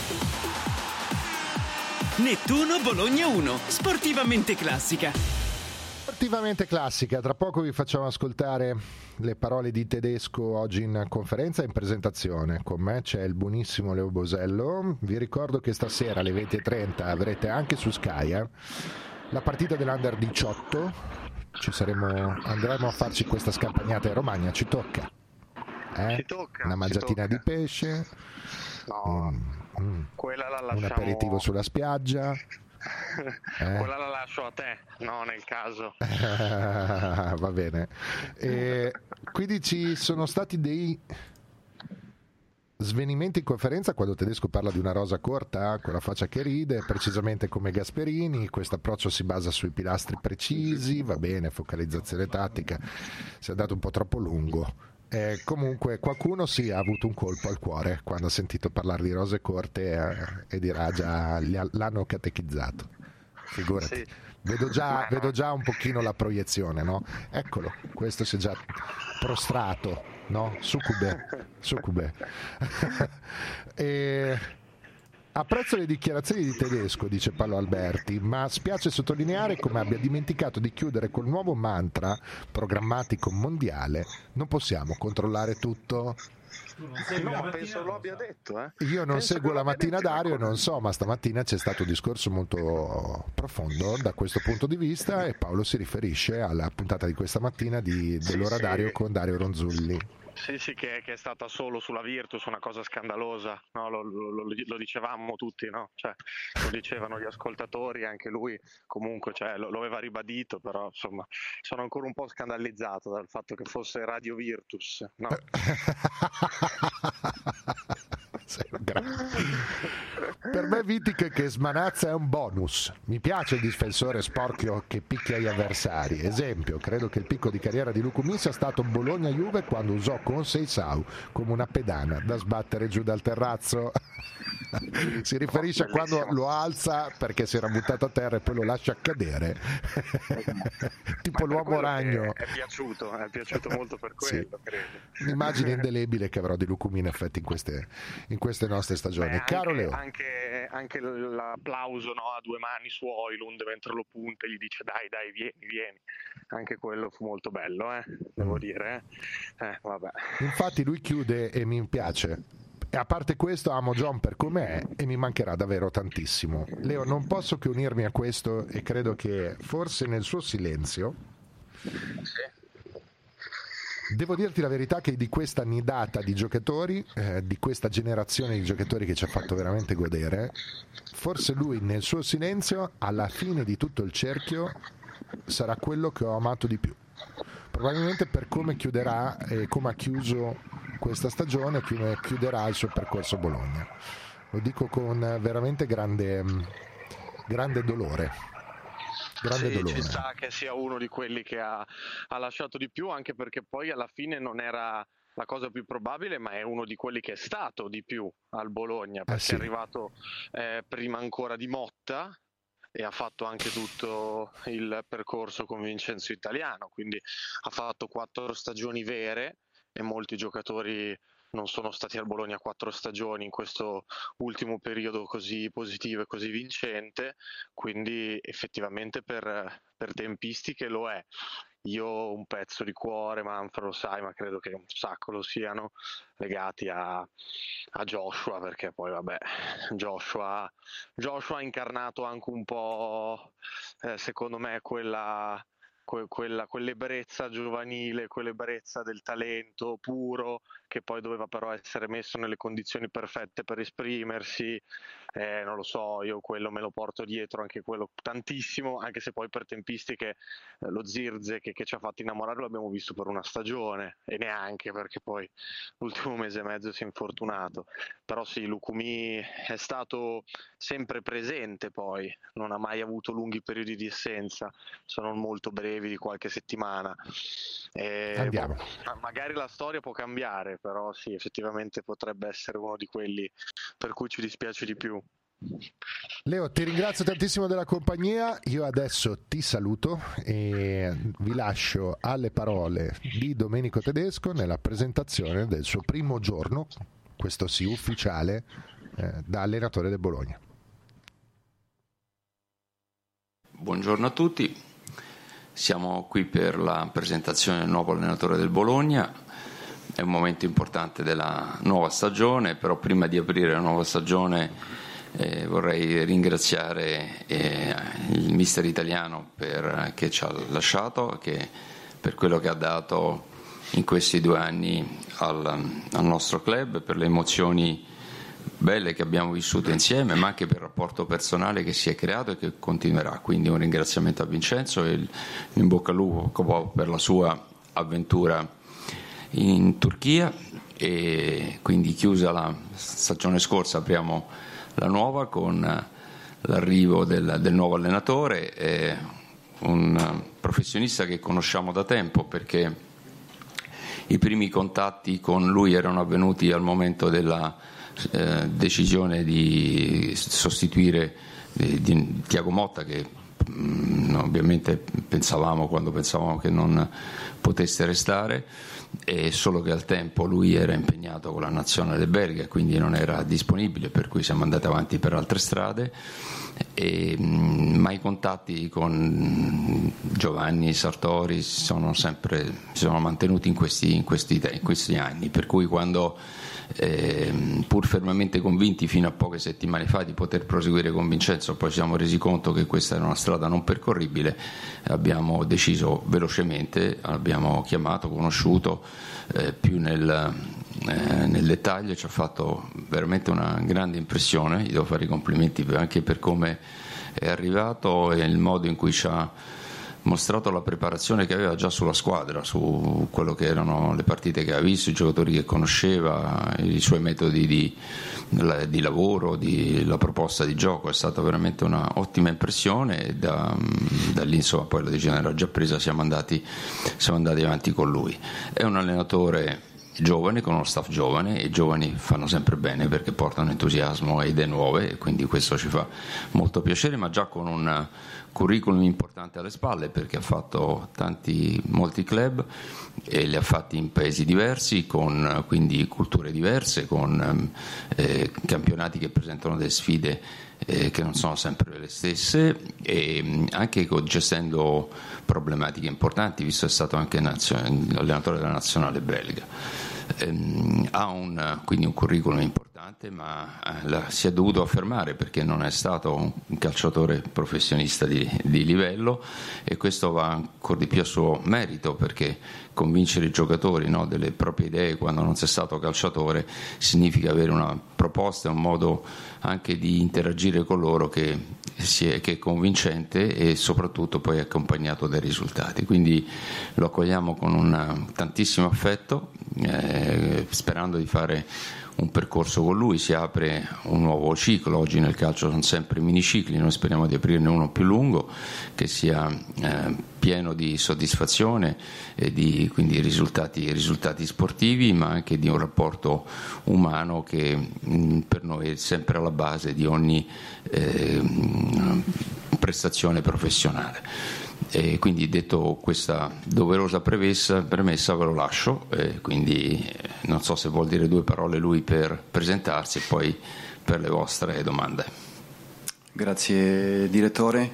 Nettuno Bologna uno, sportivamente classica. Sportivamente classica, tra poco vi facciamo ascoltare le parole di Tedesco oggi in conferenza e in presentazione. Con me c'è il buonissimo Leo Bosello. Vi ricordo che stasera alle venti e trenta avrete anche su Sky eh, la partita dell'Under diciotto. Ci saremo, andremo a farci questa scampagnata in Romagna, ci tocca, eh? Ci tocca una mangiatina ci tocca. di pesce, no, mm, mm, quella la un lasciamo... aperitivo sulla spiaggia, eh? Quella la lascio a te, no, nel caso. Va bene. E quindi ci sono stati dei svenimenti in conferenza quando Tedesco parla di una rosa corta con la faccia che ride, precisamente come Gasperini. Questo approccio si basa sui pilastri precisi, va bene, focalizzazione tattica, si è andato un po' troppo lungo. Eh, comunque qualcuno sì ha avuto un colpo al cuore quando ha sentito parlare di rose corte eh, e dirà già li ha, l'hanno catechizzato, figurati. Sì. Vedo già, vedo già un pochino la proiezione, no? Eccolo, questo si è già prostrato, no? Succube, succube. E apprezzo le dichiarazioni di Tedesco, dice Paolo Alberti, ma spiace sottolineare come abbia dimenticato di chiudere col nuovo mantra programmatico mondiale: non possiamo controllare tutto. No, penso lo abbia detto. Eh. Io non penso seguo la mattina Dario e non so, ma stamattina c'è stato un discorso molto profondo da questo punto di vista e Paolo si riferisce alla puntata di questa mattina di, dell'ora sì, Dario sì. con Dario Ronzulli. Sì, sì, che, che è stata solo sulla Virtus, una cosa scandalosa, no? lo, lo, lo, lo dicevamo tutti, no? Cioè, lo dicevano gli ascoltatori, anche lui comunque cioè, lo, lo aveva ribadito, però insomma sono ancora un po' scandalizzato dal fatto che fosse Radio Virtus, no? Per me Wittig che smanazza è un bonus. Mi piace il difensore sporchio che picchia gli avversari. Esempio, credo che il picco di carriera di Lucumi sia stato Bologna-Juve quando usò con Seisau come una pedana da sbattere giù dal terrazzo. Si riferisce a quando lo alza perché si era buttato a terra e poi lo lascia cadere. Tipo l'uomo ragno. È, è piaciuto, è piaciuto molto per quello, sì. Credo. Un'immagine indelebile che avrò di Lucumi in effetti in queste, in queste nostre stagioni. Beh, Caro anche, Leo. Anche, anche l'applauso, no, a due mani su Højlund mentre lo punta e gli dice dai dai vieni vieni. Anche quello fu molto bello, eh, devo mm. dire. Eh. Eh, vabbè. Infatti lui chiude e mi piace. E a parte questo amo John per com'è e mi mancherà davvero tantissimo. Leo, non posso che unirmi a questo e credo che forse nel suo silenzio devo dirti la verità che di questa nidata di giocatori, eh, di questa generazione di giocatori che ci ha fatto veramente godere, forse lui nel suo silenzio alla fine di tutto il cerchio sarà quello che ho amato di più, probabilmente per come chiuderà e come ha chiuso questa stagione, come chiuderà il suo percorso a Bologna. Lo dico con veramente grande, grande dolore. Grande sì, dolore. Ci sta che sia uno di quelli che ha, ha lasciato di più, anche perché poi alla fine non era la cosa più probabile, ma è uno di quelli che è stato di più al Bologna, perché eh sì. è arrivato eh, prima ancora di Motta e ha fatto anche tutto il percorso con Vincenzo Italiano, quindi ha fatto quattro stagioni vere e molti giocatori non sono stati al Bologna quattro stagioni in questo ultimo periodo così positivo e così vincente, quindi effettivamente per, per tempistiche lo è. Io un pezzo di cuore, Manfred lo sai, ma credo che un sacco lo siano legati a, a Joshua, perché poi vabbè, Joshua, Joshua ha incarnato anche un po', eh, secondo me, quella... Quella, quell'ebbrezza giovanile, quell'ebbrezza del talento puro che poi doveva però essere messo nelle condizioni perfette per esprimersi, eh, non lo so, io quello me lo porto dietro, anche quello tantissimo, anche se poi per tempistiche eh, lo Zirze che, che ci ha fatto innamorare l'abbiamo visto per una stagione e neanche, perché poi l'ultimo mese e mezzo si è infortunato, però sì, Lukumi è stato sempre presente, poi non ha mai avuto lunghi periodi di assenza, sono molto brevi di qualche settimana. E, Andiamo. Boh, magari la storia può cambiare, però sì, effettivamente potrebbe essere uno di quelli per cui ci dispiace di più. Leo, ti ringrazio tantissimo della compagnia, io adesso ti saluto e vi lascio alle parole di Domenico Tedesco nella presentazione del suo primo giorno, questo sì ufficiale, eh, da allenatore del Bologna. Buongiorno a tutti. Siamo qui per la presentazione del nuovo allenatore del Bologna, è un momento importante della nuova stagione, però prima di aprire la nuova stagione eh, vorrei ringraziare eh, il mister italiano per, che ci ha lasciato, che, per quello che ha dato in questi due anni al, al nostro club, per le emozioni belle che abbiamo vissuto insieme, ma anche per il rapporto personale che si è creato e che continuerà. Quindi un ringraziamento a Vincenzo e il, in bocca al lupo per la sua avventura in Turchia, e quindi chiusa la stagione scorsa apriamo la nuova con l'arrivo del, del nuovo allenatore, eh, un professionista che conosciamo da tempo, perché i primi contatti con lui erano avvenuti al momento della Eh, decisione di sostituire eh, di Thiago Motta, che mh, ovviamente pensavamo, quando pensavamo che non potesse restare, e solo che al tempo lui era impegnato con la nazionale belga e quindi non era disponibile, per cui siamo andati avanti per altre strade, e, mh, ma i contatti con Giovanni Sartori sono sempre si sono mantenuti in questi, in questi, in questi anni, per cui quando Eh, pur fermamente convinti fino a poche settimane fa di poter proseguire con Vincenzo, poi ci siamo resi conto che questa era una strada non percorribile, abbiamo deciso velocemente, abbiamo chiamato, conosciuto eh, più nel, eh, nel dettaglio, ci ha fatto veramente una grande impressione, gli devo fare i complimenti anche per come è arrivato e il modo in cui ci ha mostrato la preparazione che aveva già sulla squadra, su quello che erano le partite che aveva visto, i giocatori che conosceva, i suoi metodi di, di lavoro, di, la proposta di gioco. È stata veramente una ottima impressione e da, da lì insomma poi la decisione era già presa, siamo andati, siamo andati avanti con lui. È un allenatore giovane, con uno staff giovane, e i giovani fanno sempre bene perché portano entusiasmo e idee nuove, e quindi questo ci fa molto piacere, ma già con un curriculum importante alle spalle, perché ha fatto tanti molti club e li ha fatti in paesi diversi, con quindi culture diverse, con eh, campionati che presentano delle sfide eh, che non sono sempre le stesse, e anche gestendo problematiche importanti, visto che è stato anche nazio- allenatore della nazionale belga. Ehm, ha un, quindi un curriculum importante, ma eh, si è dovuto affermare perché non è stato un calciatore professionista di, di livello, e questo va ancora di più a suo merito, perché convincere i giocatori, no, delle proprie idee quando non si è stato calciatore significa avere una proposta, un modo anche di interagire con loro che, si è, che è convincente e soprattutto poi accompagnato dai risultati. Quindi lo accogliamo con un tantissimo affetto, eh, sperando di fare un percorso con lui. Si apre un nuovo ciclo, oggi nel calcio sono sempre minicicli, noi speriamo di aprirne uno più lungo, che sia eh, pieno di soddisfazione e di quindi risultati, risultati sportivi, ma anche di un rapporto umano che mh, per noi è sempre alla base di ogni eh, prestazione professionale. E quindi, detto questa doverosa premessa, premessa ve lo lascio, e quindi non so se vuol dire due parole lui per presentarsi e poi per le vostre domande. Grazie direttore.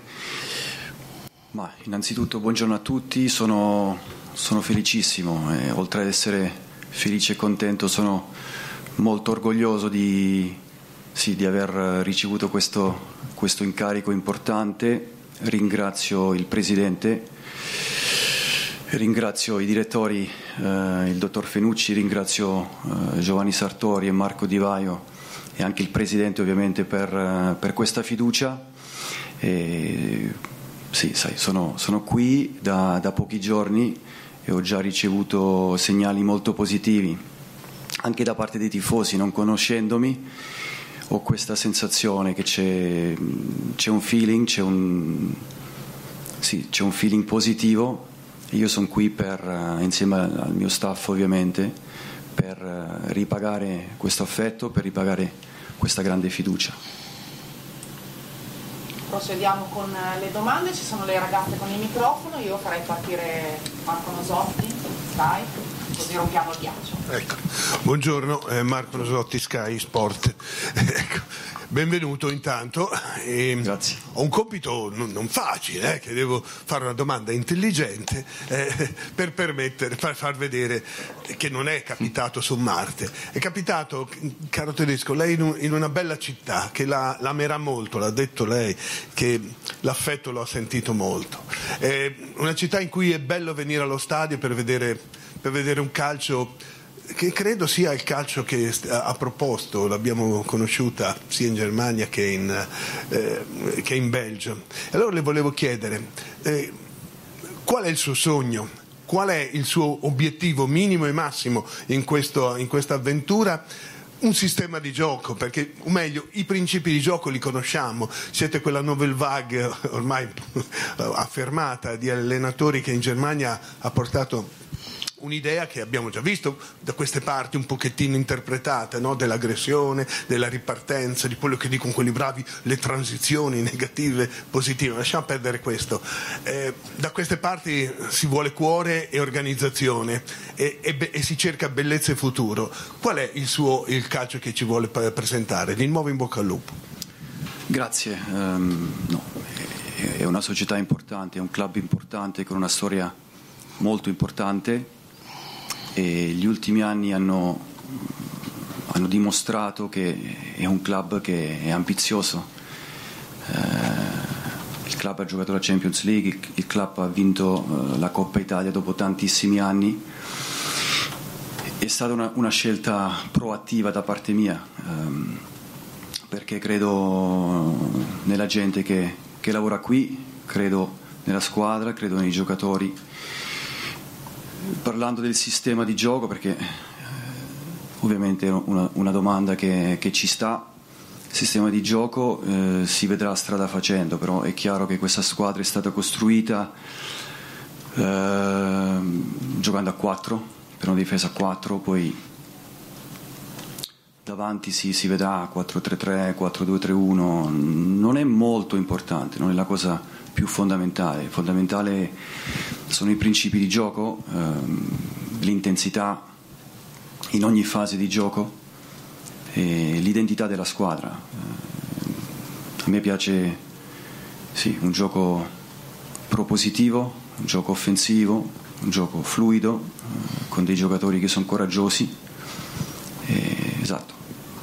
Ma innanzitutto buongiorno a tutti, sono, sono felicissimo e oltre ad essere felice e contento sono molto orgoglioso di, sì, di aver ricevuto questo, questo incarico importante. Ringrazio il Presidente, ringrazio i direttori, eh, il Dottor Fenucci, ringrazio eh, Giovanni Sartori e Marco Di Vaio e anche il Presidente ovviamente per, per questa fiducia. E, sì, sai, sono, sono qui da, da pochi giorni e ho già ricevuto segnali molto positivi anche da parte dei tifosi. Non conoscendomi, ho questa sensazione che c'è, c'è un feeling, c'è un, sì, c'è un feeling positivo. Io sono qui per, insieme al mio staff ovviamente, per ripagare questo affetto, per ripagare questa grande fiducia. Procediamo con le domande, ci sono le ragazze con il microfono, io farei partire Marco Nosotti, Sky, così rompiamo il ghiaccio. Ecco. Buongiorno, eh, Marco Nosotti, Sky Sport. Ecco. Benvenuto intanto. E Grazie. Ho un compito non, non facile, eh, che devo fare una domanda intelligente eh, per permettere, per far vedere che non è capitato su Marte. È capitato, caro Tedesco, lei in, un, in una bella città che la, l'amerà molto, l'ha detto lei, che l'affetto lo ha sentito molto. È una città in cui è bello venire allo stadio per vedere, per vedere un calcio che credo sia il calcio che ha proposto, l'abbiamo conosciuta sia in Germania che in, eh, che in Belgio. Allora le volevo chiedere, eh, qual è il suo sogno? Qual è il suo obiettivo minimo e massimo in, questo, in questa avventura? Un sistema di gioco, perché, o meglio, i principi di gioco li conosciamo. Siete quella nouvelle vague ormai affermata di allenatori che in Germania ha portato un'idea che abbiamo già visto da queste parti un pochettino interpretata, no? Dell'aggressione, della ripartenza, di quello che dicono quelli bravi, le transizioni negative, positive. Lasciamo perdere questo. Eh, da queste parti si vuole cuore e organizzazione e, e, be- e si cerca bellezza e futuro. Qual è il suo il calcio che ci vuole presentare? Di nuovo in bocca al lupo. Grazie. Um, no, è, è una società importante, è un club importante con una storia molto importante. E gli ultimi anni hanno, hanno dimostrato che è un club che è ambizioso. Eh, il club ha giocato la Champions League, il club ha vinto eh, la Coppa Italia dopo tantissimi anni. È stata una, una scelta proattiva da parte mia, ehm, perché credo nella gente che, che lavora qui, credo nella squadra, credo nei giocatori. Parlando del sistema di gioco, perché eh, ovviamente è una, una domanda che, che ci sta, il sistema di gioco eh, si vedrà strada facendo, però è chiaro che questa squadra è stata costruita eh, giocando a quattro, per una difesa a quattro, poi davanti si, si vedrà quattro tre tre, quattro due tre uno, non è molto importante, non è la cosa più fondamentale. Fondamentale sono i principi di gioco, ehm, l'intensità in ogni fase di gioco e l'identità della squadra. Eh, a me piace sì, un gioco propositivo, un gioco offensivo, un gioco fluido, eh, con dei giocatori che sono coraggiosi. E, esatto.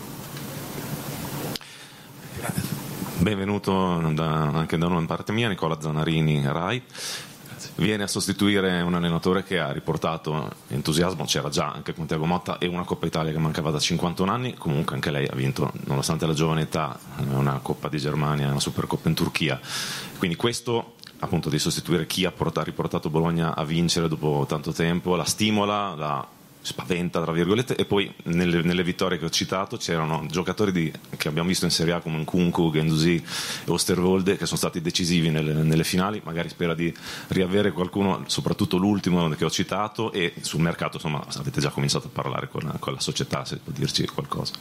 Benvenuto da, anche da noi in parte mia, Nicola Zanarini, Rai. Viene a sostituire un allenatore che ha riportato entusiasmo, c'era già anche con Thiago Motta, e una Coppa Italia che mancava da cinquantuno anni. Comunque anche lei ha vinto, nonostante la giovane età, una Coppa di Germania, una Supercoppa in Turchia. Quindi questo, appunto, di sostituire chi ha portato, riportato Bologna a vincere dopo tanto tempo, la stimola, la spaventa, tra virgolette. E poi nelle, nelle vittorie che ho citato c'erano giocatori di, che abbiamo visto in Serie A come Nkunku, Guendouzi e Osterwolde, che sono stati decisivi nelle, nelle finali. Magari spera di riavere qualcuno, soprattutto l'ultimo che ho citato, e sul mercato, insomma, avete già cominciato a parlare con, con la società, se può dirci qualcosa.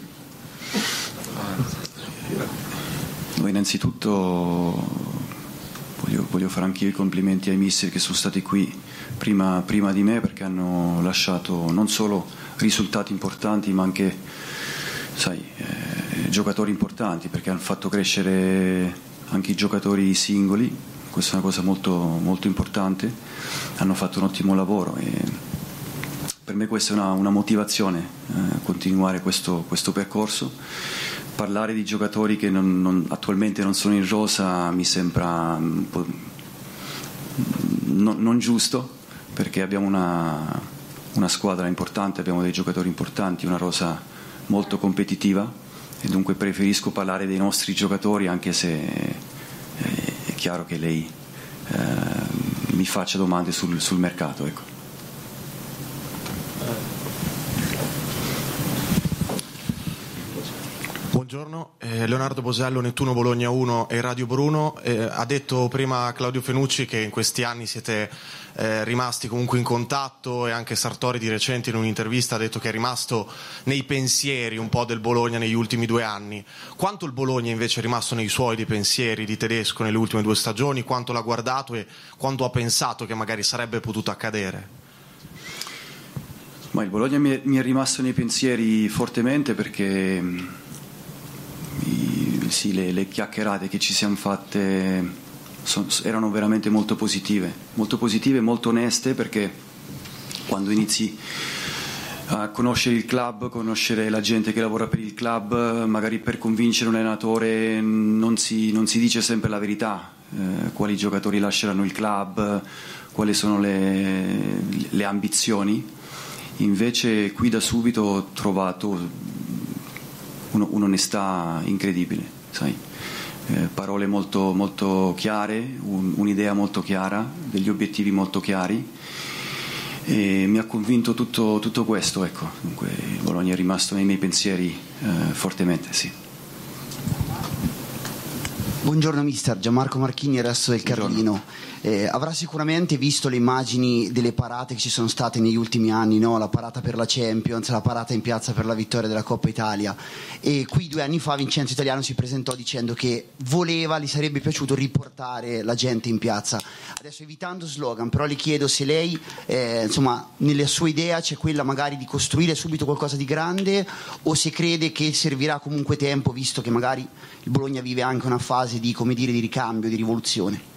Noi innanzitutto voglio, voglio fare anche io i complimenti ai mister che sono stati qui Prima, prima di me, perché hanno lasciato non solo risultati importanti ma anche, sai, eh, giocatori importanti, perché hanno fatto crescere anche i giocatori singoli. Questa è una cosa molto, molto importante. Hanno fatto un ottimo lavoro e per me questa è una, una motivazione eh, continuare questo, questo percorso. Parlare di giocatori che non, non, attualmente non sono in rosa mi sembra un po' non, non giusto, perché abbiamo una, una squadra importante, abbiamo dei giocatori importanti, una rosa molto competitiva, e dunque preferisco parlare dei nostri giocatori, anche se è chiaro che lei eh, mi faccia domande sul, sul mercato, ecco. Buongiorno, eh, Leonardo Bosello, Nettuno Bologna uno e Radio Bruno. Eh, ha detto prima Claudio Fenucci che in questi anni siete eh, rimasti comunque in contatto, e anche Sartori di recente in un'intervista ha detto che è rimasto nei pensieri un po' del Bologna negli ultimi due anni. Quanto il Bologna invece è rimasto nei suoi dei pensieri di Tedesco nelle ultime due stagioni? Quanto l'ha guardato e quanto ha pensato che magari sarebbe potuto accadere? Ma il Bologna mi è, mi è rimasto nei pensieri fortemente, perché I, sì, le, le chiacchierate che ci siamo fatte son, erano veramente molto positive, molto positive, molto oneste, perché quando inizi a conoscere il club, conoscere la gente che lavora per il club, magari per convincere un allenatore non si, non si dice sempre la verità, eh, quali giocatori lasceranno il club, quali sono le, le ambizioni. Invece qui da subito ho trovato un'onestà incredibile, sai? Eh, parole molto, molto chiare, un, un'idea molto chiara, degli obiettivi molto chiari, e mi ha convinto tutto, tutto questo, ecco. Dunque il Bologna è rimasto nei miei pensieri eh, fortemente, sì. Buongiorno mister, Gianmarco Marchini, Resto del Carlino. Eh, avrà sicuramente visto le immagini delle parate che ci sono state negli ultimi anni, no? La parata per la Champions, la parata in piazza per la vittoria della Coppa Italia, e qui due anni fa Vincenzo Italiano si presentò dicendo che voleva, gli sarebbe piaciuto riportare la gente in piazza. Adesso, evitando slogan, però le chiedo se lei eh, insomma, nella sua idea c'è quella magari di costruire subito qualcosa di grande, o se crede che servirà comunque tempo, visto che magari il Bologna vive anche una fase di, come dire, di ricambio, di rivoluzione.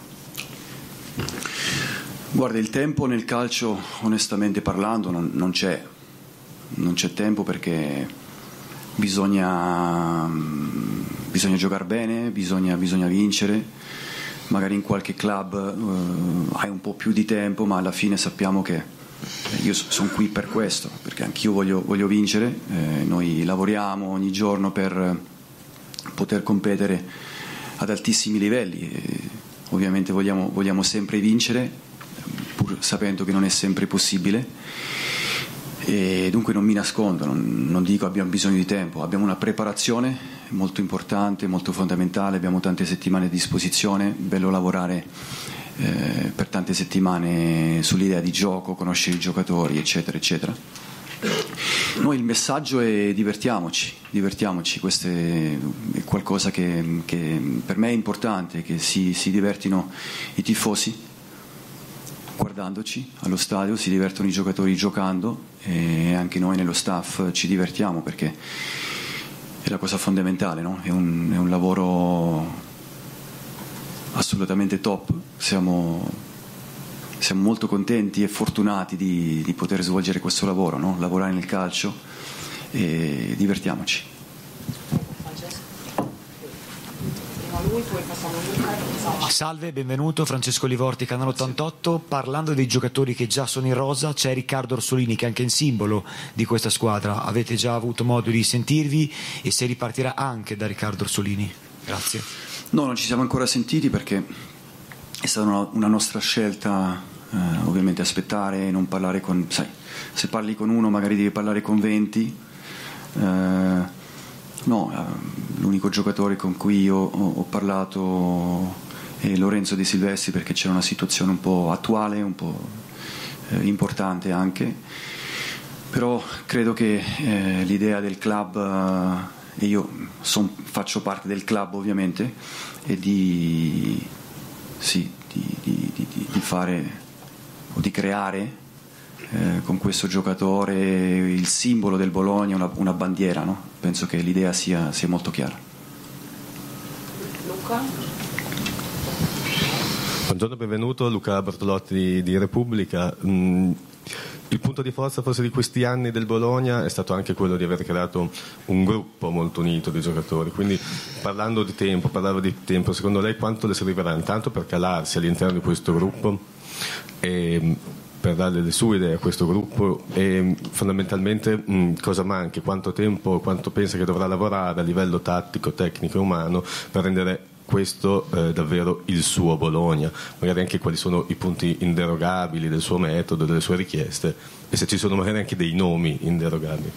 Guarda, il tempo nel calcio, onestamente parlando, non, non c'è non c'è tempo, perché bisogna bisogna giocare bene, bisogna, bisogna vincere. Magari in qualche club eh, hai un po' più di tempo, ma alla fine sappiamo che io sono qui per questo, perché anch'io voglio, voglio vincere. Eh, noi lavoriamo ogni giorno per poter competere ad altissimi livelli, e ovviamente vogliamo, vogliamo sempre vincere, pur sapendo che non è sempre possibile, e dunque non mi nascondo, non, non dico abbiamo bisogno di tempo. Abbiamo una preparazione molto importante, molto fondamentale, abbiamo tante settimane a disposizione, bello lavorare eh, per tante settimane sull'idea di gioco, conoscere i giocatori, eccetera eccetera. Noi il messaggio è divertiamoci, divertiamoci, questo è qualcosa che, che per me è importante, che si, si divertino i tifosi guardandoci allo stadio, si divertono i giocatori giocando, e anche noi nello staff ci divertiamo, perché è la cosa fondamentale, no? È un, è un lavoro assolutamente top, siamo siamo molto contenti e fortunati di, di poter svolgere questo lavoro, no? Lavorare nel calcio e divertiamoci. Salve, benvenuto, Francesco Livorti, Canale ottantotto. Parlando dei giocatori che già sono in rosa, c'è Riccardo Orsolini che è anche in simbolo di questa squadra. Avete già avuto modo di sentirvi e se ripartirà anche da Riccardo Orsolini? Grazie. No, non ci siamo ancora sentiti perché è stata una, una nostra scelta, eh, ovviamente aspettare e non parlare con, sai, se parli con uno magari devi parlare con venti. Eh, no, eh, l'unico giocatore con cui io ho, ho parlato è Lorenzo De Silvestri, perché c'era una situazione un po' attuale, un po' eh, importante anche, però credo che eh, l'idea del club, eh, e io son, faccio parte del club ovviamente, è di, sì, di, di, di, di fare o di creare eh, con questo giocatore il simbolo del Bologna, una, una bandiera, no? Penso che l'idea sia, sia molto chiara. Luca? Buongiorno, benvenuto, Luca Bertolotti di, di Repubblica. Mm, il punto di forza forse di questi anni del Bologna è stato anche quello di aver creato un gruppo molto unito di giocatori, quindi parlando di tempo, parlavo di tempo, secondo lei quanto le servirà intanto per calarsi all'interno di questo gruppo e per dare le sue idee a questo gruppo e fondamentalmente mh, cosa manchi, quanto tempo, quanto pensa che dovrà lavorare a livello tattico, tecnico e umano per rendere questo eh, davvero il suo Bologna, magari anche quali sono i punti inderogabili del suo metodo, delle sue richieste e se ci sono magari anche dei nomi inderogabili.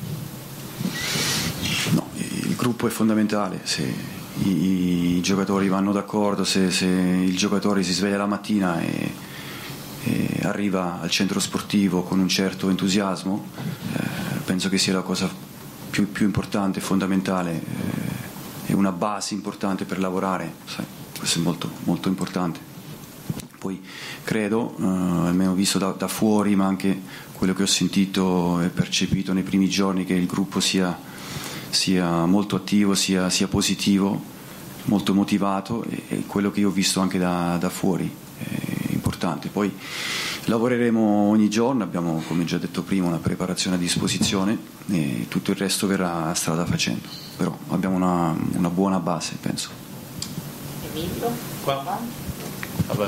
No, il gruppo è fondamentale, se i, i giocatori vanno d'accordo, se, se il giocatore si sveglia la mattina e, e arriva al centro sportivo con un certo entusiasmo, eh, penso che sia la cosa più, più importante, fondamentale, eh, è una base importante per lavorare, sai, questo è molto, molto importante. Poi credo, eh, almeno visto da, da fuori, ma anche quello che ho sentito e percepito nei primi giorni, che il gruppo sia, sia molto attivo, sia, sia positivo, molto motivato, e, e quello che io ho visto anche da, da fuori è importante. Poi lavoreremo ogni giorno, abbiamo, come già detto prima, una preparazione a disposizione e tutto il resto verrà strada facendo, però abbiamo una, una buona base, penso. Emilio? Qua. Vabbè.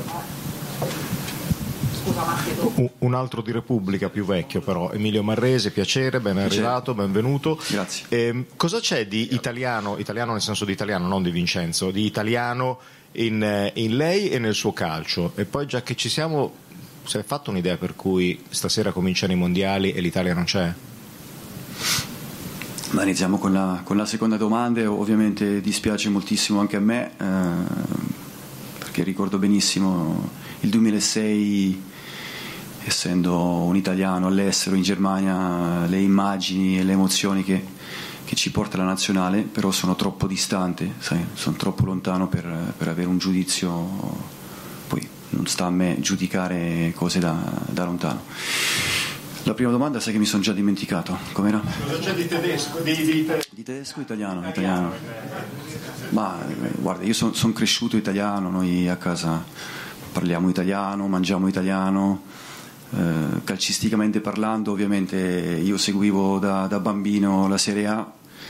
Scusa, Matteo. Un, un altro di Repubblica più vecchio però, Emilio Marrese, piacere, ben arrivato, benvenuto. Grazie. Eh, cosa c'è di italiano, italiano nel senso di italiano, non di Vincenzo, di italiano in, in lei e nel suo calcio? E poi già che ci siamo, si è fatto un'idea per cui stasera cominciano i mondiali e l'Italia non c'è? Ma iniziamo con la, con la seconda domanda. Ovviamente dispiace moltissimo anche a me, eh, perché ricordo benissimo il duemilasei, essendo un italiano all'estero in Germania, le immagini e le emozioni che, che ci porta la nazionale, però sono troppo distante, sai, sono troppo lontano per, per avere un giudizio, poi non sta a me giudicare cose da, da lontano. La prima domanda sai che mi sono già dimenticato, com'era? Cosa c'è di tedesco? Di, di, te... di tedesco o italiano? Italiano. Ma guarda, io sono son cresciuto italiano, noi a casa parliamo italiano, mangiamo italiano, eh, calcisticamente parlando ovviamente io seguivo da, da bambino la Serie A,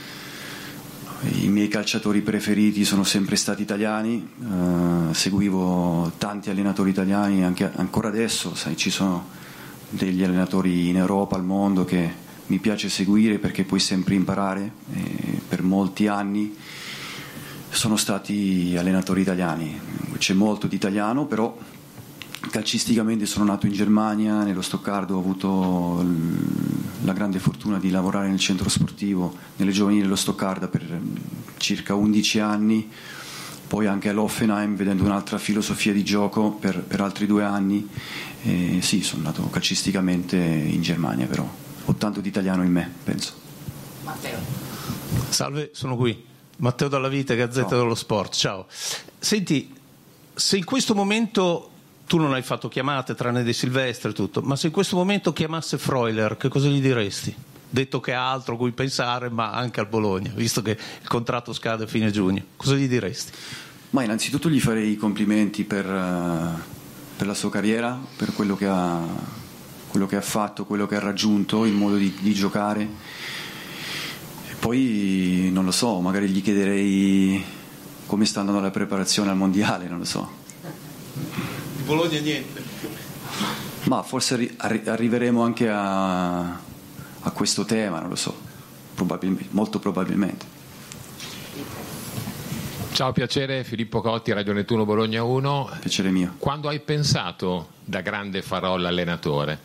i miei calciatori preferiti sono sempre stati italiani, eh, seguivo tanti allenatori italiani, anche ancora adesso, sai, ci sono degli allenatori in Europa, al mondo, che mi piace seguire perché puoi sempre imparare, e per molti anni sono stati allenatori italiani, c'è molto di italiano, però calcisticamente sono nato in Germania, nello Stoccardo, ho avuto la grande fortuna di lavorare nel centro sportivo nelle giovanili dello Stoccarda per circa undici anni, poi anche all'Hoffenheim vedendo un'altra filosofia di gioco per, per altri due anni. E sì, sono nato calcisticamente in Germania, però ho tanto di italiano in me, penso. Matteo. Salve, sono qui. Matteo Dalla Vita, Gazzetta Ciao. dello Sport. Ciao. Senti, se in questo momento tu non hai fatto chiamate tranne De Silvestri e tutto, ma se in questo momento chiamasse Freuler, che cosa gli diresti? Detto che ha altro a cui pensare, ma anche al Bologna, visto che il contratto scade a fine giugno, cosa gli diresti? Ma innanzitutto gli farei i complimenti per, per la sua carriera, per quello che ha, quello che ha fatto, quello che ha raggiunto, il modo di, di giocare. E poi non lo so, magari gli chiederei come sta andando la preparazione al mondiale, non lo so. Bologna niente. Ma forse arri- arri- arriveremo anche a, a questo tema, non lo so, probabilmente, molto probabilmente. Ciao, piacere, Filippo Cotti, Radio Nettuno Bologna uno. Piacere mio. Quando hai pensato da grande farò l'allenatore?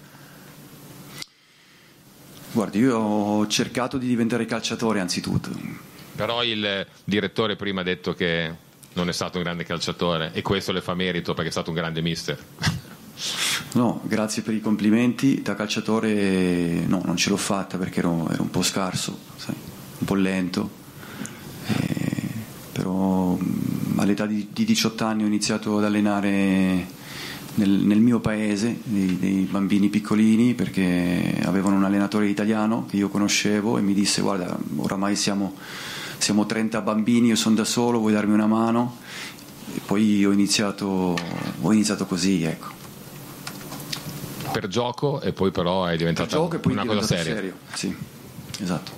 Guardi, io ho cercato di diventare calciatore anzitutto. Però il direttore prima ha detto che non è stato un grande calciatore e questo le fa merito perché è stato un grande mister. No, grazie per i complimenti. Da calciatore no, non ce l'ho fatta perché ero, ero un po' scarso, sai, un po' lento. E... però all'età di, di diciotto anni ho iniziato ad allenare nel, nel mio paese dei, dei bambini piccolini perché avevano un allenatore italiano che io conoscevo e mi disse: guarda, oramai siamo, siamo trenta bambini, io sono da solo, vuoi darmi una mano? E poi ho iniziato, ho iniziato così, ecco. Per gioco e poi però è diventata per gioco e poi una è cosa diventato seria. Serio. Sì, esatto.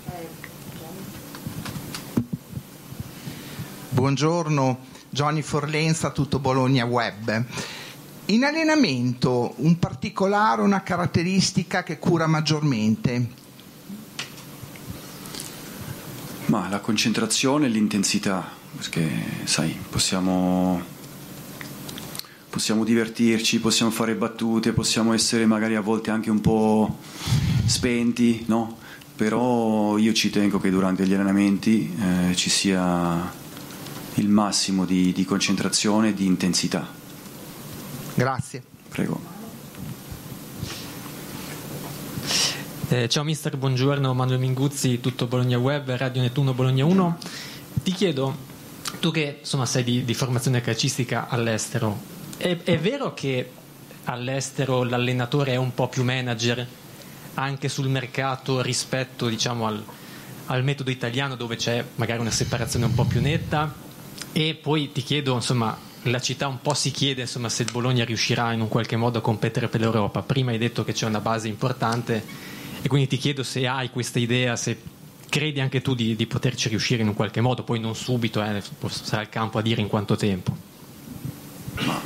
Buongiorno, Johnny Forlenza, tutto Bologna Web. In allenamento un particolare, una caratteristica che cura maggiormente? Ma la concentrazione e l'intensità, perché sai, possiamo, possiamo divertirci, possiamo fare battute, possiamo essere magari a volte anche un po' spenti, no? Però io ci tengo che durante gli allenamenti eh, ci sia il massimo di, di concentrazione e di intensità. Grazie. Prego. Eh, ciao mister, buongiorno, Manuel Minguzzi, tutto Bologna Web, Radio Nettuno Bologna uno. Ti chiedo, tu che insomma sei di, di formazione calcistica all'estero, è, è vero che all'estero l'allenatore è un po' più manager anche sul mercato rispetto, diciamo, al, al metodo italiano dove c'è magari una separazione un po' più netta? E poi ti chiedo, insomma, la città un po' si chiede insomma se il Bologna riuscirà in un qualche modo a competere per l'Europa. Prima hai detto che c'è una base importante e quindi ti chiedo se hai questa idea, se credi anche tu di, di poterci riuscire in un qualche modo, poi non subito, eh, sarà il campo a dire in quanto tempo. Ma,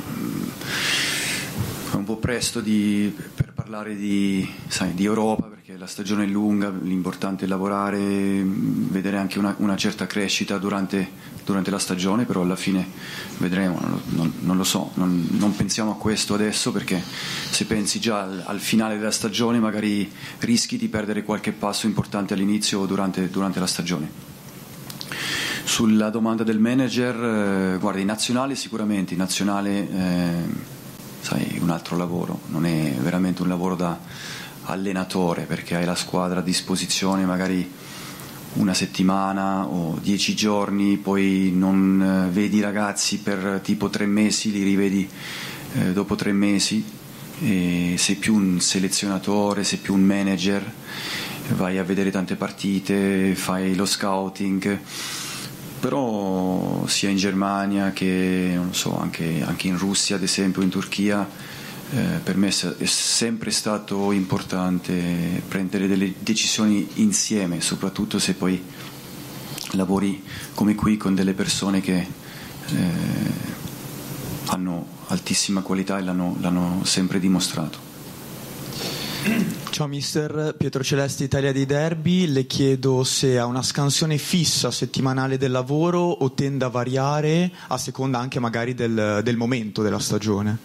è un po' presto di, per parlare di, sai, di Europa, perché la stagione è lunga, l'importante è lavorare, vedere anche una, una certa crescita durante, durante la stagione, però alla fine vedremo, non, non, non lo so, non, non pensiamo a questo adesso, perché se pensi già al, al finale della stagione magari rischi di perdere qualche passo importante all'inizio o durante, durante la stagione. Sulla domanda del manager, eh, guarda, in nazionale sicuramente, in nazionale eh, sai, un altro lavoro, non è veramente un lavoro da allenatore perché hai la squadra a disposizione magari una settimana o dieci giorni, poi non vedi i ragazzi per tipo tre mesi, li rivedi eh, dopo tre mesi, e sei più un selezionatore, sei più un manager, vai a vedere tante partite, fai lo scouting. Però sia in Germania che non so, anche, anche in Russia, ad esempio, in Turchia, eh, per me è sempre stato importante prendere delle decisioni insieme, soprattutto se poi lavori come qui con delle persone che eh, hanno altissima qualità e l'hanno, l'hanno sempre dimostrato. Ciao mister, Pietro Celesti, Italia dei Derby. Le chiedo se ha una scansione fissa settimanale del lavoro o tende a variare a seconda anche magari del, del momento della stagione.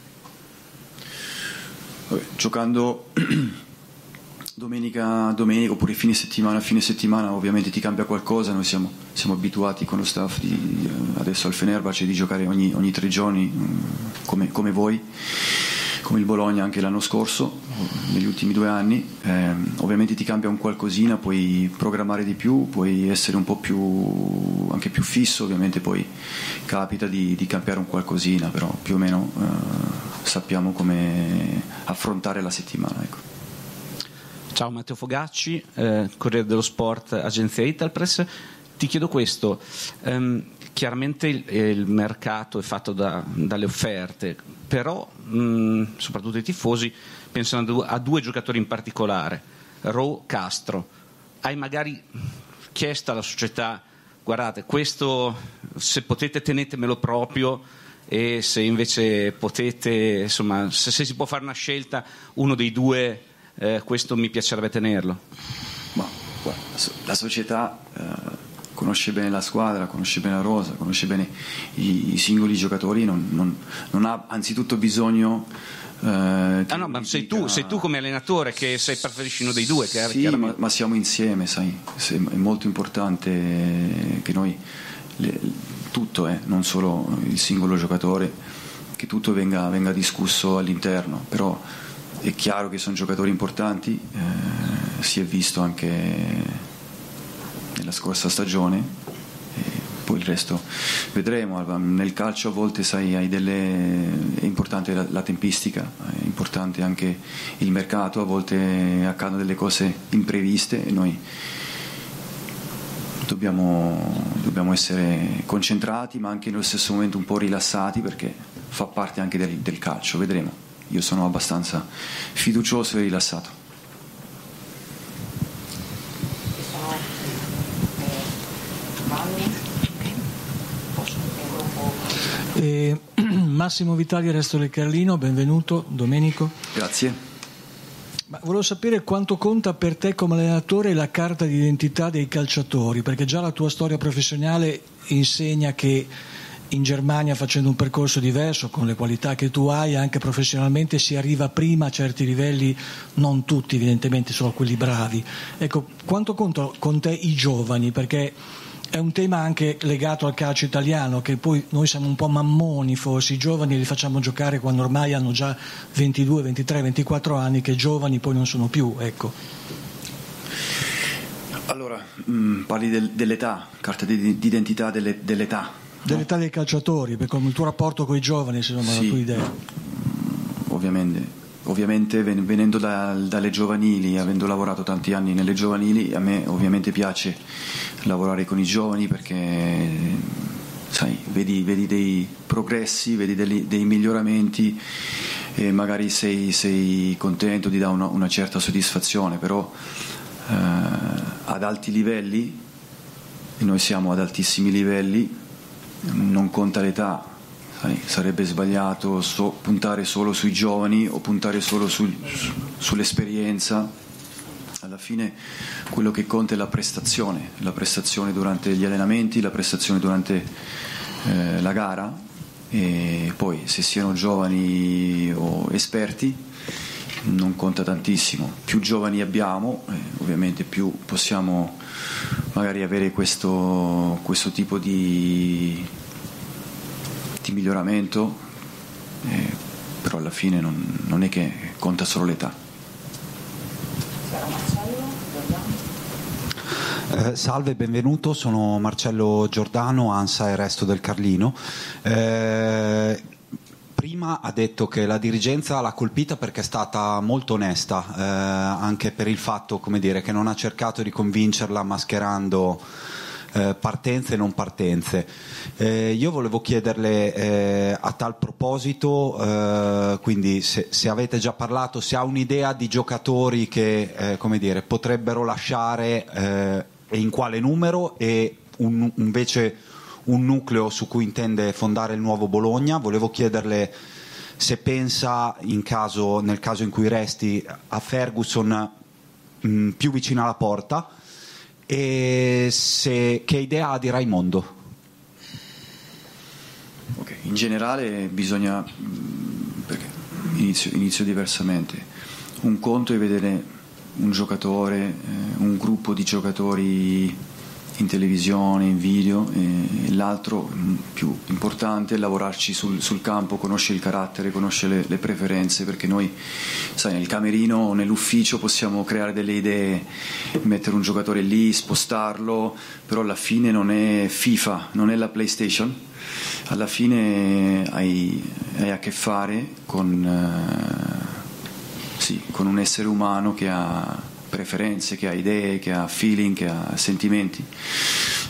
Vabbè, giocando domenica a domenica oppure fine settimana a fine settimana ovviamente ti cambia qualcosa. Noi siamo, siamo abituati con lo staff di, adesso al Fenerbahce di giocare ogni, ogni tre giorni come, come voi, come il Bologna anche l'anno scorso, negli ultimi due anni. Eh, ovviamente ti cambia un qualcosina, puoi programmare di più, puoi essere un po' più anche più fisso, ovviamente poi capita di, di cambiare un qualcosina, però più o meno eh, sappiamo come affrontare la settimana, ecco. Ciao, Matteo Fogacci, eh, Corriere dello Sport, agenzia Italpress. Ti chiedo questo, ehm, chiaramente il, il mercato è fatto da, dalle offerte, però mh, soprattutto i tifosi pensano a due, a due giocatori in particolare, Ro, Castro. Hai magari chiesto alla società: guardate, questo se potete tenetemelo proprio, e se invece potete, insomma, se, se si può fare una scelta, uno dei due, eh, questo mi piacerebbe tenerlo? Ma, guarda, la società eh, conosce bene la squadra, conosce bene la rosa, conosce bene i, i singoli giocatori, non, non, non ha anzitutto bisogno. Eh, ah no, ma sei tu, sei tu come allenatore che sei, preferisci uno dei due? Che sì, ma, ma siamo insieme, sai, è molto importante che noi le, tutto, eh, non solo il singolo giocatore, che tutto venga, venga discusso all'interno, però è chiaro che sono giocatori importanti, eh, si è visto anche nella scorsa stagione. Poi il resto vedremo. Nel calcio a volte, sai, hai delle... è importante la, la tempistica, è importante anche il mercato, a volte accadono delle cose impreviste e noi dobbiamo, dobbiamo essere concentrati, ma anche nello stesso momento un po' rilassati, perché fa parte anche del, del calcio. Vedremo. Io sono abbastanza fiducioso e rilassato. Eh, Massimo Vitali, Resto del Carlino, benvenuto. Domenico. Grazie. Ma volevo sapere quanto conta per te come allenatore la carta d'identità dei calciatori, perché già la tua storia professionale insegna che in Germania, facendo un percorso diverso, con le qualità che tu hai anche professionalmente, si arriva prima a certi livelli, non tutti evidentemente, solo quelli bravi. Ecco, quanto contano con te i giovani, perché è un tema anche legato al calcio italiano, che poi noi siamo un po' mammoni forse, i giovani li facciamo giocare quando ormai hanno già ventidue, ventitré, ventiquattro anni, che giovani poi non sono più, ecco. Allora, mh, parli del, dell'età, carta di, di identità delle, dell'età. Dell'età no? Dei calciatori, perché come il tuo rapporto con i giovani, se non sì, la tua idea. Ovviamente. Ovviamente venendo da, dalle giovanili, avendo lavorato tanti anni nelle giovanili, a me ovviamente piace lavorare con i giovani, perché sai, vedi, vedi dei progressi, vedi dei, dei miglioramenti e magari sei, sei contento, ti dà una, una certa soddisfazione, però eh, ad alti livelli, e noi siamo ad altissimi livelli, non conta l'età. Sarebbe sbagliato so, puntare solo sui giovani o puntare solo sul, su, sull'esperienza. Alla fine quello che conta è la prestazione, la prestazione durante gli allenamenti, la prestazione durante eh, la gara, e poi se siano giovani o esperti non conta tantissimo. Più giovani abbiamo, eh, ovviamente più possiamo magari avere questo, questo tipo di di miglioramento, eh, però alla fine non, non è che conta solo l'età. Eh, salve, benvenuto, sono Marcello Giordano, ANSA e Resto del Carlino. Eh, prima ha detto che la dirigenza l'ha colpita perché è stata molto onesta, eh, anche per il fatto, come dire, che non ha cercato di convincerla mascherando Eh, partenze e non partenze. Eh, io volevo chiederle eh, a tal proposito, eh, quindi se, se avete già parlato, se ha un'idea di giocatori che eh, come dire, potrebbero lasciare eh, e in quale numero, e un, invece un nucleo su cui intende fondare il nuovo Bologna. Volevo chiederle se pensa, in caso, nel caso in cui resti, a Ferguson mh, più vicino alla porta, e se, che idea ha di Raimondo? Okay. In generale bisogna, perché inizio, inizio diversamente. Un conto è vedere un giocatore, eh, un gruppo di giocatori in televisione, in video, e l'altro più importante è lavorarci sul, sul campo, conoscere il carattere, conoscere le, le preferenze, perché noi, sai, nel camerino o nell'ufficio possiamo creare delle idee, mettere un giocatore lì, spostarlo, però alla fine non è FIFA, non è la PlayStation, alla fine hai, hai a che fare con, eh, sì, con un essere umano che ha preferenze, che ha idee, che ha feeling, che ha sentimenti.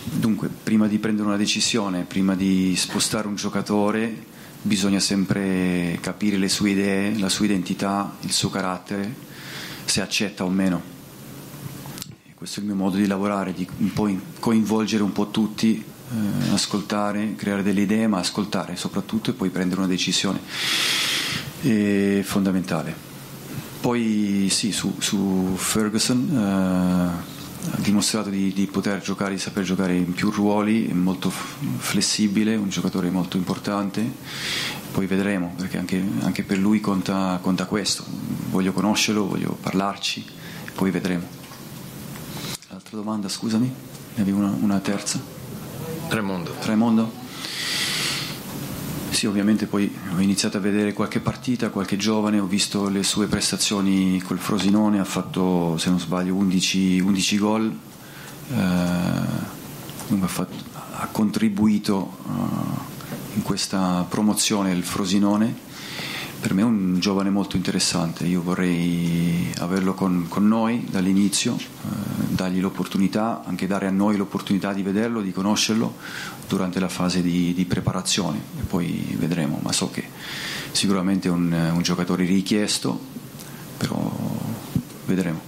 Dunque, prima di prendere una decisione, prima di spostare un giocatore, bisogna sempre capire le sue idee, la sua identità, il suo carattere, se accetta o meno. E questo è il mio modo di lavorare, di un po' coinvolgere un po' tutti, eh, ascoltare, creare delle idee, ma ascoltare soprattutto e poi prendere una decisione. È fondamentale. Poi sì, su, su Ferguson eh, ha dimostrato di, di poter giocare, di saper giocare in più ruoli, è molto flessibile, un giocatore molto importante. Poi vedremo, perché anche, anche per lui conta, conta questo. Voglio conoscerlo, voglio parlarci, poi vedremo. Altra domanda, scusami, ne avevo una, una terza. Tremondo. Tremondo? Sì, ovviamente poi ho iniziato a vedere qualche partita, qualche giovane, ho visto le sue prestazioni col Frosinone, ha fatto, se non sbaglio, undici, undici gol, eh, ha, fatto, ha contribuito uh, in questa promozione del Frosinone. Per me è un giovane molto interessante, io vorrei averlo con, con noi dall'inizio, eh, dargli l'opportunità, anche dare a noi l'opportunità di vederlo, di conoscerlo durante la fase di, di preparazione e poi vedremo, ma so che sicuramente è un, un giocatore richiesto, però vedremo.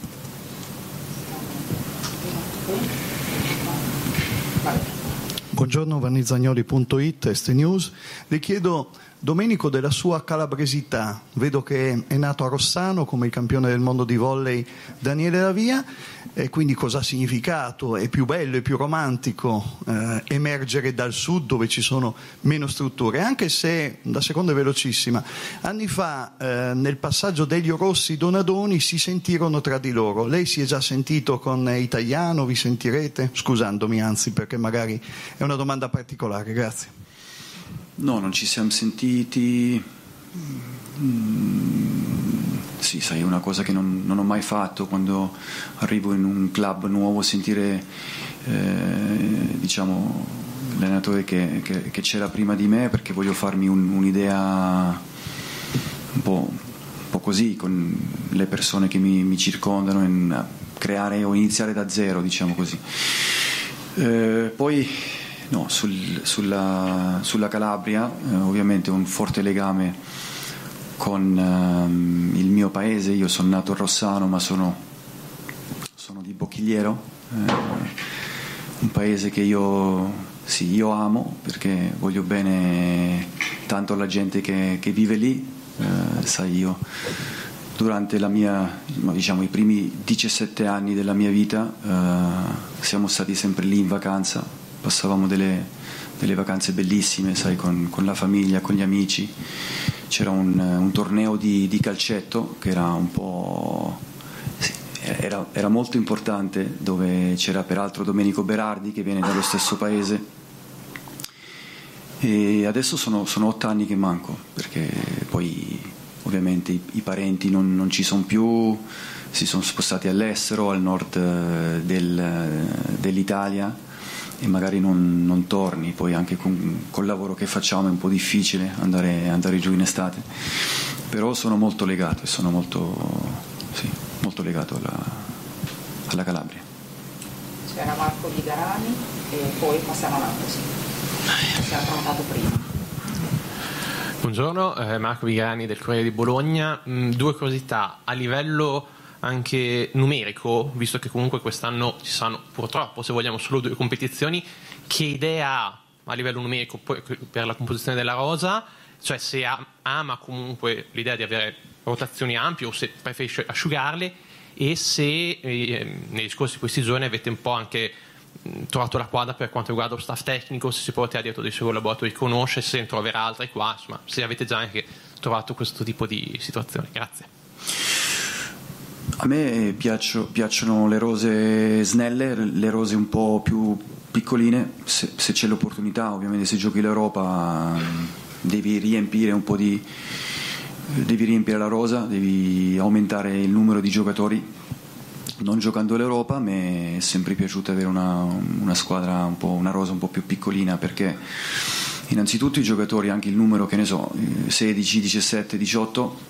Buongiorno, Vanizzagnoli punto it, Este News. Le chiedo, Domenico, della sua calabresità. Vedo che è nato a Rossano come il campione del mondo di volley Daniele Lavia, e quindi cosa ha significato? È più bello, è più romantico eh, emergere dal sud dove ci sono meno strutture, anche se, la seconda è velocissima, anni fa eh, nel passaggio Delio Rossi Donadoni si sentirono tra di loro. Lei si è già sentito con Italiano, vi sentirete? Scusandomi anzi, perché magari è una domanda particolare. Grazie. No, non ci siamo sentiti. Mm, sì, sai, è una cosa che non, non ho mai fatto quando arrivo in un club nuovo, sentire eh, diciamo l'allenatore che, che, che c'era prima di me, perché voglio farmi un, un'idea un po', un po' così con le persone che mi, mi circondano, in creare o iniziare da zero, diciamo così. Eh, poi no, sul, sulla, sulla Calabria eh, ovviamente un forte legame con ehm, il mio paese. Io sono nato a Rossano, ma sono, sono di Bocchigliero, eh, un paese che io, sì, io amo, perché voglio bene tanto alla gente che, che vive lì. Eh, sai, io durante la mia, diciamo, i primi diciassette anni della mia vita eh, siamo stati sempre lì in vacanza. Passavamo delle, delle vacanze bellissime, sai, con, con la famiglia, con gli amici. C'era un, un torneo di, di calcetto che era un po', sì, era, era molto importante, dove c'era peraltro Domenico Berardi che viene dallo stesso paese. E adesso sono, sono otto anni che manco, perché poi ovviamente i, i parenti non, non ci sono più, si sono spostati all'estero, al nord del, dell'Italia, e magari non, non torni. Poi anche con col lavoro che facciamo è un po' difficile andare, andare giù in estate, però sono molto legato e sono molto, sì, molto legato alla, alla Calabria. C'era Marco Vigarani e poi passiamo avanti, sì. Si era prenotato prima. Buongiorno, eh, Marco Vigarani del Corriere di Bologna. Mm, due curiosità a livello anche numerico, visto che comunque quest'anno ci saranno purtroppo, se vogliamo, solo due competizioni. Che idea ha a livello numerico per la composizione della rosa? Cioè, se ama comunque l'idea di avere rotazioni ampie o se preferisce asciugarle, e se eh, nei discorsi di questi giorni avete un po' anche mh, trovato la quadra per quanto riguarda lo staff tecnico, se si porta dietro dei suoi collaboratori, conosce, se ne troverà altre qua, insomma, se avete già anche trovato questo tipo di situazioni. Grazie. A me piaccio, piacciono le rose snelle, le rose un po' più piccoline. Se, se c'è l'opportunità, ovviamente, se giochi l'Europa devi riempire un po' di devi riempire la rosa, devi aumentare il numero di giocatori. Non giocando l'Europa, a me è sempre piaciuto avere una, una squadra un po', una rosa un po' più piccolina, perché innanzitutto i giocatori, anche il numero, che ne so, sedici, diciassette, diciotto,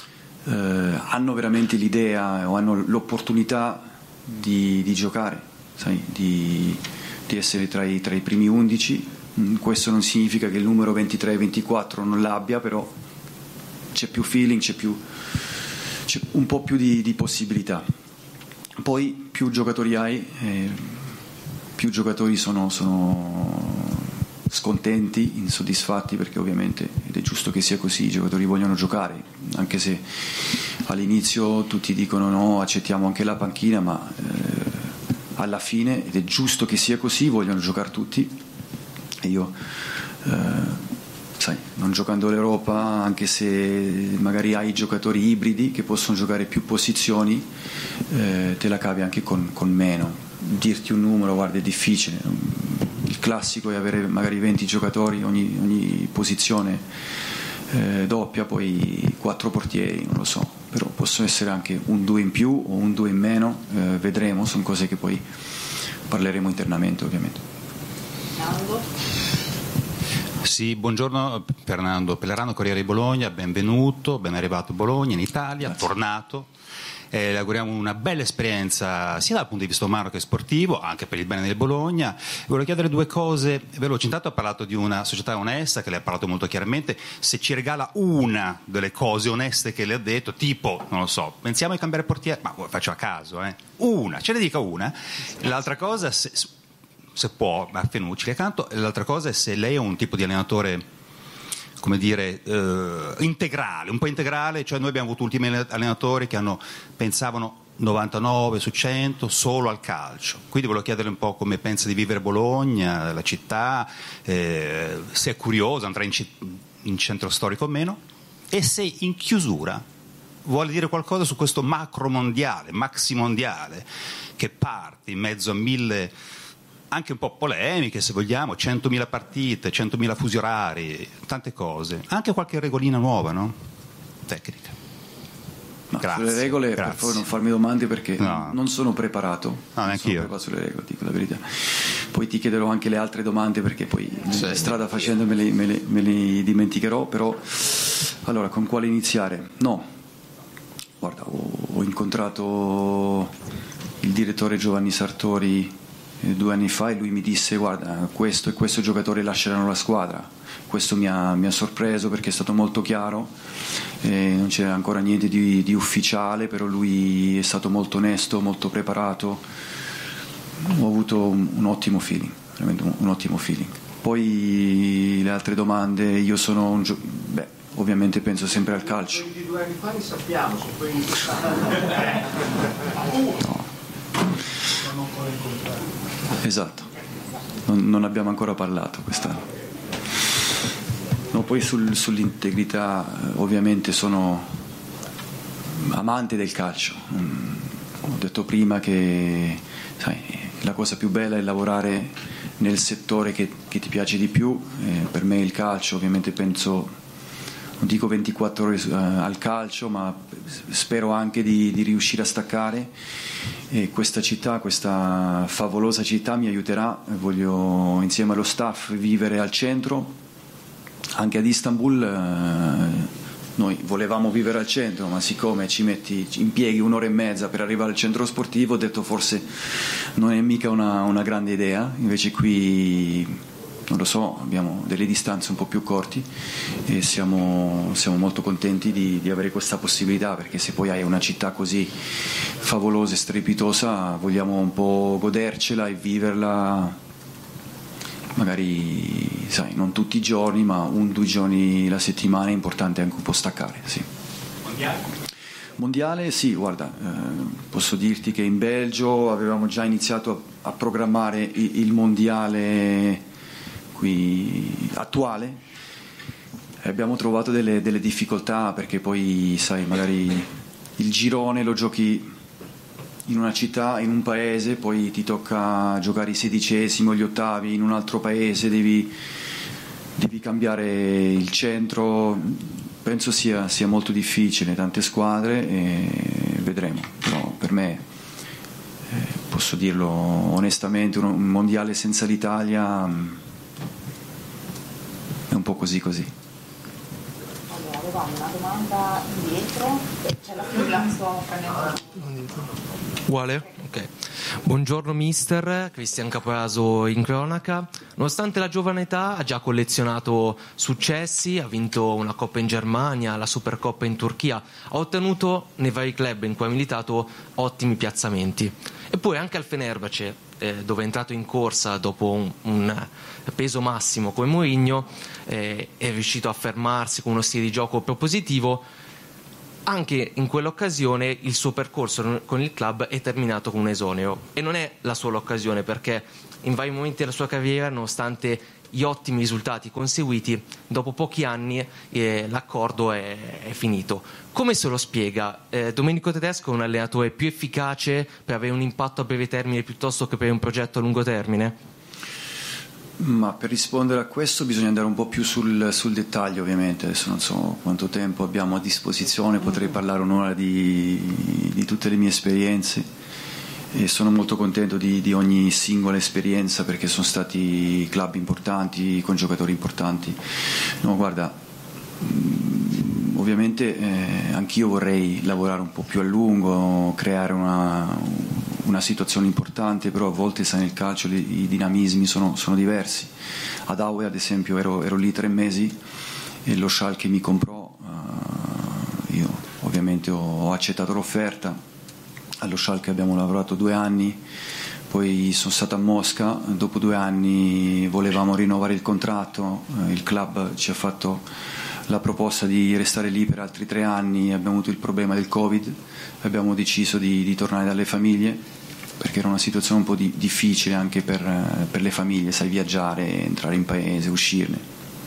Eh, hanno veramente l'idea o hanno l'opportunità di, di giocare, sai, di, di essere tra i, tra i primi undici. Questo non significa che il numero ventitré e ventiquattro non l'abbia, però c'è più feeling, c'è, più, c'è un po' più di, di possibilità. Poi più giocatori hai, eh, più giocatori sono, sono scontenti, insoddisfatti, perché ovviamente, ed è giusto che sia così, i giocatori vogliono giocare, anche se all'inizio tutti dicono no, accettiamo anche la panchina, ma eh, alla fine, ed è giusto che sia così, vogliono giocare tutti. E io, eh, sai, non giocando l'Europa, anche se magari hai giocatori ibridi che possono giocare più posizioni, eh, te la cavi anche con, con meno. Dirti un numero, guarda, è difficile. Il classico è avere magari venti giocatori, ogni, ogni posizione eh, doppia, poi quattro portieri, non lo so, però possono essere anche un due in più o un due in meno, eh, vedremo, sono cose che poi parleremo internamente, ovviamente. Sì, buongiorno, Fernando Pellerano, Corriere di Bologna, benvenuto, ben arrivato a Bologna, in Italia, Grazie. Tornato. Eh, le auguriamo una bella esperienza sia dal punto di vista umano che sportivo, anche per il bene del Bologna. Volevo chiedere due cose veloci. Intanto ha parlato di una società onesta, che le ha parlato molto chiaramente. Se ci regala una delle cose oneste che le ha detto, tipo, non lo so, pensiamo di cambiare portiere, ma faccio a caso, eh? Una, ce ne dica una. L'altra cosa, se, se può, ma Fenucci accanto. L'altra cosa è se lei è un tipo di allenatore, come dire, eh, integrale, un po' integrale, cioè noi abbiamo avuto ultimi allenatori che hanno, pensavano novantanove su cento solo al calcio, quindi volevo chiedere un po' come pensa di vivere Bologna, la città, eh, se è curioso, andrà in, c- in centro storico o meno, e se in chiusura vuole dire qualcosa su questo macro mondiale, maxi mondiale, che parte in mezzo a mille, anche un po' polemiche se vogliamo, centomila partite, centomila fusi orari, tante cose, anche qualche regolina nuova, no? Tecnica. No, Grazie. Sulle regole, Grazie. per favore non farmi domande, perché no. non sono preparato. No, non sono preparato sulle regole, dico la verità. Poi ti chiederò anche le altre domande, perché poi sì. strada facendo me le, me, le, me le dimenticherò, però allora con quale iniziare? No, guarda, ho, ho incontrato il direttore Giovanni Sartori due anni fa e lui mi disse guarda, questo e questo giocatore lasceranno la squadra. Questo mi ha, mi ha sorpreso, perché è stato molto chiaro, eh, non c'era ancora niente di, di ufficiale, però lui è stato molto onesto, molto preparato. Ho avuto un, un ottimo feeling, veramente un, un ottimo feeling. Poi le altre domande, io sono un gio- beh, ovviamente penso sempre al calcio. Di due anni fa li sappiamo, se poi no. Esatto, non, non abbiamo ancora parlato quest'anno. No, poi sul, sull'integrità, ovviamente sono amante del calcio. Ho detto prima che sai, la cosa più bella è lavorare nel settore che, che ti piace di più. Eh, per me il calcio, ovviamente penso, non dico ventiquattro ore uh, al calcio, ma spero anche di, di riuscire a staccare, e questa città, questa favolosa città mi aiuterà. Voglio insieme allo staff vivere al centro. Anche ad Istanbul eh, noi volevamo vivere al centro, ma siccome ci metti, ci impieghi un'ora e mezza per arrivare al centro sportivo, ho detto forse non è mica una, una grande idea. Invece qui, non lo so, abbiamo delle distanze un po' più corti e siamo, siamo molto contenti di, di avere questa possibilità, perché se poi hai una città così favolosa e strepitosa vogliamo un po' godercela e viverla, magari sai, non tutti i giorni, ma un due giorni la settimana. È importante anche un po' staccare, sì. Mondiale? Mondiale, sì, guarda, eh, posso dirti che in Belgio avevamo già iniziato a, a programmare il, il mondiale qui attuale, e abbiamo trovato delle, delle difficoltà, perché poi sai, magari il girone lo giochi in una città, in un paese, poi ti tocca giocare i sedicesimi o gli ottavi in un altro paese, devi, devi cambiare il centro. Penso sia, sia molto difficile, tante squadre, e vedremo. Però per me, eh, posso dirlo onestamente, un mondiale senza l'Italia è un po' così così. Allora, avevamo una domanda indietro, c'è la fila, sto prendendo Uguale? Ok. Buongiorno mister, Cristian Caporaso in cronaca. Nonostante la giovane età ha già collezionato successi, ha vinto una Coppa in Germania, la Supercoppa in Turchia, ha ottenuto nei vari club in cui ha militato ottimi piazzamenti. Eppure anche al Fenerbahce, eh, dove è entrato in corsa dopo un, un peso massimo come Mourinho, eh, è riuscito a affermarsi con uno stile di gioco propositivo. Anche in quell'occasione il suo percorso con il club è terminato con un esonero, e non è la sola occasione, perché in vari momenti della sua carriera, nonostante gli ottimi risultati conseguiti, dopo pochi anni eh, l'accordo è, è finito. Come se lo spiega? Eh, Domenico Tedesco è un allenatore più efficace per avere un impatto a breve termine piuttosto che per un progetto a lungo termine? Ma per rispondere a questo bisogna andare un po' più sul, sul dettaglio, ovviamente. Adesso non so quanto tempo abbiamo a disposizione, potrei parlare un'ora di, di tutte le mie esperienze, e sono molto contento di, di ogni singola esperienza, perché sono stati club importanti, con giocatori importanti. No, guarda, ovviamente eh, anch'io vorrei lavorare un po' più a lungo, creare una una situazione importante, però a volte sai, nel calcio i, i dinamismi sono, sono diversi. Ad Aue ad esempio ero, ero lì tre mesi e lo Schalke mi comprò, uh, io ovviamente ho, ho accettato l'offerta. Allo Schalke abbiamo lavorato due anni, poi sono stato a Mosca, dopo due anni volevamo rinnovare il contratto, uh, il club ci ha fatto la proposta di restare lì per altri tre anni, abbiamo avuto il problema del Covid, abbiamo deciso di, di tornare dalle famiglie, perché era una situazione un po' di, difficile anche per, per le famiglie, sai, viaggiare, entrare in paese, uscirne.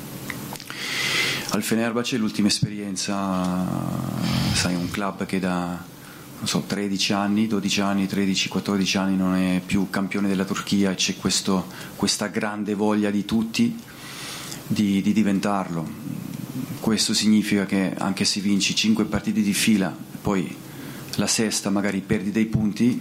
Al Fenerbahce l'ultima esperienza, sai, un club che da non so, tredici anni, dodici anni, tredici, quattordici anni non è più campione della Turchia, e c'è questo, questa grande voglia di tutti di, di diventarlo. Questo significa che anche se vinci cinque partite di fila, poi la sesta magari perdi dei punti,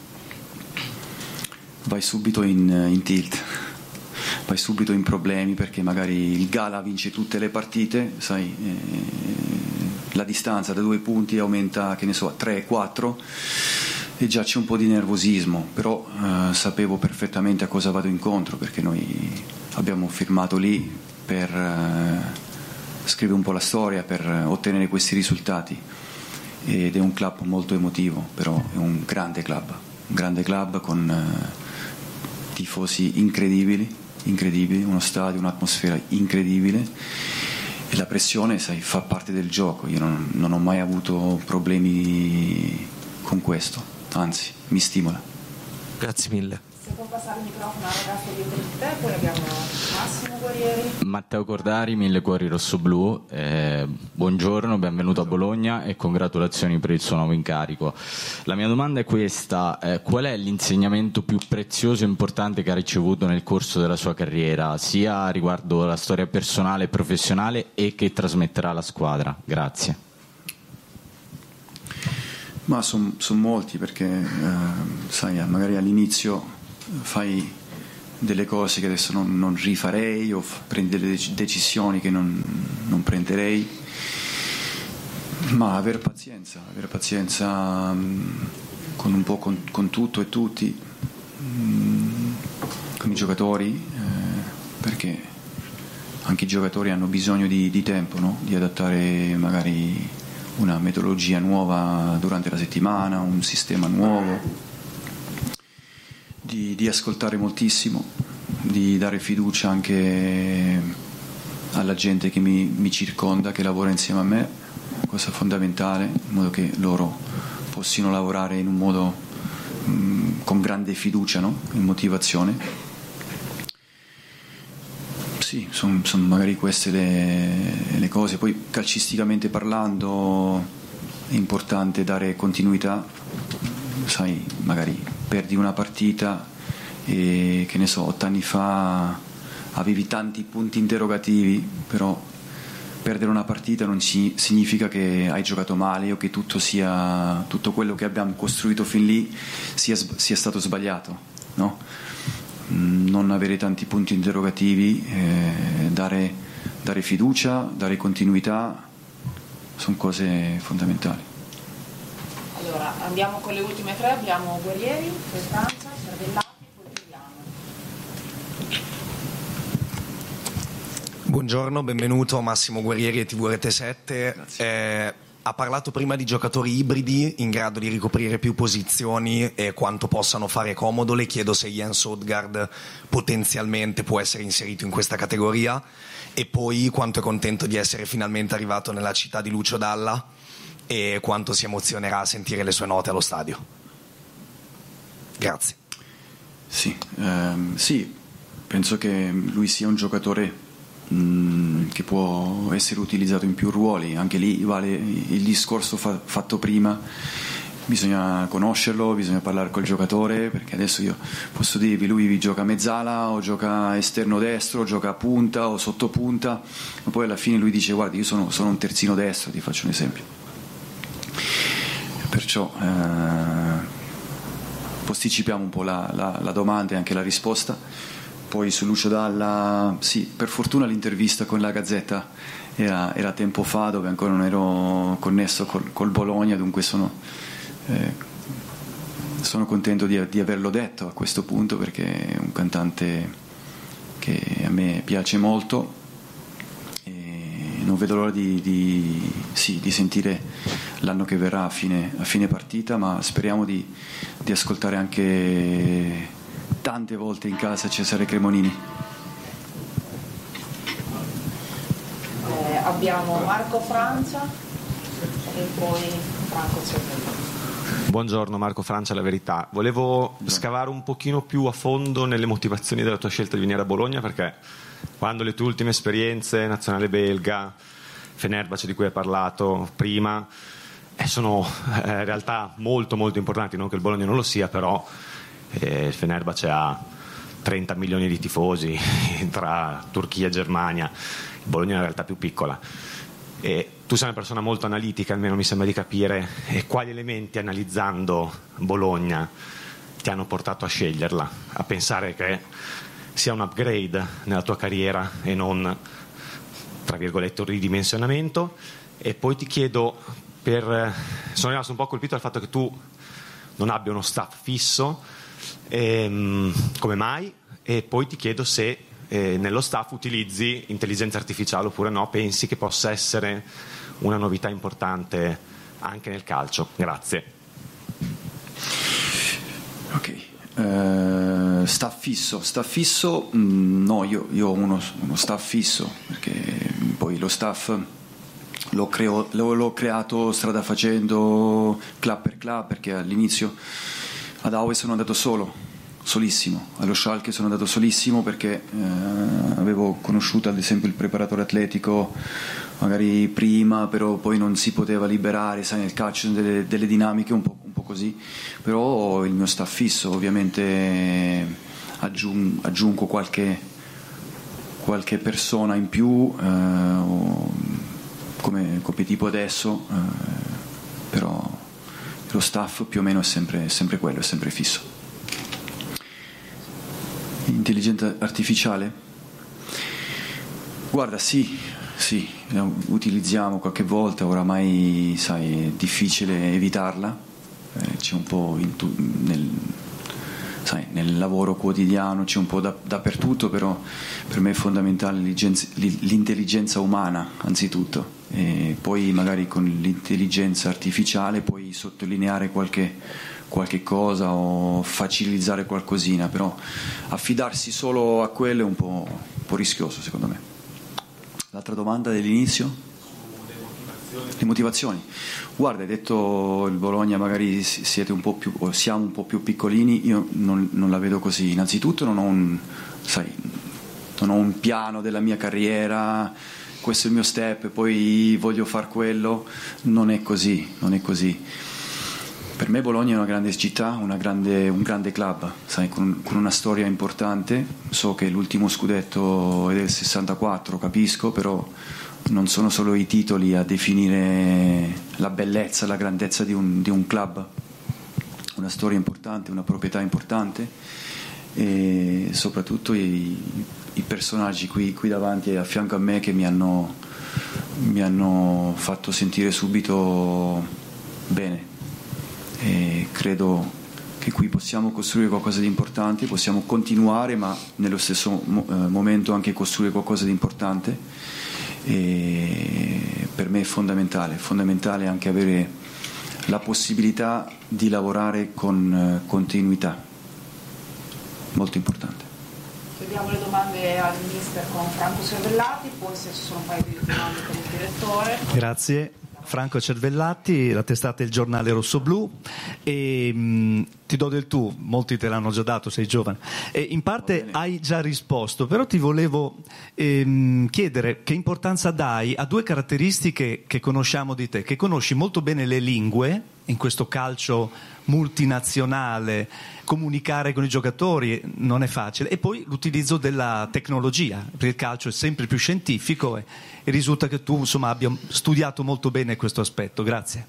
vai subito in, in tilt, vai subito in problemi, perché magari il Gala vince tutte le partite, sai, eh, la distanza da due punti aumenta, che ne so, a tre, quattro, e già c'è un po' di nervosismo, però eh, sapevo perfettamente a cosa vado incontro, perché noi abbiamo firmato lì per eh, scrivere un po' la storia, per ottenere questi risultati, ed è un club molto emotivo, però è un grande club, un grande club con eh, tifosi incredibili, incredibili, uno stadio, un'atmosfera incredibile, e la pressione, sai, fa parte del gioco. Io non, non ho mai avuto problemi con questo, anzi mi stimola. Grazie mille. Se può passare il microfono al ragazzo dietro di te, poi abbiamo Massimo Guerrieri. Matteo Cordari, Mille Cuori Rossoblu, eh, buongiorno, benvenuto a Bologna e congratulazioni per il suo nuovo incarico. La mia domanda è questa, eh, qual è l'insegnamento più prezioso e importante che ha ricevuto nel corso della sua carriera, sia riguardo la storia personale e professionale, e che trasmetterà alla squadra? Grazie. Ma sono son molti, perché eh, sai, magari all'inizio fai delle cose che adesso non, non rifarei, o f- prendi delle decisioni che non, non prenderei, ma avere pazienza, avere pazienza mh, con un po' con, con tutto e tutti, mh, con i giocatori, eh, perché anche i giocatori hanno bisogno di, di tempo, no? Di adattare magari una metodologia nuova durante la settimana, un sistema nuovo, di, di ascoltare moltissimo, di dare fiducia anche alla gente che mi, mi circonda, che lavora insieme a me, cosa fondamentale, in modo che loro possano lavorare in un modo mh, con grande fiducia, no? E motivazione. Sì, sono son magari queste le, le cose. Poi calcisticamente parlando è importante dare continuità, sai, magari perdi una partita e, che ne so, otto anni fa avevi tanti punti interrogativi, però perdere una partita non si, significa che hai giocato male, o che tutto sia tutto quello che abbiamo costruito fin lì sia, sia stato sbagliato, no? Non avere tanti punti interrogativi, eh, dare, dare fiducia, dare continuità, sono cose fondamentali. Allora, Andiamo con le ultime tre, abbiamo Guerrieri, Speranza, Cervellati e poi chiudiamo. Buongiorno, benvenuto Massimo Guerrieri e T V R T sette. Eh, ha parlato prima di giocatori ibridi in grado di ricoprire più posizioni e quanto possano fare comodo. Le chiedo se Jens Odgaard potenzialmente può essere inserito in questa categoria e poi quanto è contento di essere finalmente arrivato nella città di Lucio Dalla e quanto si emozionerà a sentire le sue note allo stadio. Grazie. Sì, ehm, sì, penso che lui sia un giocatore mh, che può essere utilizzato in più ruoli. Anche lì vale il discorso fa- fatto prima, bisogna conoscerlo, bisogna parlare col giocatore, perché adesso io posso dirvi lui gioca mezzala o gioca esterno destro o gioca a punta o sottopunta, ma poi alla fine lui dice guarda io sono, sono un terzino destro, ti faccio un esempio. Perciò eh, posticipiamo un po' la, la, la domanda e anche la risposta. Poi su Lucio Dalla, sì, per fortuna l'intervista con la Gazzetta era, era tempo fa, dove ancora non ero connesso col, col Bologna, dunque sono, eh, sono contento di, di averlo detto a questo punto, perché è un cantante che a me piace molto e non vedo l'ora di, di, sì, di sentire l'anno che verrà a fine, a fine partita, ma speriamo di, di ascoltare anche tante volte in casa Cesare Cremonini. Eh, abbiamo Marco Francia e poi Franco Cervellati. Buongiorno, Marco Francia, La Verità. Volevo scavare un pochino più a fondo nelle motivazioni della tua scelta di venire a Bologna, perché quando le tue ultime esperienze, nazionale belga, Fenerbahce di cui hai parlato prima, eh, sono eh, in realtà molto molto importanti, non che il Bologna non lo sia, però eh, il Fenerbahce ha trenta milioni di tifosi tra Turchia e Germania, il Bologna è una realtà più piccola. E tu sei una persona molto analitica, almeno mi sembra di capire, e quali elementi analizzando Bologna ti hanno portato a sceglierla, a pensare che sia un upgrade nella tua carriera e non, tra virgolette, un ridimensionamento? E poi ti chiedo, per, sono rimasto un po' colpito dal fatto che tu non abbia uno staff fisso, ehm, come mai? E poi ti chiedo se eh, nello staff utilizzi intelligenza artificiale oppure no, pensi che possa essere una novità importante anche nel calcio. Grazie. Ok, uh, staff fisso, staff fisso, mh, no, io, io ho uno, uno staff fisso, perché poi lo staff l'ho, creo, l'ho, l'ho creato strada facendo, club per club, perché all'inizio ad Aue sono andato solo, solissimo, allo Schalke sono andato solissimo perché eh, avevo conosciuto ad esempio il preparatore atletico magari prima, però poi non si poteva liberare, sai, nel calcio sono delle, delle dinamiche un po', un po' così, però il mio staff fisso ovviamente aggiung, aggiungo qualche, qualche persona in più eh, come, come tipo adesso, eh, però lo staff più o meno è sempre, è sempre quello, è sempre fisso. Intelligenza artificiale? Guarda, sì, sì, la utilizziamo qualche volta, oramai sai, è difficile evitarla, eh, c'è un po' in tu, nel, sai, nel lavoro quotidiano, c'è un po' da, dappertutto, però per me è fondamentale l'intelligenza umana anzitutto, e poi magari con l'intelligenza artificiale puoi sottolineare qualche qualche cosa o facilizzare qualcosina, però affidarsi solo a quello è un po', un po' rischioso secondo me. L'altra domanda dell'inizio? Le motivazioni. Guarda, hai detto il Bologna magari siete un po' più, o siamo un po' più piccolini, io non, non la vedo così. Innanzitutto non ho un, sai, non ho un piano della mia carriera, questo è il mio step, poi voglio far quello, non è così, non è così. Per me Bologna è una grande città, una grande, un grande club, sai, con, con una storia importante. So che l'ultimo scudetto è del sessantaquattro, capisco, però non sono solo i titoli a definire la bellezza, la grandezza di un, di un club. Una storia importante, una proprietà importante e soprattutto i, i personaggi qui, qui davanti e a fianco a me che mi hanno, mi hanno fatto sentire subito bene. e credo che qui possiamo costruire qualcosa di importante, possiamo continuare ma nello stesso mo- eh, momento anche costruire qualcosa di importante, e per me è fondamentale, è fondamentale anche avere la possibilità di lavorare con eh, continuità, molto importante. Chiediamo le domande al mister con Franco Cervellati, poi se ci sono un paio di domande per il direttore. Grazie. Franco Cervellati, la testata Il Giornale Rossoblu, e mh, ti do del tu, molti te l'hanno già dato, sei giovane, e in parte hai già risposto, però ti volevo ehm, chiedere che importanza dai a due caratteristiche che conosciamo di te, che conosci molto bene le lingue, in questo calcio multinazionale, comunicare con i giocatori non è facile, e poi l'utilizzo della tecnologia, perché il calcio è sempre più scientifico e, e risulta che tu insomma abbia studiato molto bene questo aspetto. Grazie.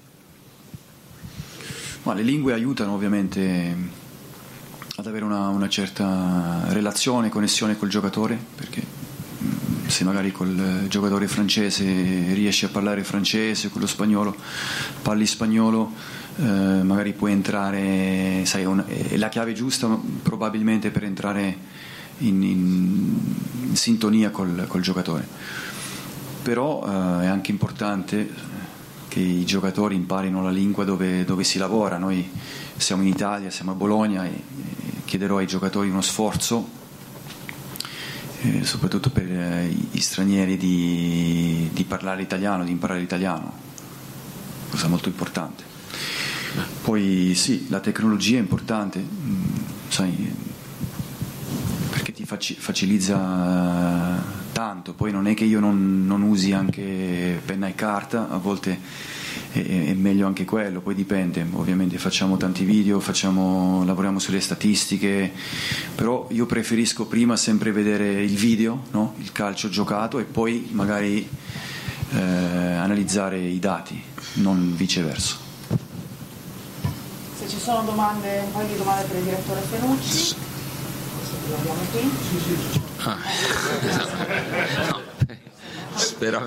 Ma le lingue aiutano ovviamente ad avere una, una certa relazione, connessione col giocatore, perché se magari col giocatore francese riesci a parlare francese, con lo spagnolo parli spagnolo, eh, magari puoi entrare, sai, una, è la chiave giusta probabilmente per entrare in, in, in sintonia col, col giocatore. Però eh, è anche importante che i giocatori imparino la lingua dove, dove si lavora. Noi siamo in Italia, siamo a Bologna, e, e chiederò ai giocatori uno sforzo, eh, soprattutto per eh, gli stranieri, di, di parlare italiano, di imparare l'italiano, cosa molto importante. Poi sì, la tecnologia è importante, mh, sai, perché ti faci, facilizza tanto. Poi non è che io non, non usi anche penna e carta, a volte è, è meglio anche quello, poi dipende, ovviamente facciamo tanti video, facciamo, lavoriamo sulle statistiche, però io preferisco prima sempre vedere il video, no? Il calcio giocato, e poi magari eh, analizzare i dati, non viceversa. Se ci sono domande, un paio di domande per il direttore Fenucci, lo abbiamo qui. Ah. No, speravo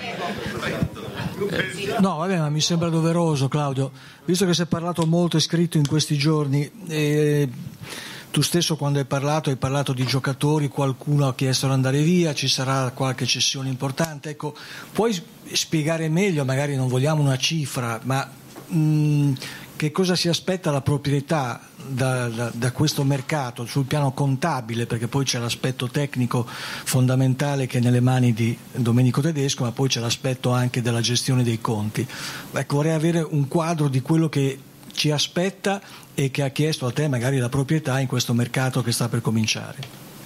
No, vabbè, ma mi sembra doveroso, Claudio, visto che si è parlato molto e scritto in questi giorni, e tu stesso quando hai parlato hai parlato di giocatori, qualcuno ha chiesto di andare via, ci sarà qualche cessione importante, ecco, puoi spiegare meglio, magari non vogliamo una cifra, ma mh, che cosa si aspetta la proprietà da, da, da questo mercato sul piano contabile, perché poi c'è l'aspetto tecnico fondamentale che è nelle mani di Domenico Tedesco, ma poi c'è l'aspetto anche della gestione dei conti. Ecco, vorrei avere un quadro di quello che ci aspetta e che ha chiesto a te magari la proprietà in questo mercato che sta per cominciare.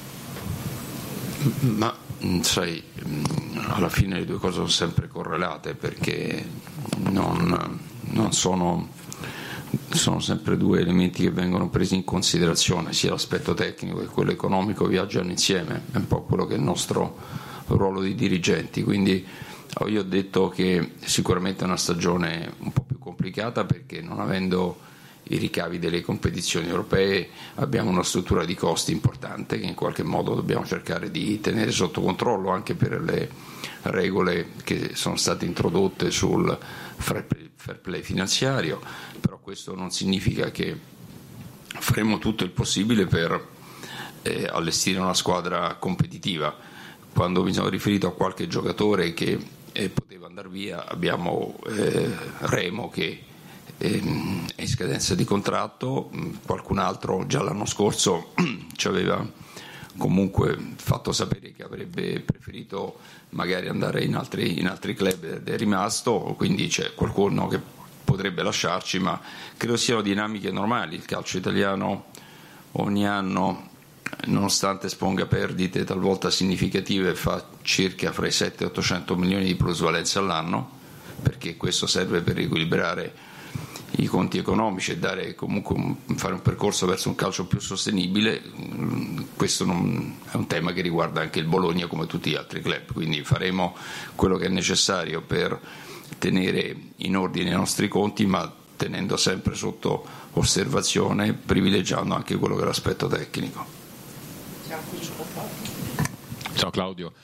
Ma sai, alla fine le due cose sono sempre correlate, perché non, non sono sono sempre due elementi che vengono presi in considerazione, sia l'aspetto tecnico che quello economico viaggiano insieme, è un po' quello che è il nostro ruolo di dirigenti. Quindi io ho detto che sicuramente è una stagione un po' più complicata, perché non avendo i ricavi delle competizioni europee abbiamo una struttura di costi importante che in qualche modo dobbiamo cercare di tenere sotto controllo, anche per le regole che sono state introdotte sul fair play finanziario. Però questo non significa che faremo tutto il possibile per eh, allestire una squadra competitiva. Quando mi sono riferito a qualche giocatore che eh, poteva andare via, abbiamo eh, Remo che è in scadenza di contratto, qualcun altro già l'anno scorso ci aveva comunque fatto sapere che avrebbe preferito magari andare in altri, in altri club ed è rimasto, quindi c'è qualcuno che potrebbe lasciarci, ma credo siano dinamiche normali. Il calcio italiano ogni anno, nonostante esponga perdite talvolta significative, fa circa fra i settecento e ottocento milioni di plusvalenza all'anno, perché questo serve per riequilibrare i conti economici e dare comunque un, fare un percorso verso un calcio più sostenibile. Questo non, è un tema che riguarda anche il Bologna come tutti gli altri club, quindi faremo quello che è necessario per tenere in ordine i nostri conti, ma tenendo sempre sotto osservazione, privilegiando anche quello che è l'aspetto tecnico. Ciao Claudio.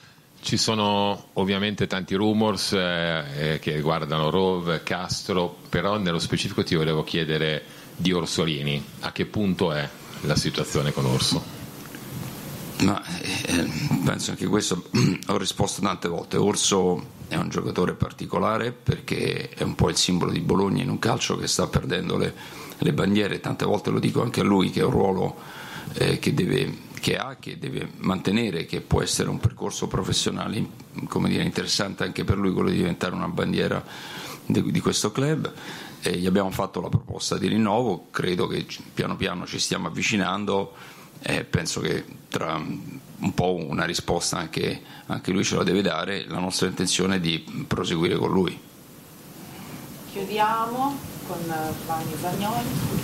Ci sono ovviamente tanti rumors eh, che riguardano Rove, Castro, però nello specifico ti volevo chiedere di Orsolini, a che punto è la situazione con Orso? Ma eh, penso anche questo, ho risposto tante volte. Orso è un giocatore particolare perché è un po' il simbolo di Bologna in un calcio che sta perdendo le, le bandiere, tante volte lo dico anche a lui, che è un ruolo eh, che deve che ha, che deve mantenere, che può essere un percorso professionale, come dire, interessante anche per lui, quello di diventare una bandiera di, di questo club. E gli abbiamo fatto la proposta di rinnovo, credo che piano piano ci stiamo avvicinando e penso che tra un po' una risposta anche, anche lui ce la deve dare. La nostra intenzione è di proseguire con lui. Chiudiamo con Vanni Zagnoli.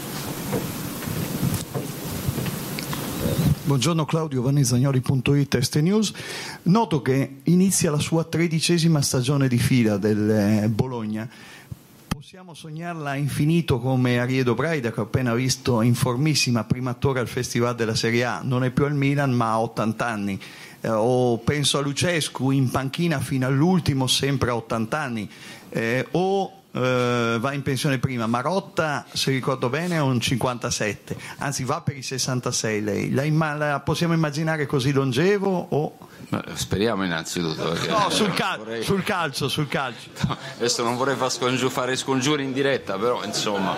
Buongiorno Claudio, vanni zagnoli punto it, Este News. Noto che inizia la sua tredicesima stagione di fila del Bologna. Possiamo sognarla infinito come Ariedo Braida, che ho appena visto in formissima, primo attore al Festival della Serie A, non è più al Milan ma ha ottanta anni. Eh, o penso a Lucescu in panchina fino all'ultimo, sempre a ottanta anni. Eh, o Uh, va in pensione prima. Marotta, se ricordo bene, è un cinquantasette, anzi va per i sessantasei lei. La, imma- la possiamo immaginare così longevo o... Ma speriamo innanzitutto perché no, sul, cal- vorrei... sul calcio sul calcio no, adesso non vorrei far scongiu- fare scongiuri in diretta, però insomma,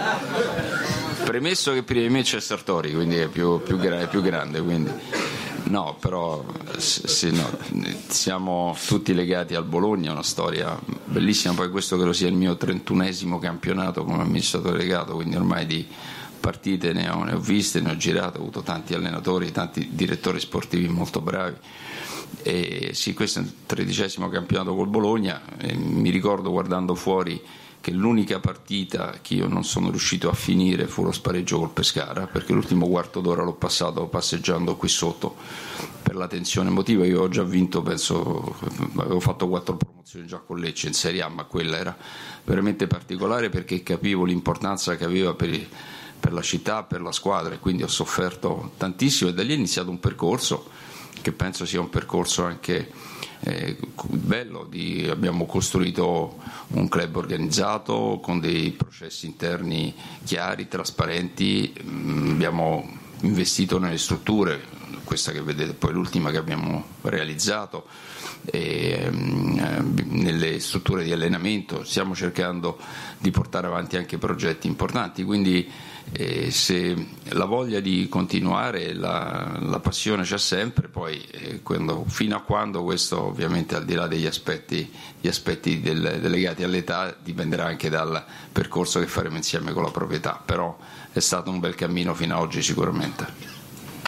premesso che prima di me c'è Sartori, quindi è più, più, gra- è più grande, quindi no, però sì, no, siamo tutti legati al Bologna, è una storia bellissima, poi questo credo sia il mio trentunesimo campionato come amministratore delegato, quindi ormai di partite ne ho, ne ho viste, ne ho girato, ho avuto tanti allenatori, tanti direttori sportivi molto bravi. E sì, questo è il tredicesimo campionato col Bologna, e mi ricordo guardando fuori che l'unica partita che io non sono riuscito a finire fu lo spareggio col Pescara, perché l'ultimo quarto d'ora l'ho passato passeggiando qui sotto per la tensione emotiva. Io ho già vinto, penso, avevo fatto quattro promozioni già con Lecce in Serie A, ma quella era veramente particolare perché capivo l'importanza che aveva per, i, per la città, per la squadra, e quindi ho sofferto tantissimo, e da lì è iniziato un percorso che penso sia un percorso anche eh, bello. Di, abbiamo costruito un club organizzato con dei processi interni chiari, trasparenti, mh, abbiamo investito nelle strutture, questa che vedete poi l'ultima che abbiamo realizzato, e, mh, nelle strutture di allenamento stiamo cercando di portare avanti anche progetti importanti, quindi eh, se la voglia di continuare, la, la passione c'è sempre, poi eh, quando, fino a quando questo ovviamente al di là degli aspetti, gli aspetti del, legati all'età dipenderà anche dal percorso che faremo insieme con la proprietà, però è stato un bel cammino fino ad oggi sicuramente.